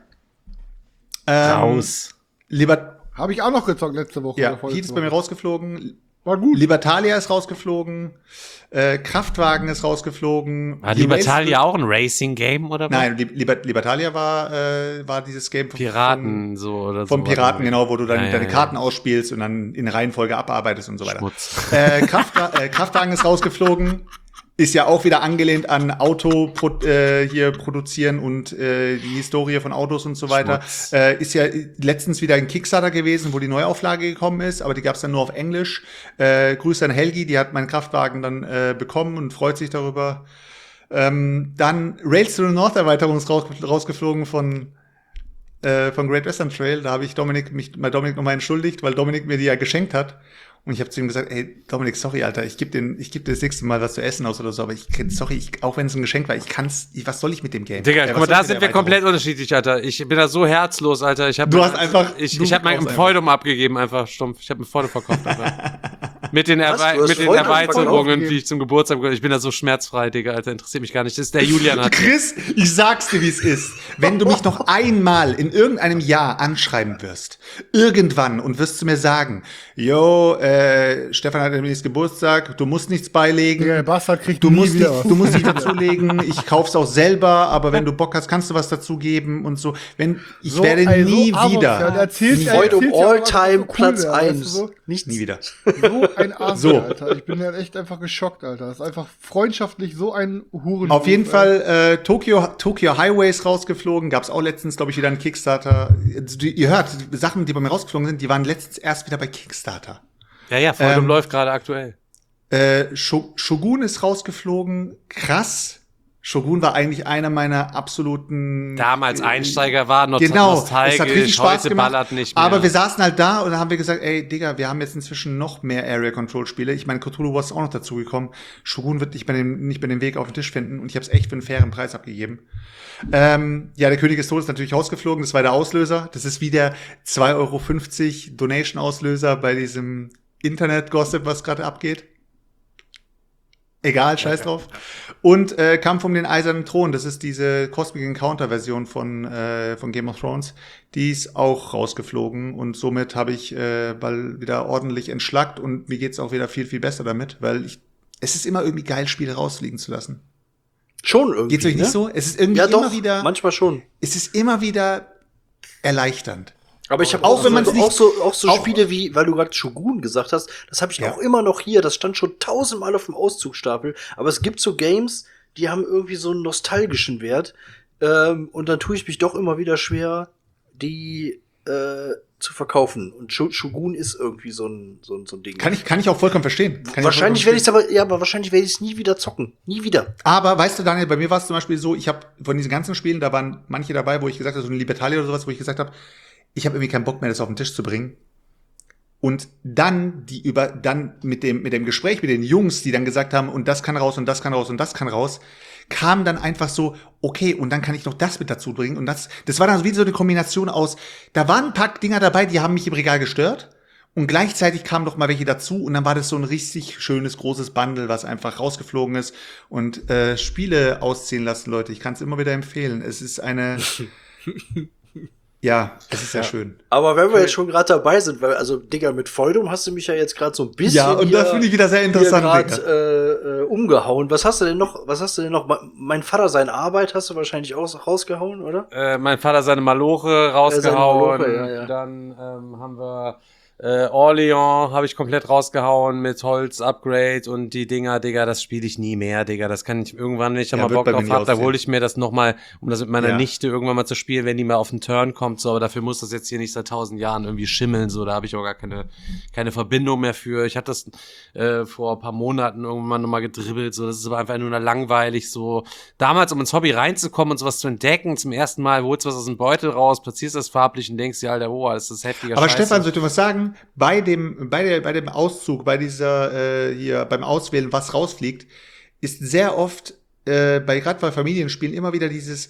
Raus. Habe ich auch noch gezockt letzte Woche. Ja, oder vorletzte Heat ist bei mir Woche. rausgeflogen. War gut. Libertalia ist rausgeflogen. Kraftwagen ist rausgeflogen. War Libertalia auch ein Racing-Game oder was? Nein, Libertalia war dieses Game Piraten so oder so. vom Piraten, genau, wo du dann Ja, deine ja. Karten ausspielst und dann in Reihenfolge abarbeitest und so weiter. Schmutz. Kraftwagen ist rausgeflogen. Ist ja auch wieder angelehnt an Auto hier produzieren und die Historie von Autos und so weiter. Schmutz. Ist ja letztens wieder ein Kickstarter gewesen, wo die Neuauflage gekommen ist, aber die gab's dann nur auf Englisch. Grüße an Helgi, die hat meinen Kraftwagen dann bekommen und freut sich darüber. Dann Rails to the North Erweiterung ist rausgeflogen von Great Western Trail. Da habe ich Dominik nochmal entschuldigt, weil Dominik mir die ja geschenkt hat. Und ich habe zu ihm gesagt, ey, Dominik, sorry, Alter, ich geb dir das nächste Mal was zu essen aus oder so, aber auch wenn es ein Geschenk war, was soll ich mit dem Game? Digga, guck mal, was soll da ich mit sind der wir Erweiterung? komplett unterschiedlich, Alter. Ich bin da so herzlos, Alter. Ich hab Du hast einfach- Ich du hab mein brauchst Feudum abgegeben, einfach stumpf. Ich habe ein Feudum verkauft, Alter. Mit den, Was? Du hast mit den Feudum Erweiterungen, verkauft? die ich zum Geburtstag bekommen. Ich bin da so schmerzfrei, Digga, Alter. Interessiert mich gar nicht. Das ist der Julian hat. Chris, ich sag's dir, wie es ist. Wenn du mich noch einmal in irgendeinem Jahr anschreiben wirst, irgendwann, und wirst du mir sagen, yo, Stefan hat demnächst Geburtstag, du musst nichts beilegen. Digga, der Bastard kriegt Du nie musst wieder was. du musst nicht dazulegen, ich kauf's auch selber, aber wenn du Bock hast, kannst du was dazugeben und so. Ich werde nie wieder. Feudum All-Time cool Platz wäre, weißt du 1. so? Nichts. Nie wieder. So ein Arsch, So. Alter. Ich bin ja echt einfach geschockt, Alter. Das ist einfach freundschaftlich so ein Huren. Auf jeden Fall Tokyo Highways rausgeflogen, gab's auch letztens, glaube ich, wieder einen Kickstarter. Ihr hört, Sachen, die bei mir rausgeflogen sind, die waren letztens erst wieder bei Kickstarter. Ja, Feudum läuft gerade aktuell. Shogun ist rausgeflogen, krass. Shogun war eigentlich einer meiner absoluten Damals Einsteiger war noch genau, nostalgisch, es hat richtig Spaß heute gemacht, ballert nicht mehr. aber wir saßen halt da und dann haben wir gesagt, ey, Digga, wir haben jetzt inzwischen noch mehr Area Control Spiele. Ich meine, Cthulhu Wars ist auch noch dazugekommen. Shogun wird nicht mehr den Weg auf den Tisch finden und ich habe es echt für einen fairen Preis abgegeben. Ja, der König des Todes ist natürlich rausgeflogen, das war der Auslöser. Das ist wie der 2,50 € Donation-Auslöser bei diesem Internet-Gossip, was gerade abgeht. Egal, scheiß drauf. Und Kampf um den Eisernen Thron, das ist diese Cosmic Encounter-Version von Game of Thrones, die ist auch rausgeflogen und somit habe ich weil wieder ordentlich entschlackt und mir geht's auch wieder viel, viel besser damit, weil es ist immer irgendwie geil, Spiele rausfliegen zu lassen. Schon irgendwie. Geht's euch nicht so? Es ist irgendwie Ja, doch, immer wieder, manchmal schon. es ist immer wieder erleichternd. Aber ich habe Auch auch, wenn man's so, nicht- auch so auch- Spiele wie, weil du gerade Shogun gesagt hast, das habe ich Ja. auch immer noch hier. Das stand schon 1000-mal auf dem Auszugstapel. Aber es gibt so Games, die haben irgendwie so einen nostalgischen Wert. Und dann tue ich mich doch immer wieder schwer, die zu verkaufen. Und Shogun ist irgendwie so ein Ding. Kann ich auch vollkommen verstehen. Wahrscheinlich werde ich es aber wahrscheinlich werde ich es nie wieder zocken. Nie wieder. Aber weißt du, Daniel, bei mir war es zum Beispiel so, ich habe von diesen ganzen Spielen, da waren manche dabei, wo ich gesagt habe, so ein Libertalia oder sowas, wo ich gesagt habe, ich habe irgendwie keinen Bock mehr, das auf den Tisch zu bringen. Und dann mit dem Gespräch mit den Jungs, die dann gesagt haben, und das kann raus und das kann raus und das kann raus, kam dann einfach so, okay, und dann kann ich noch das mit dazu bringen. Und das war dann wie so eine Kombination aus, da waren ein paar Dinger dabei, die haben mich im Regal gestört. Und gleichzeitig kamen noch mal welche dazu und dann war das so ein richtig schönes, großes Bundle, was einfach rausgeflogen ist. Und Spiele ausziehen lassen, Leute, ich kann es immer wieder empfehlen. Es ist ja, es ist sehr schön. Aber wenn wir jetzt schon gerade dabei sind, weil, also, Digga, mit Feudum hast du mich ja jetzt gerade so ein bisschen. Ja, und das finde ich wieder sehr interessant, umgehauen. Was hast du denn noch? Mein Vater seine Arbeit hast du wahrscheinlich auch rausgehauen, oder? Mein Vater seine Maloche rausgehauen. Seine Maloche, ja. Dann haben wir Orleans habe ich komplett rausgehauen mit Holz-Upgrade und die Dinger, Digga, das spiele ich nie mehr, Digga. Das kann ich irgendwann, wenn ich da mal Bock drauf habe, da hole ich mir das nochmal, um das mit meiner Nichte irgendwann mal zu spielen, wenn die mal auf den Turn kommt, so, aber dafür muss das jetzt hier nicht seit 1000 Jahren irgendwie schimmeln, so, da habe ich auch gar keine Verbindung mehr für. Ich habe das vor ein paar Monaten irgendwann nochmal gedribbelt, so, das ist aber einfach nur langweilig, so. Damals, um ins Hobby reinzukommen und sowas zu entdecken, zum ersten Mal holst du was aus dem Beutel raus, platzierst das farblich und denkst dir, Alter, oh, das ist heftiger Aber Scheiße. Stefan, soll ich dir was sagen? kann bei dem Auszug, bei dieser hier beim Auswählen, was rausfliegt, ist sehr oft gerade bei Familienspielen immer wieder dieses,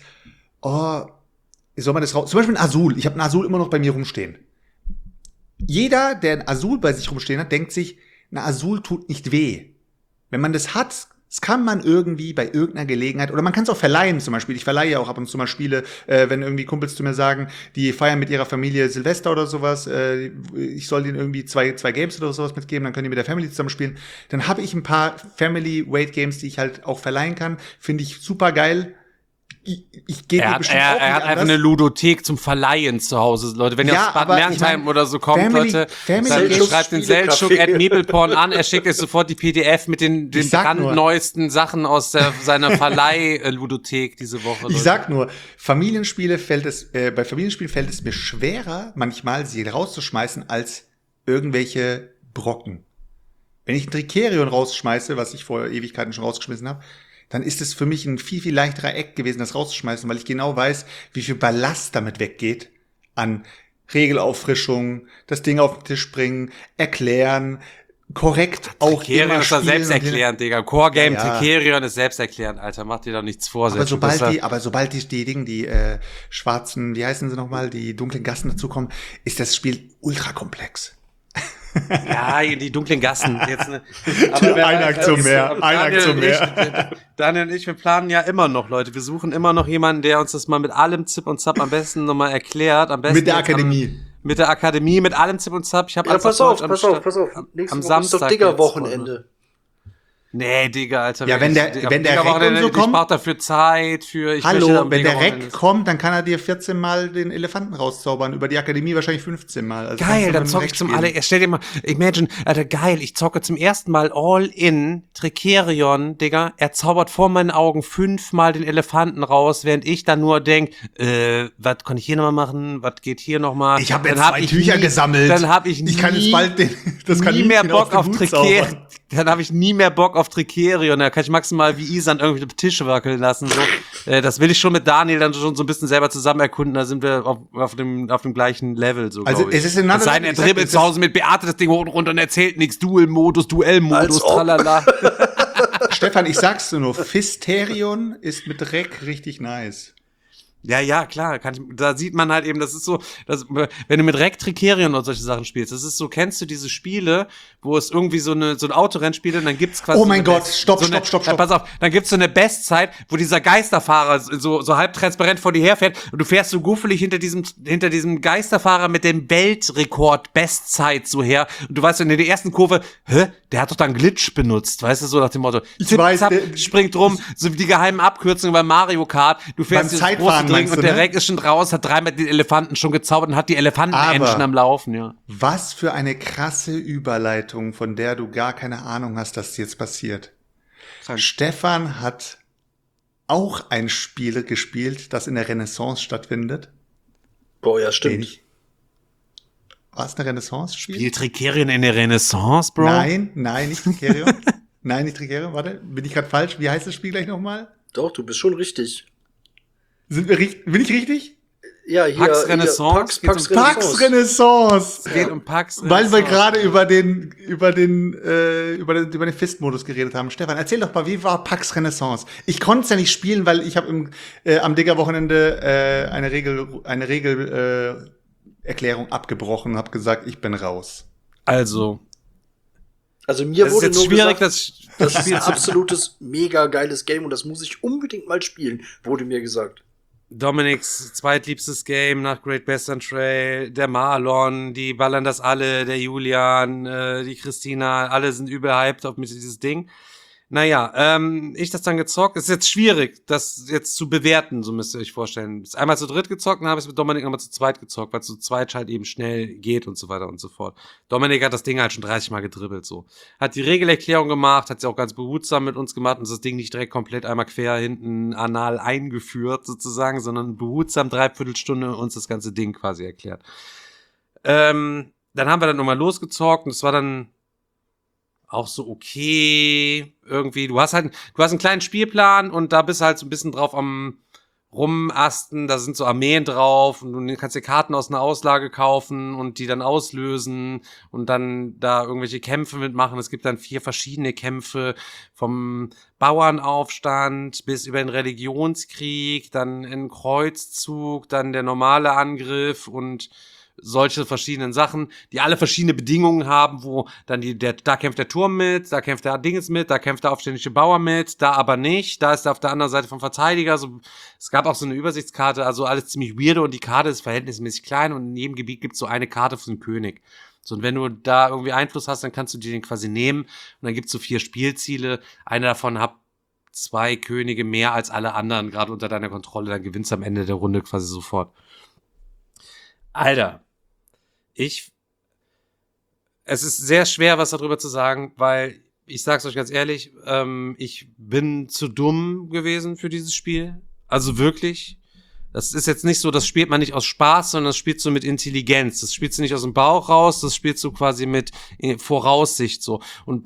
wie soll man das raus? Zum Beispiel ein Azul. Ich habe ein Azul immer noch bei mir rumstehen. Jeder, der ein Azul bei sich rumstehen hat, denkt sich, ein Azul tut nicht weh. Wenn man das hat, das kann man irgendwie bei irgendeiner Gelegenheit, oder man kann es auch verleihen zum Beispiel. Ich verleihe ja auch ab und zu mal Spiele, wenn irgendwie Kumpels zu mir sagen, die feiern mit ihrer Familie Silvester oder sowas, ich soll denen irgendwie zwei Games oder sowas mitgeben, dann können die mit der Family zusammen spielen. Dann habe ich ein paar Family-Weight-Games, die ich halt auch verleihen kann. Finde ich super geil. Ich gebe Er hat einfach eine Ludothek zum Verleihen zu Hause, Leute. Wenn ihr aus Bad Mergentheim oder so kommt, Leute, dann schreibt den Seltschuk@Mebelporn an. Er schickt euch sofort die PDF mit den brandneuesten Sachen aus seiner Verleih-Ludothek diese Woche. Leute. Ich sag nur, bei Familienspielen fällt es mir schwerer, manchmal sie rauszuschmeißen, als irgendwelche Brocken. Wenn ich ein Tricerion rausschmeiße, was ich vor Ewigkeiten schon rausgeschmissen habe, dann ist es für mich ein viel, viel leichterer Act gewesen, das rauszuschmeißen, weil ich genau weiß, wie viel Ballast damit weggeht an Regelauffrischung, das Ding auf den Tisch bringen, erklären, korrekt auch Tricerion immer ist doch spielen. selbsterklärend, Digga. Core-Game Tricerion ist selbsterklärend, Alter. Macht dir doch nichts vor. Aber sobald die schwarzen, wie heißen sie nochmal, die dunklen Gassen dazukommen, ist das Spiel ultra komplex. Ja, die dunklen Gassen. Jetzt, ne? Eine Aktion mehr. Daniel und ich, wir planen ja immer noch, Leute. Wir suchen immer noch jemanden, der uns das mal mit allem Zip und Zap am besten nochmal erklärt. Am besten mit der Akademie. Mit der Akademie, mit allem Zip und Zap. Ich hab pass auf. Nächste am Woche Samstag ist doch Digger-Wochenende. Nee, Digga, Alter. Ja, wenn der Rec und so kommt. Ich brauch dafür Zeit für. Hallo, wenn der Rec kommt, dann kann er dir 14 Mal den Elefanten rauszaubern. Über die Akademie wahrscheinlich 15 Mal. Also geil, dann zocke ich zum stell dir mal, imagine, Alter, geil, ich zocke zum ersten Mal All-In Tricerion, Digga. Er zaubert vor meinen Augen 5 Mal den Elefanten raus, während ich dann nur denk, was kann ich hier nochmal machen? Was geht hier nochmal? Ich habe jetzt 2 Tücher gesammelt. Dann habe ich kann jetzt bald nie mehr Bock auf Tricerion. Dann habe ich nie mehr Bock auf Tricerion. Da kann ich maximal wie Isan irgendwie Tische wackeln lassen. So. Das will ich schon mit Daniel dann schon so ein bisschen selber zusammen erkunden. Da sind wir auf dem gleichen Level. So, also es ist ein er dribbelt zu Hause mit Beate das Ding hoch und runter und erzählt nichts. Duellmodus, tralala. Stefan, ich sag's dir nur, Fisterion ist mit Rec richtig nice. Ja, klar, da sieht man halt eben, das ist so, wenn du mit Rec Tricerion und solche Sachen spielst, das ist so, kennst du diese Spiele, wo es irgendwie so ein Autorennspiel und dann gibt's quasi. Oh mein Gott, stopp. Pass auf, dann gibt's so eine Bestzeit, wo dieser Geisterfahrer so halb transparent vor dir herfährt und du fährst so guffelig hinter diesem Geisterfahrer mit dem Weltrekord Bestzeit so her und du weißt in der ersten Kurve, der hat doch da einen Glitch benutzt, weißt du, so nach dem Motto. Zap, springt rum, so wie die geheimen Abkürzungen bei Mario Kart, du fährst dieses große Ding und der Rec ist schon raus, hat 3-mal den Elefanten schon gezaubert und hat die Elefanten-Engine am Laufen, ja. Was für eine krasse Überleitung, von der du gar keine Ahnung hast, dass jetzt passiert. Krank. Stefan hat auch ein Spiel gespielt, das in der Renaissance stattfindet. Boah, ja, stimmt. War es eine Renaissance-Spiel? Spielt Tricerion in der Renaissance, Bro? Nein, nicht Tricerion. Nein, nicht Tricerion. Warte, bin ich gerade falsch? Wie heißt das Spiel gleich nochmal? Doch, du bist schon richtig. Bin ich richtig? Ja, hier. Pax Renaissance. Pax Renaissance. Es geht um Pax Renaissance. Weil wir gerade über den Fist-Modus geredet haben. Stefan, erzähl doch mal, wie war Pax Renaissance? Ich konnte es ja nicht spielen, weil ich habe am Digger-Wochenende eine Regelerklärung abgebrochen und habe gesagt, ich bin raus. Also mir wurde nur schwierig, gesagt, das ist ein absolutes, mega geiles Game und das muss ich unbedingt mal spielen, wurde mir gesagt. Dominics zweitliebstes Game nach Great Western Trail, der Marlon, die ballern das alle, der Julian, die Christina, alle sind überhyped auf mit dieses Ding. Naja, ich das dann gezockt. Ist jetzt schwierig, das jetzt zu bewerten, so müsst ihr euch vorstellen. Ist einmal zu dritt gezockt, dann habe ich es mit Dominik nochmal zu zweit gezockt, weil zu zweit halt eben schnell geht und so weiter und so fort. Dominik hat das Ding halt schon 30 Mal gedribbelt, so. Hat die Regelerklärung gemacht, hat sie auch ganz behutsam mit uns gemacht und das Ding nicht direkt komplett einmal quer hinten anal eingeführt, sozusagen, sondern behutsam 3/4 Stunde uns das ganze Ding quasi erklärt. Dann haben wir dann nochmal losgezockt und es war dann auch so okay, irgendwie, du hast einen kleinen Spielplan und da bist halt so ein bisschen drauf am rumasten, da sind so Armeen drauf und du kannst dir Karten aus einer Auslage kaufen und die dann auslösen und dann da irgendwelche Kämpfe mitmachen. Es gibt dann 4 verschiedene Kämpfe, vom Bauernaufstand bis über den Religionskrieg, dann ein Kreuzzug, dann der normale Angriff und solche verschiedenen Sachen, die alle verschiedene Bedingungen haben, wo dann da kämpft der Turm mit, da kämpft der Dingens mit, da kämpft der aufständische Bauer mit, da aber nicht, da ist er auf der anderen Seite vom Verteidiger, so, es gab auch so eine Übersichtskarte, also alles ziemlich weird und die Karte ist verhältnismäßig klein und in jedem Gebiet gibt es so eine Karte für den König. So, und wenn du da irgendwie Einfluss hast, dann kannst du dir den quasi nehmen und dann gibt's so 4 Spielziele, einer davon hat 2 Könige mehr als alle anderen gerade unter deiner Kontrolle, dann gewinnst du am Ende der Runde quasi sofort. Alter, es ist sehr schwer, was darüber zu sagen, weil ich sag's euch ganz ehrlich, ich bin zu dumm gewesen für dieses Spiel. Also wirklich. Das ist jetzt nicht so, das spielt man nicht aus Spaß, sondern das spielst du mit Intelligenz. Das spielst du nicht aus dem Bauch raus, das spielst du quasi mit Voraussicht so. Und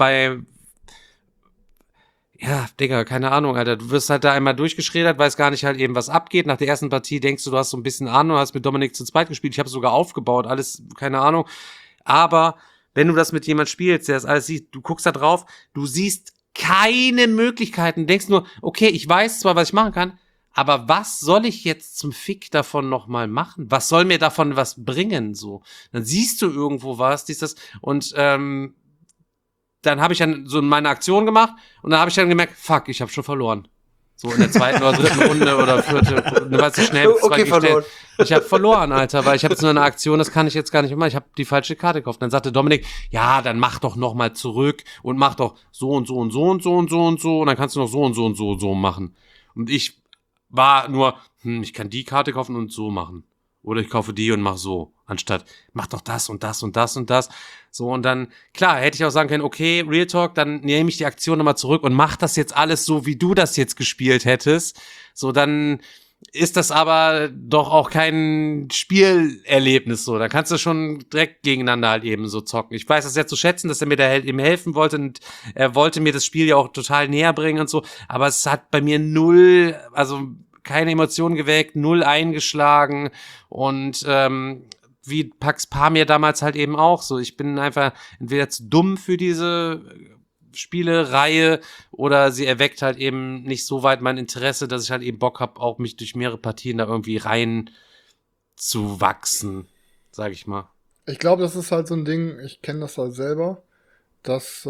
ja, Digga, keine Ahnung, Alter. Du wirst halt da einmal durchgeschreddert, weißt gar nicht halt eben, was abgeht. Nach der ersten Partie denkst du hast so ein bisschen Ahnung, hast mit Dominik zu zweit gespielt. Ich habe sogar aufgebaut, alles, keine Ahnung. Aber wenn du das mit jemand spielst, der das alles sieht, du guckst da drauf, du siehst keine Möglichkeiten, denkst nur, okay, ich weiß zwar, was ich machen kann, aber was soll ich jetzt zum Fick davon nochmal machen? Was soll mir davon was bringen, so? Dann siehst du irgendwo was, und, dann habe ich dann so meine Aktion gemacht und dann habe ich dann gemerkt, fuck, ich habe schon verloren. So in der 2. oder 3. Runde oder 4. Weil es schnell Okay, verloren. Ich habe verloren, Alter, weil ich habe jetzt nur eine Aktion, das kann ich jetzt gar nicht mehr. Ich habe die falsche Karte gekauft. Dann sagte Dominik, ja, dann mach doch noch mal zurück und mach doch so und so und so und so und so und so und dann kannst du noch so und so und so und so machen. Und ich war nur, ich kann die Karte kaufen und so machen. Oder ich kaufe die und mach so. Anstatt, mach doch das und das und das und das. So, und dann, klar, hätte ich auch sagen können, okay, Real Talk, dann nehme ich die Aktion nochmal zurück und mach das jetzt alles so, wie du das jetzt gespielt hättest. So, dann ist das aber doch auch kein Spielerlebnis so. Da kannst du schon direkt gegeneinander halt eben so zocken. Ich weiß das sehr zu schätzen, dass er mir da eben helfen wollte und er wollte mir das Spiel ja auch total näher bringen und so. Aber es hat bei mir null, also keine Emotionen geweckt, null eingeschlagen und wie Pax Pamir damals halt eben auch so. Ich bin einfach entweder zu dumm für diese Spielereihe oder sie erweckt halt eben nicht so weit mein Interesse, dass ich halt eben Bock habe, auch mich durch mehrere Partien da irgendwie rein zu wachsen, sag ich mal. Ich glaube, das ist halt so ein Ding, ich kenne das halt selber, dass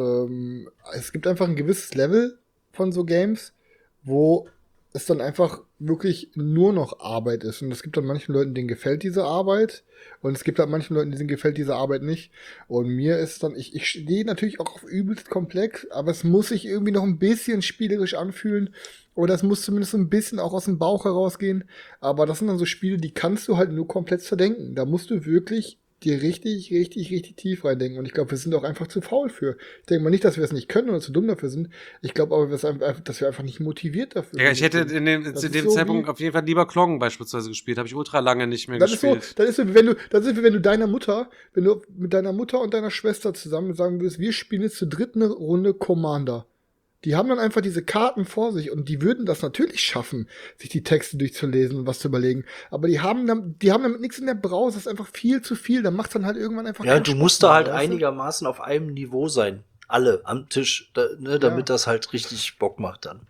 es gibt einfach ein gewisses Level von so Games, wo es dann einfach wirklich nur noch Arbeit ist. Und es gibt dann manchen Leuten, denen gefällt diese Arbeit. Und es gibt halt manchen Leuten, denen gefällt diese Arbeit nicht. Und mir ist dann, ich stehe natürlich auch auf übelst komplex, aber es muss sich irgendwie noch ein bisschen spielerisch anfühlen. Oder es muss zumindest so ein bisschen auch aus dem Bauch herausgehen. Aber das sind dann so Spiele, die kannst du halt nur komplett zerdenken. Da musst du wirklich dir richtig, richtig, richtig tief reindenken. Und ich glaube, wir sind auch einfach zu faul für. Ich denke mal nicht, dass wir es nicht können oder zu dumm dafür sind. Ich glaube aber, dass wir einfach nicht motiviert dafür sind. Ja, ich hätte zu dem so Zeitpunkt auf jeden Fall lieber Klong beispielsweise gespielt. Habe ich ultra lange nicht mehr das gespielt. Ist so, das ist so, wenn du mit deiner Mutter, wenn du mit deiner Mutter und deiner Schwester zusammen sagen würdest, wir spielen jetzt zur 3. Runde Commander. Die haben dann einfach diese Karten vor sich und die würden das natürlich schaffen, sich die Texte durchzulesen und was zu überlegen. Aber die haben damit nichts in der Brause, das ist einfach viel zu viel. Dann macht's dann halt irgendwann einfach Ja, keinen du Spaß musst da mehr, halt weißt du? einigermaßen auf einem Niveau sein. Alle am Tisch, damit das halt richtig Bock macht dann.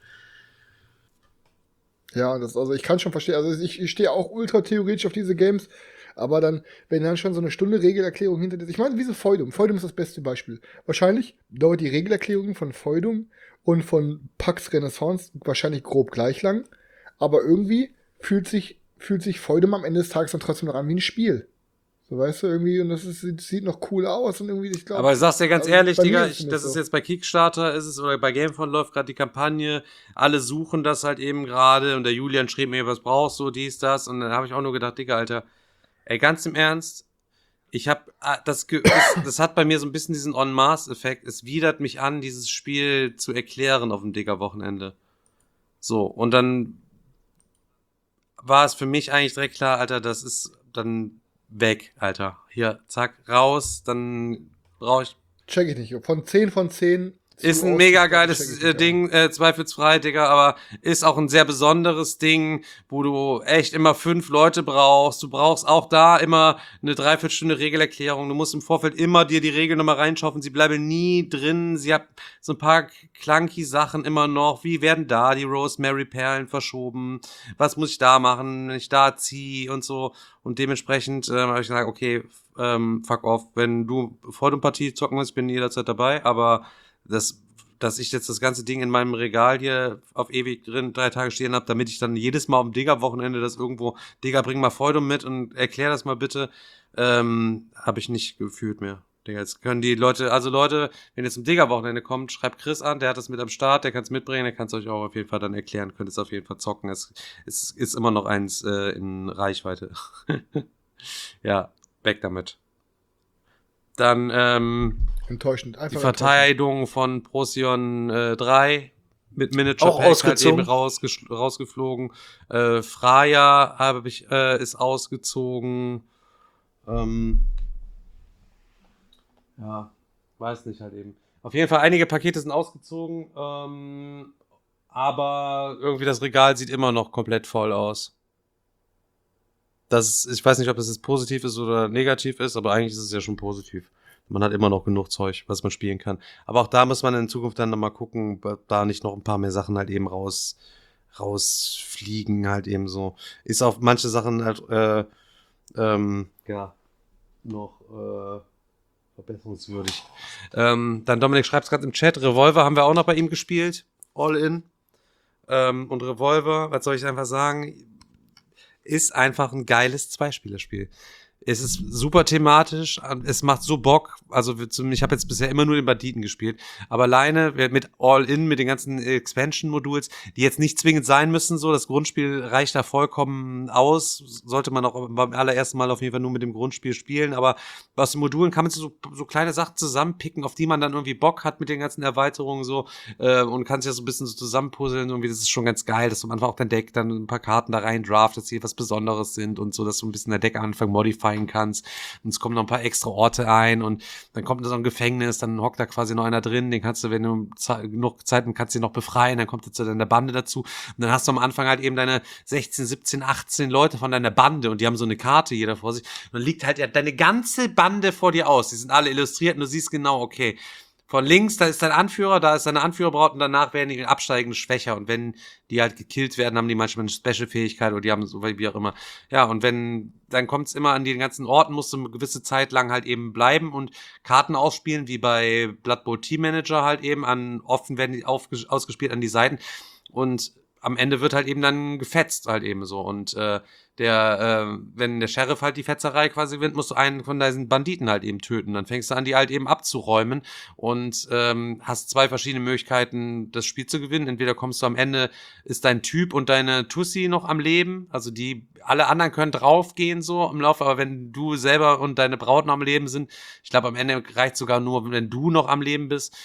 Ja, also ich kann schon verstehen, also ich stehe auch ultra theoretisch auf diese Games, aber dann, wenn dann schon so eine Stunde Regelerklärung hinter dir, ich meine, wie so Feudum. Feudum ist das beste Beispiel. Wahrscheinlich dauert die Regelerklärung von Feudum und von Pax Renaissance wahrscheinlich grob gleich lang, aber irgendwie fühlt sich Feudum am Ende des Tages dann trotzdem noch an wie ein Spiel. So, weißt du, irgendwie, und sieht noch cool aus und irgendwie, ich glaube. Aber ich sag's dir ganz ehrlich, bei mir Digga, ist es das so. ist jetzt bei Kickstarter, ist es, oder bei Gamefront läuft gerade die Kampagne, alle suchen das halt eben gerade und der Julian schrieb mir, was brauchst du, dies, das, und dann habe ich auch nur gedacht, Digga, Alter, ey, ganz im Ernst, ich hab, das hat bei mir so ein bisschen diesen En-Masse-Effekt, es widert mich an, dieses Spiel zu erklären auf dem Digga-Wochenende. So, und dann war es für mich eigentlich direkt klar, Alter, das ist dann weg, Alter. Hier, zack, raus, dann brauche ich. Check ich nicht. Von 10 Ist ein mega geiles Ding, zweifelsfrei, Digga, aber ist auch ein sehr besonderes Ding, wo du echt immer 5 Leute brauchst. Du brauchst auch da immer eine Dreiviertelstunde Regelerklärung. Du musst im Vorfeld immer dir die Regeln nochmal reinschauen. Sie bleiben nie drin. Sie hat so ein paar clunky Sachen immer noch. Wie werden da die Rosemary-Perlen verschoben? Was muss ich da machen, wenn ich da ziehe und so? Und dementsprechend habe ich gesagt, okay, fuck off. Bevor du eine Partie zocken willst, bin ich jederzeit dabei, aber dass ich jetzt das ganze Ding in meinem Regal hier auf ewig drin 3 Tage stehen habe, damit ich dann jedes Mal am Digger-Wochenende das irgendwo, Digga, bring mal Freudum mit und erklär das mal bitte, habe ich nicht gefühlt mehr. Digga, jetzt können die Leute, wenn ihr zum Digger-Wochenende kommt, schreibt Chris an, der hat das mit am Start, der kann es mitbringen, der kann es euch auch auf jeden Fall dann erklären, könnt es auf jeden Fall zocken, es ist immer noch eins in Reichweite. Ja, weg damit. Dann, enttäuschend. die Verteidigung von Procyon 3 mit Miniature auch Pack ausgezogen. halt eben rausgeflogen. Freya ist ausgezogen. Ja, weiß nicht halt eben. Auf jeden Fall, einige Pakete sind ausgezogen, aber irgendwie das Regal sieht immer noch komplett voll aus. Ich weiß nicht, ob das jetzt positiv ist oder negativ ist, aber eigentlich ist es ja schon positiv. Man hat immer noch genug Zeug, was man spielen kann. Aber auch da muss man in Zukunft dann nochmal gucken, ob da nicht noch ein paar mehr Sachen halt eben rausfliegen, halt eben so. Ist auf manche Sachen halt, noch verbesserungswürdig. Dann Dominik schreibt es gerade im Chat, Revolver haben wir auch noch bei ihm gespielt. All in. Und Revolver, was soll ich einfach sagen? Ist einfach ein geiles Zweispielerspiel. Es ist super thematisch, es macht so Bock, also ich habe jetzt bisher immer nur den Banditen gespielt, aber alleine mit All-In, mit den ganzen Expansion-Moduls, die jetzt nicht zwingend sein müssen, so, das Grundspiel reicht da vollkommen aus, sollte man auch beim allerersten Mal auf jeden Fall nur mit dem Grundspiel spielen, aber aus den Modulen kann man so kleine Sachen zusammenpicken, auf die man dann irgendwie Bock hat mit den ganzen Erweiterungen so, und kann sich ja so ein bisschen so zusammenpuzzeln, irgendwie, das ist schon ganz geil, dass du am Anfang auch dein Deck dann ein paar Karten da rein draftest, die was Besonderes sind und so, dass du ein bisschen dein Deck am Anfang modifieren kannst und es kommen noch ein paar extra Orte ein und dann kommt so ein Gefängnis, dann hockt da quasi noch einer drin, den kannst du, wenn du genug Zeit hast, kannst du ihn noch befreien, dann kommt jetzt so deine Bande dazu und dann hast du am Anfang halt eben deine 16, 17, 18 Leute von deiner Bande und die haben so eine Karte jeder vor sich und dann liegt halt ja deine ganze Bande vor dir aus, die sind alle illustriert und du siehst genau, okay, von links, da ist dein Anführer, da ist deine Anführerbraut und danach werden die absteigend schwächer und wenn die halt gekillt werden, haben die manchmal eine Special-Fähigkeit oder die haben so wie auch immer. Ja, und dann kommt es immer an den ganzen Orten, musst du eine gewisse Zeit lang halt eben bleiben und Karten ausspielen, wie bei Blood Bowl Team Manager halt eben, offen werden die ausgespielt an die Seiten und am Ende wird halt eben dann gefetzt halt eben so und wenn der Sheriff halt die Fetzerei quasi gewinnt, musst du einen von diesen Banditen halt eben töten. Dann fängst du an, die halt eben abzuräumen und hast 2 verschiedene Möglichkeiten, das Spiel zu gewinnen. Entweder kommst du am Ende, ist dein Typ und deine Tussi noch am Leben, also alle anderen können draufgehen so im Laufe, aber wenn du selber und deine Braut noch am Leben sind, ich glaube am Ende reicht sogar nur, wenn du noch am Leben bist,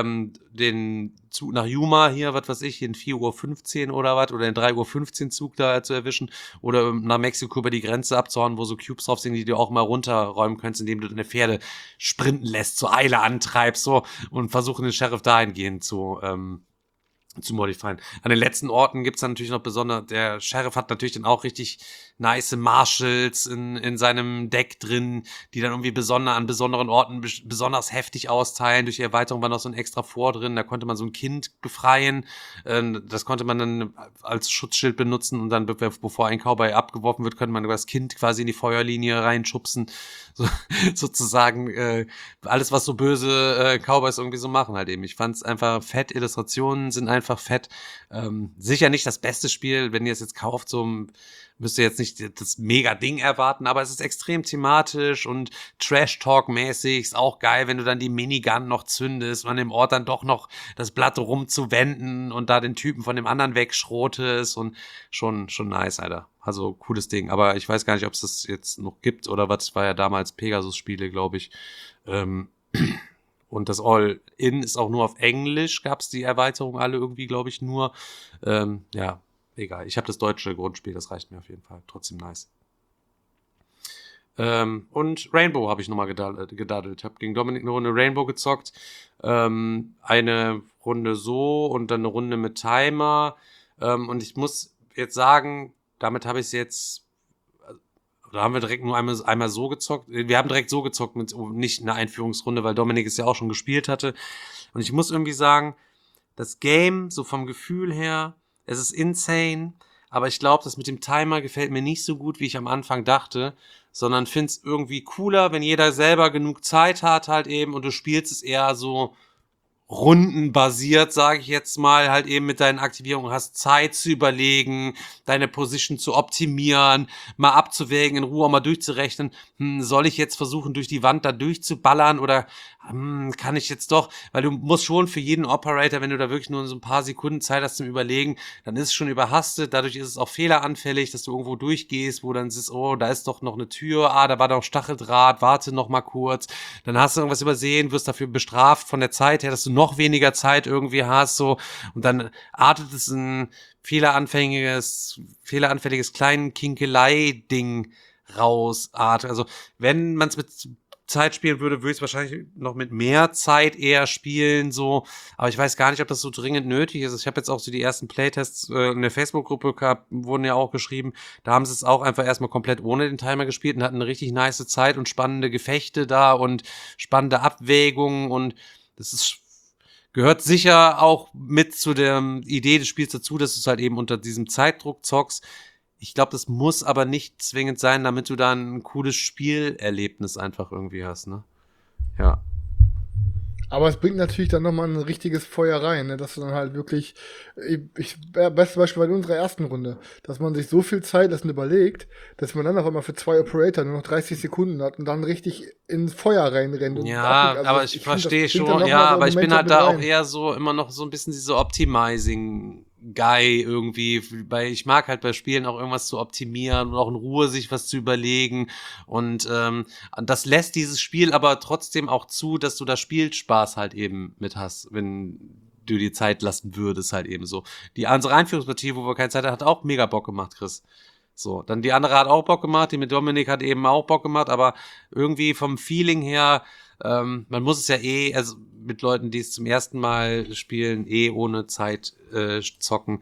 den Zug nach Yuma hier, was weiß ich, in 4:15 Uhr oder was, oder den 3:15 Uhr Zug da zu erwischen, oder nach Mexiko über die Grenze abzuhauen, wo so Cubes drauf sind, die du auch mal runterräumen könntest, indem du deine Pferde sprinten lässt, zur Eile antreibst, so, und versuchen den Sheriff dahingehend zu modifieren. An den letzten Orten gibt's dann natürlich noch der Sheriff hat natürlich dann auch richtig nice Marshals in seinem Deck drin, die dann irgendwie an besonderen Orten besonders heftig austeilen. Durch die Erweiterung war noch so ein extra Vor drin, da konnte man so ein Kind befreien. Das konnte man dann als Schutzschild benutzen und dann, bevor ein Cowboy abgeworfen wird, könnte man das Kind quasi in die Feuerlinie reinschubsen. So, sozusagen alles, was so böse Cowboys irgendwie so machen halt eben. Ich fand's einfach fett, Illustrationen sind einfach fett. Sicher nicht das beste Spiel, wenn ihr es jetzt kauft, müsst ihr jetzt nicht das Mega-Ding erwarten, aber es ist extrem thematisch und Trash-Talk-mäßig, ist auch geil, wenn du dann die Minigun noch zündest und an dem Ort dann doch noch das Blatt rumzuwenden und da den Typen von dem anderen wegschrotest und schon nice, Alter. Also, cooles Ding, aber ich weiß gar nicht, ob es das jetzt noch gibt oder was, war ja damals Pegasus-Spiele, glaube ich. Und das All-In ist auch nur auf Englisch, gab's die Erweiterung alle irgendwie, glaube ich, nur. Ja, egal. Ich habe das deutsche Grundspiel, das reicht mir auf jeden Fall. Trotzdem nice. Und Rainbow habe ich nochmal gedaddelt. Habe gegen Dominik eine Runde Rainbow gezockt. Eine Runde so und dann eine Runde mit Timer. Und ich muss jetzt sagen, damit habe ich es jetzt. Da haben wir direkt nur einmal so gezockt. Wir haben direkt so gezockt, mit nicht eine Einführungsrunde, weil Dominik es ja auch schon gespielt hatte. Und ich muss irgendwie sagen, das Game, so vom Gefühl her, es ist insane, aber ich glaube, das mit dem Timer gefällt mir nicht so gut, wie ich am Anfang dachte, sondern find's irgendwie cooler, wenn jeder selber genug Zeit hat halt eben und du spielst es eher so rundenbasiert, sage ich jetzt mal, halt eben mit deinen Aktivierungen, hast Zeit zu überlegen, deine Position zu optimieren, mal abzuwägen, in Ruhe auch mal durchzurechnen, soll ich jetzt versuchen, durch die Wand da durchzuballern oder kann ich jetzt doch, weil du musst schon für jeden Operator, wenn du da wirklich nur so ein paar Sekunden Zeit hast zum Überlegen, dann ist es schon überhastet, dadurch ist es auch fehleranfällig, dass du irgendwo durchgehst, wo dann siehst, oh, da ist doch noch eine Tür, da war doch Stacheldraht, warte noch mal kurz, dann hast du irgendwas übersehen, wirst dafür bestraft von der Zeit her, dass du noch weniger Zeit irgendwie hast, so, und dann artet es ein fehleranfälliges kleinen Kinkelei-Ding raus, also wenn man es mit Zeit spielen würde ich es wahrscheinlich noch mit mehr Zeit eher spielen, so, aber ich weiß gar nicht, ob das so dringend nötig ist. Ich habe jetzt auch so die ersten Playtests in der Facebook-Gruppe gehabt, wurden ja auch geschrieben, da haben sie es auch einfach erstmal komplett ohne den Timer gespielt und hatten eine richtig nice Zeit und spannende Gefechte da und spannende Abwägungen und das gehört sicher auch mit zu der Idee des Spiels dazu, dass du es halt eben unter diesem Zeitdruck zockst. Ich glaube, das muss aber nicht zwingend sein, damit du da ein cooles Spielerlebnis einfach irgendwie hast, ne? Ja. Aber es bringt natürlich dann nochmal ein richtiges Feuer rein, ne? Dass du dann halt wirklich, bestes Beispiel bei unserer ersten Runde, dass man sich so viel Zeit dessen überlegt, dass man dann auf einmal für 2 Operator nur noch 30 Sekunden hat und dann richtig ins Feuer reinrennt. Und ja, also aber ich verstehe schon, ja, aber ich bin halt da auch eher so, immer noch so ein bisschen diese Optimizing-Guy irgendwie, weil ich mag halt bei Spielen auch irgendwas zu optimieren und auch in Ruhe sich was zu überlegen und das lässt dieses Spiel aber trotzdem auch zu, dass du da Spielspaß halt eben mit hast, wenn du dir Zeit lassen würdest halt eben so. Die unsere Einführungspartie, wo wir keine Zeit hatten, hat auch mega Bock gemacht, Chris. So, dann die andere hat auch Bock gemacht, die mit Dominik hat eben auch Bock gemacht, aber irgendwie vom Feeling her, man muss es ja also mit Leuten, die es zum ersten Mal spielen, ohne Zeit zocken.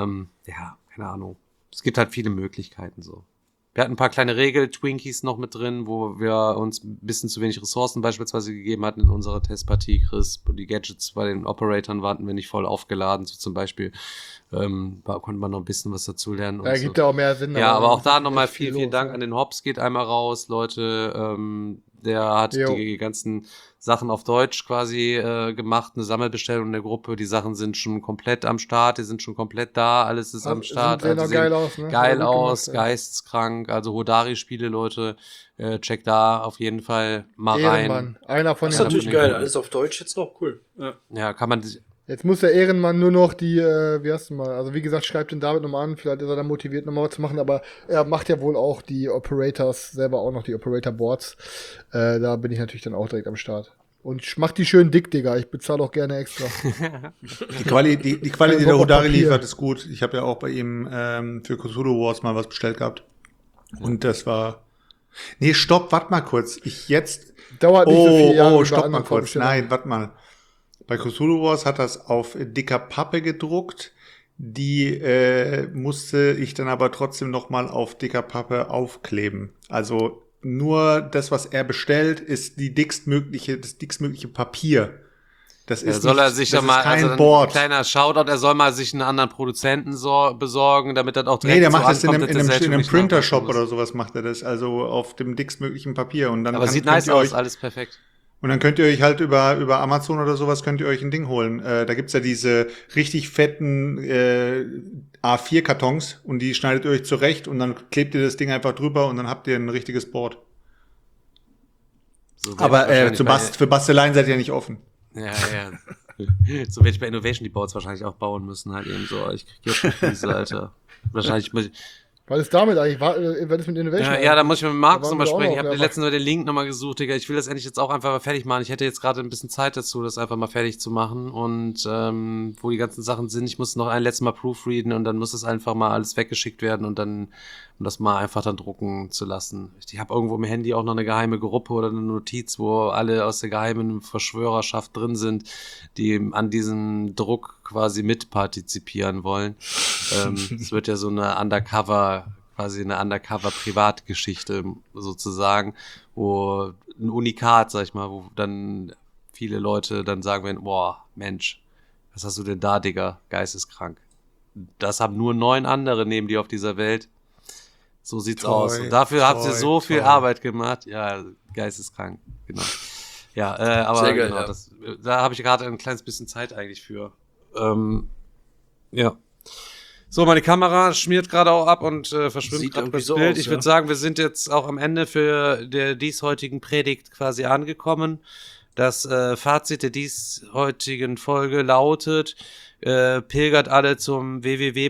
Ja, keine Ahnung. Es gibt halt viele Möglichkeiten so. Wir hatten ein paar kleine Regel-Twinkies noch mit drin, wo wir uns ein bisschen zu wenig Ressourcen beispielsweise gegeben hatten in unserer Testpartie, Chris. Die Gadgets bei den Operatoren waren wir nicht voll aufgeladen, so zum Beispiel. Konnte man noch ein bisschen was dazu lernen. Ja, gibt ja auch mehr Sinn. Ja, aber auch da nochmal vielen Dank an den Hobbs, geht einmal raus, Leute. Der hat die ganzen Sachen auf Deutsch quasi gemacht, eine Sammelbestellung in der Gruppe. Die Sachen sind schon komplett am Start, die sind schon komplett da, alles ist am Start. Sehen also geil aus, ne? Geil aus, geisteskrank. Also Hodari-Spiele, Leute, checkt da auf jeden Fall mal rein. Einer von den. Das ist natürlich geil, alles auf Deutsch jetzt noch cool. Ja, kann man sich. Jetzt muss der Ehrenmann nur noch die, wie heißt du mal, also wie gesagt, schreibt den David nochmal an, vielleicht ist er dann motiviert, nochmal was zu machen, aber er macht ja wohl auch die Operators, selber auch noch die Operator-Boards. Da bin ich natürlich dann auch direkt am Start. Und macht die schön dick, Digga, ich bezahle auch gerne extra. Die Quali, die der Hodari liefert, ist gut. Ich habe ja auch bei ihm für Cthulhu Wars mal was bestellt gehabt. Und das war... Nee, stopp, warte mal kurz. Dauert nicht so viel Jahre. Oh, stopp mal kurz. Nein, warte mal. Bei Cthulhu Wars hat das auf dicker Pappe gedruckt. Die musste ich dann aber trotzdem noch mal auf dicker Pappe aufkleben. Also nur das, was er bestellt, ist das dickstmögliche Papier. Das ist soll er sich das mal, kein also Board. Ein kleiner Shoutout, er soll mal sich einen anderen Produzenten besorgen, damit er auch direkt der macht das in ankommt, einem Printer-Shop oder sowas macht er das, also auf dem dickstmöglichen Papier. Und dann aber sieht nice aus, alles perfekt. Und dann könnt ihr euch halt über Amazon oder sowas könnt ihr euch ein Ding holen. Da gibt's ja diese richtig fetten A4-Kartons und die schneidet ihr euch zurecht und dann klebt ihr das Ding einfach drüber und dann habt ihr ein richtiges Board. So aber für Basteleien seid ihr nicht offen. Ja. So werde ich bei Innovation die Boards wahrscheinlich auch bauen müssen, halt eben so. Ich krieg jetzt schon Krise, Alter. Wahrscheinlich muss ich Was ist damit eigentlich? Was ist mit Innovation? Ja, da muss ich mit Markus Da waren nochmal wir auch sprechen. Ich noch habe mehrfach. letztens nur den Link nochmal gesucht, Digga. Ich will das endlich jetzt auch einfach mal fertig machen. Ich hätte jetzt gerade ein bisschen Zeit dazu, das einfach mal fertig zu machen. Und wo die ganzen Sachen sind, ich muss noch ein letztes Mal proofreaden und dann muss es einfach mal alles weggeschickt werden und dann, um das mal einfach dann drucken zu lassen. Ich habe irgendwo im Handy auch noch eine geheime Gruppe oder eine Notiz, wo alle aus der geheimen Verschwörerschaft drin sind, die an diesem Druck quasi mitpartizipieren wollen. Es wird ja so eine quasi eine Undercover-Privatgeschichte sozusagen, wo ein Unikat, sag ich mal, wo dann viele Leute dann sagen werden, boah, Mensch, was hast du denn da, Digga? Geisteskrank. Das haben nur 9 andere neben dir auf dieser Welt. So sieht's aus. Und dafür habt ihr so viel Arbeit gemacht. Ja, geisteskrank, genau. Ja, aber Sehr geil, genau, ja. da habe ich gerade ein kleines bisschen Zeit eigentlich für. Ja. So, meine Kamera schmiert gerade auch ab und verschwimmt Sieht gerade irgendwie das so Bild. aus, Ich ja. würde sagen, wir sind jetzt auch am Ende für der diesheutigen Predigt quasi angekommen. Das Fazit der diesheutigen Folge lautet, pilgert alle zum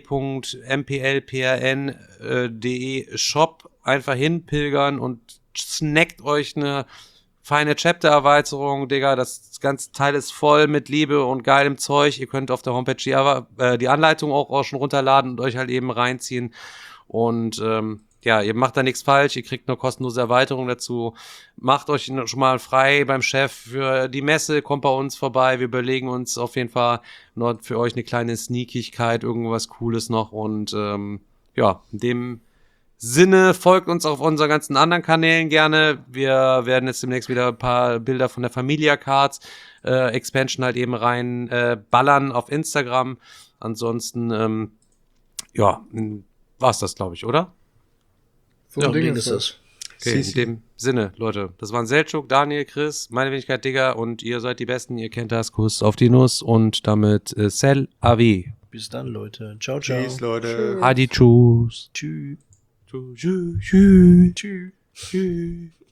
www.mplprn.de Shop, einfach hinpilgern und snackt euch eine feine Chapter-Erweiterung, Digga. Das ganze Teil ist voll mit Liebe und geilem Zeug. Ihr könnt auf der Homepage die Anleitung auch schon runterladen und euch halt eben reinziehen. Und ja, ihr macht da nichts falsch. Ihr kriegt nur kostenlose Erweiterungen dazu. Macht euch schon mal frei beim Chef für die Messe. Kommt bei uns vorbei. Wir überlegen uns auf jeden Fall noch für euch eine kleine Sneakigkeit, irgendwas Cooles noch. Und ja, in dem Sinne, folgt uns auf unseren ganzen anderen Kanälen gerne. Wir werden jetzt demnächst wieder ein paar Bilder von der Familia Cards Expansion halt eben rein ballern auf Instagram. Ansonsten, ja, war's das, glaube ich, oder? So Ja, ein Ding ist das. das. Okay, in dem Sinne, Leute, das waren Selçuk, Daniel, Chris, meine Wenigkeit, Digga, und ihr seid die Besten, ihr kennt das, Kuss auf die Nuss und damit Sel Avi. Bis dann, Leute. Ciao, ciao. Peace, Leute. Adi, tschüss. Tschüss. Tschüss. Tschüss. Tschüss.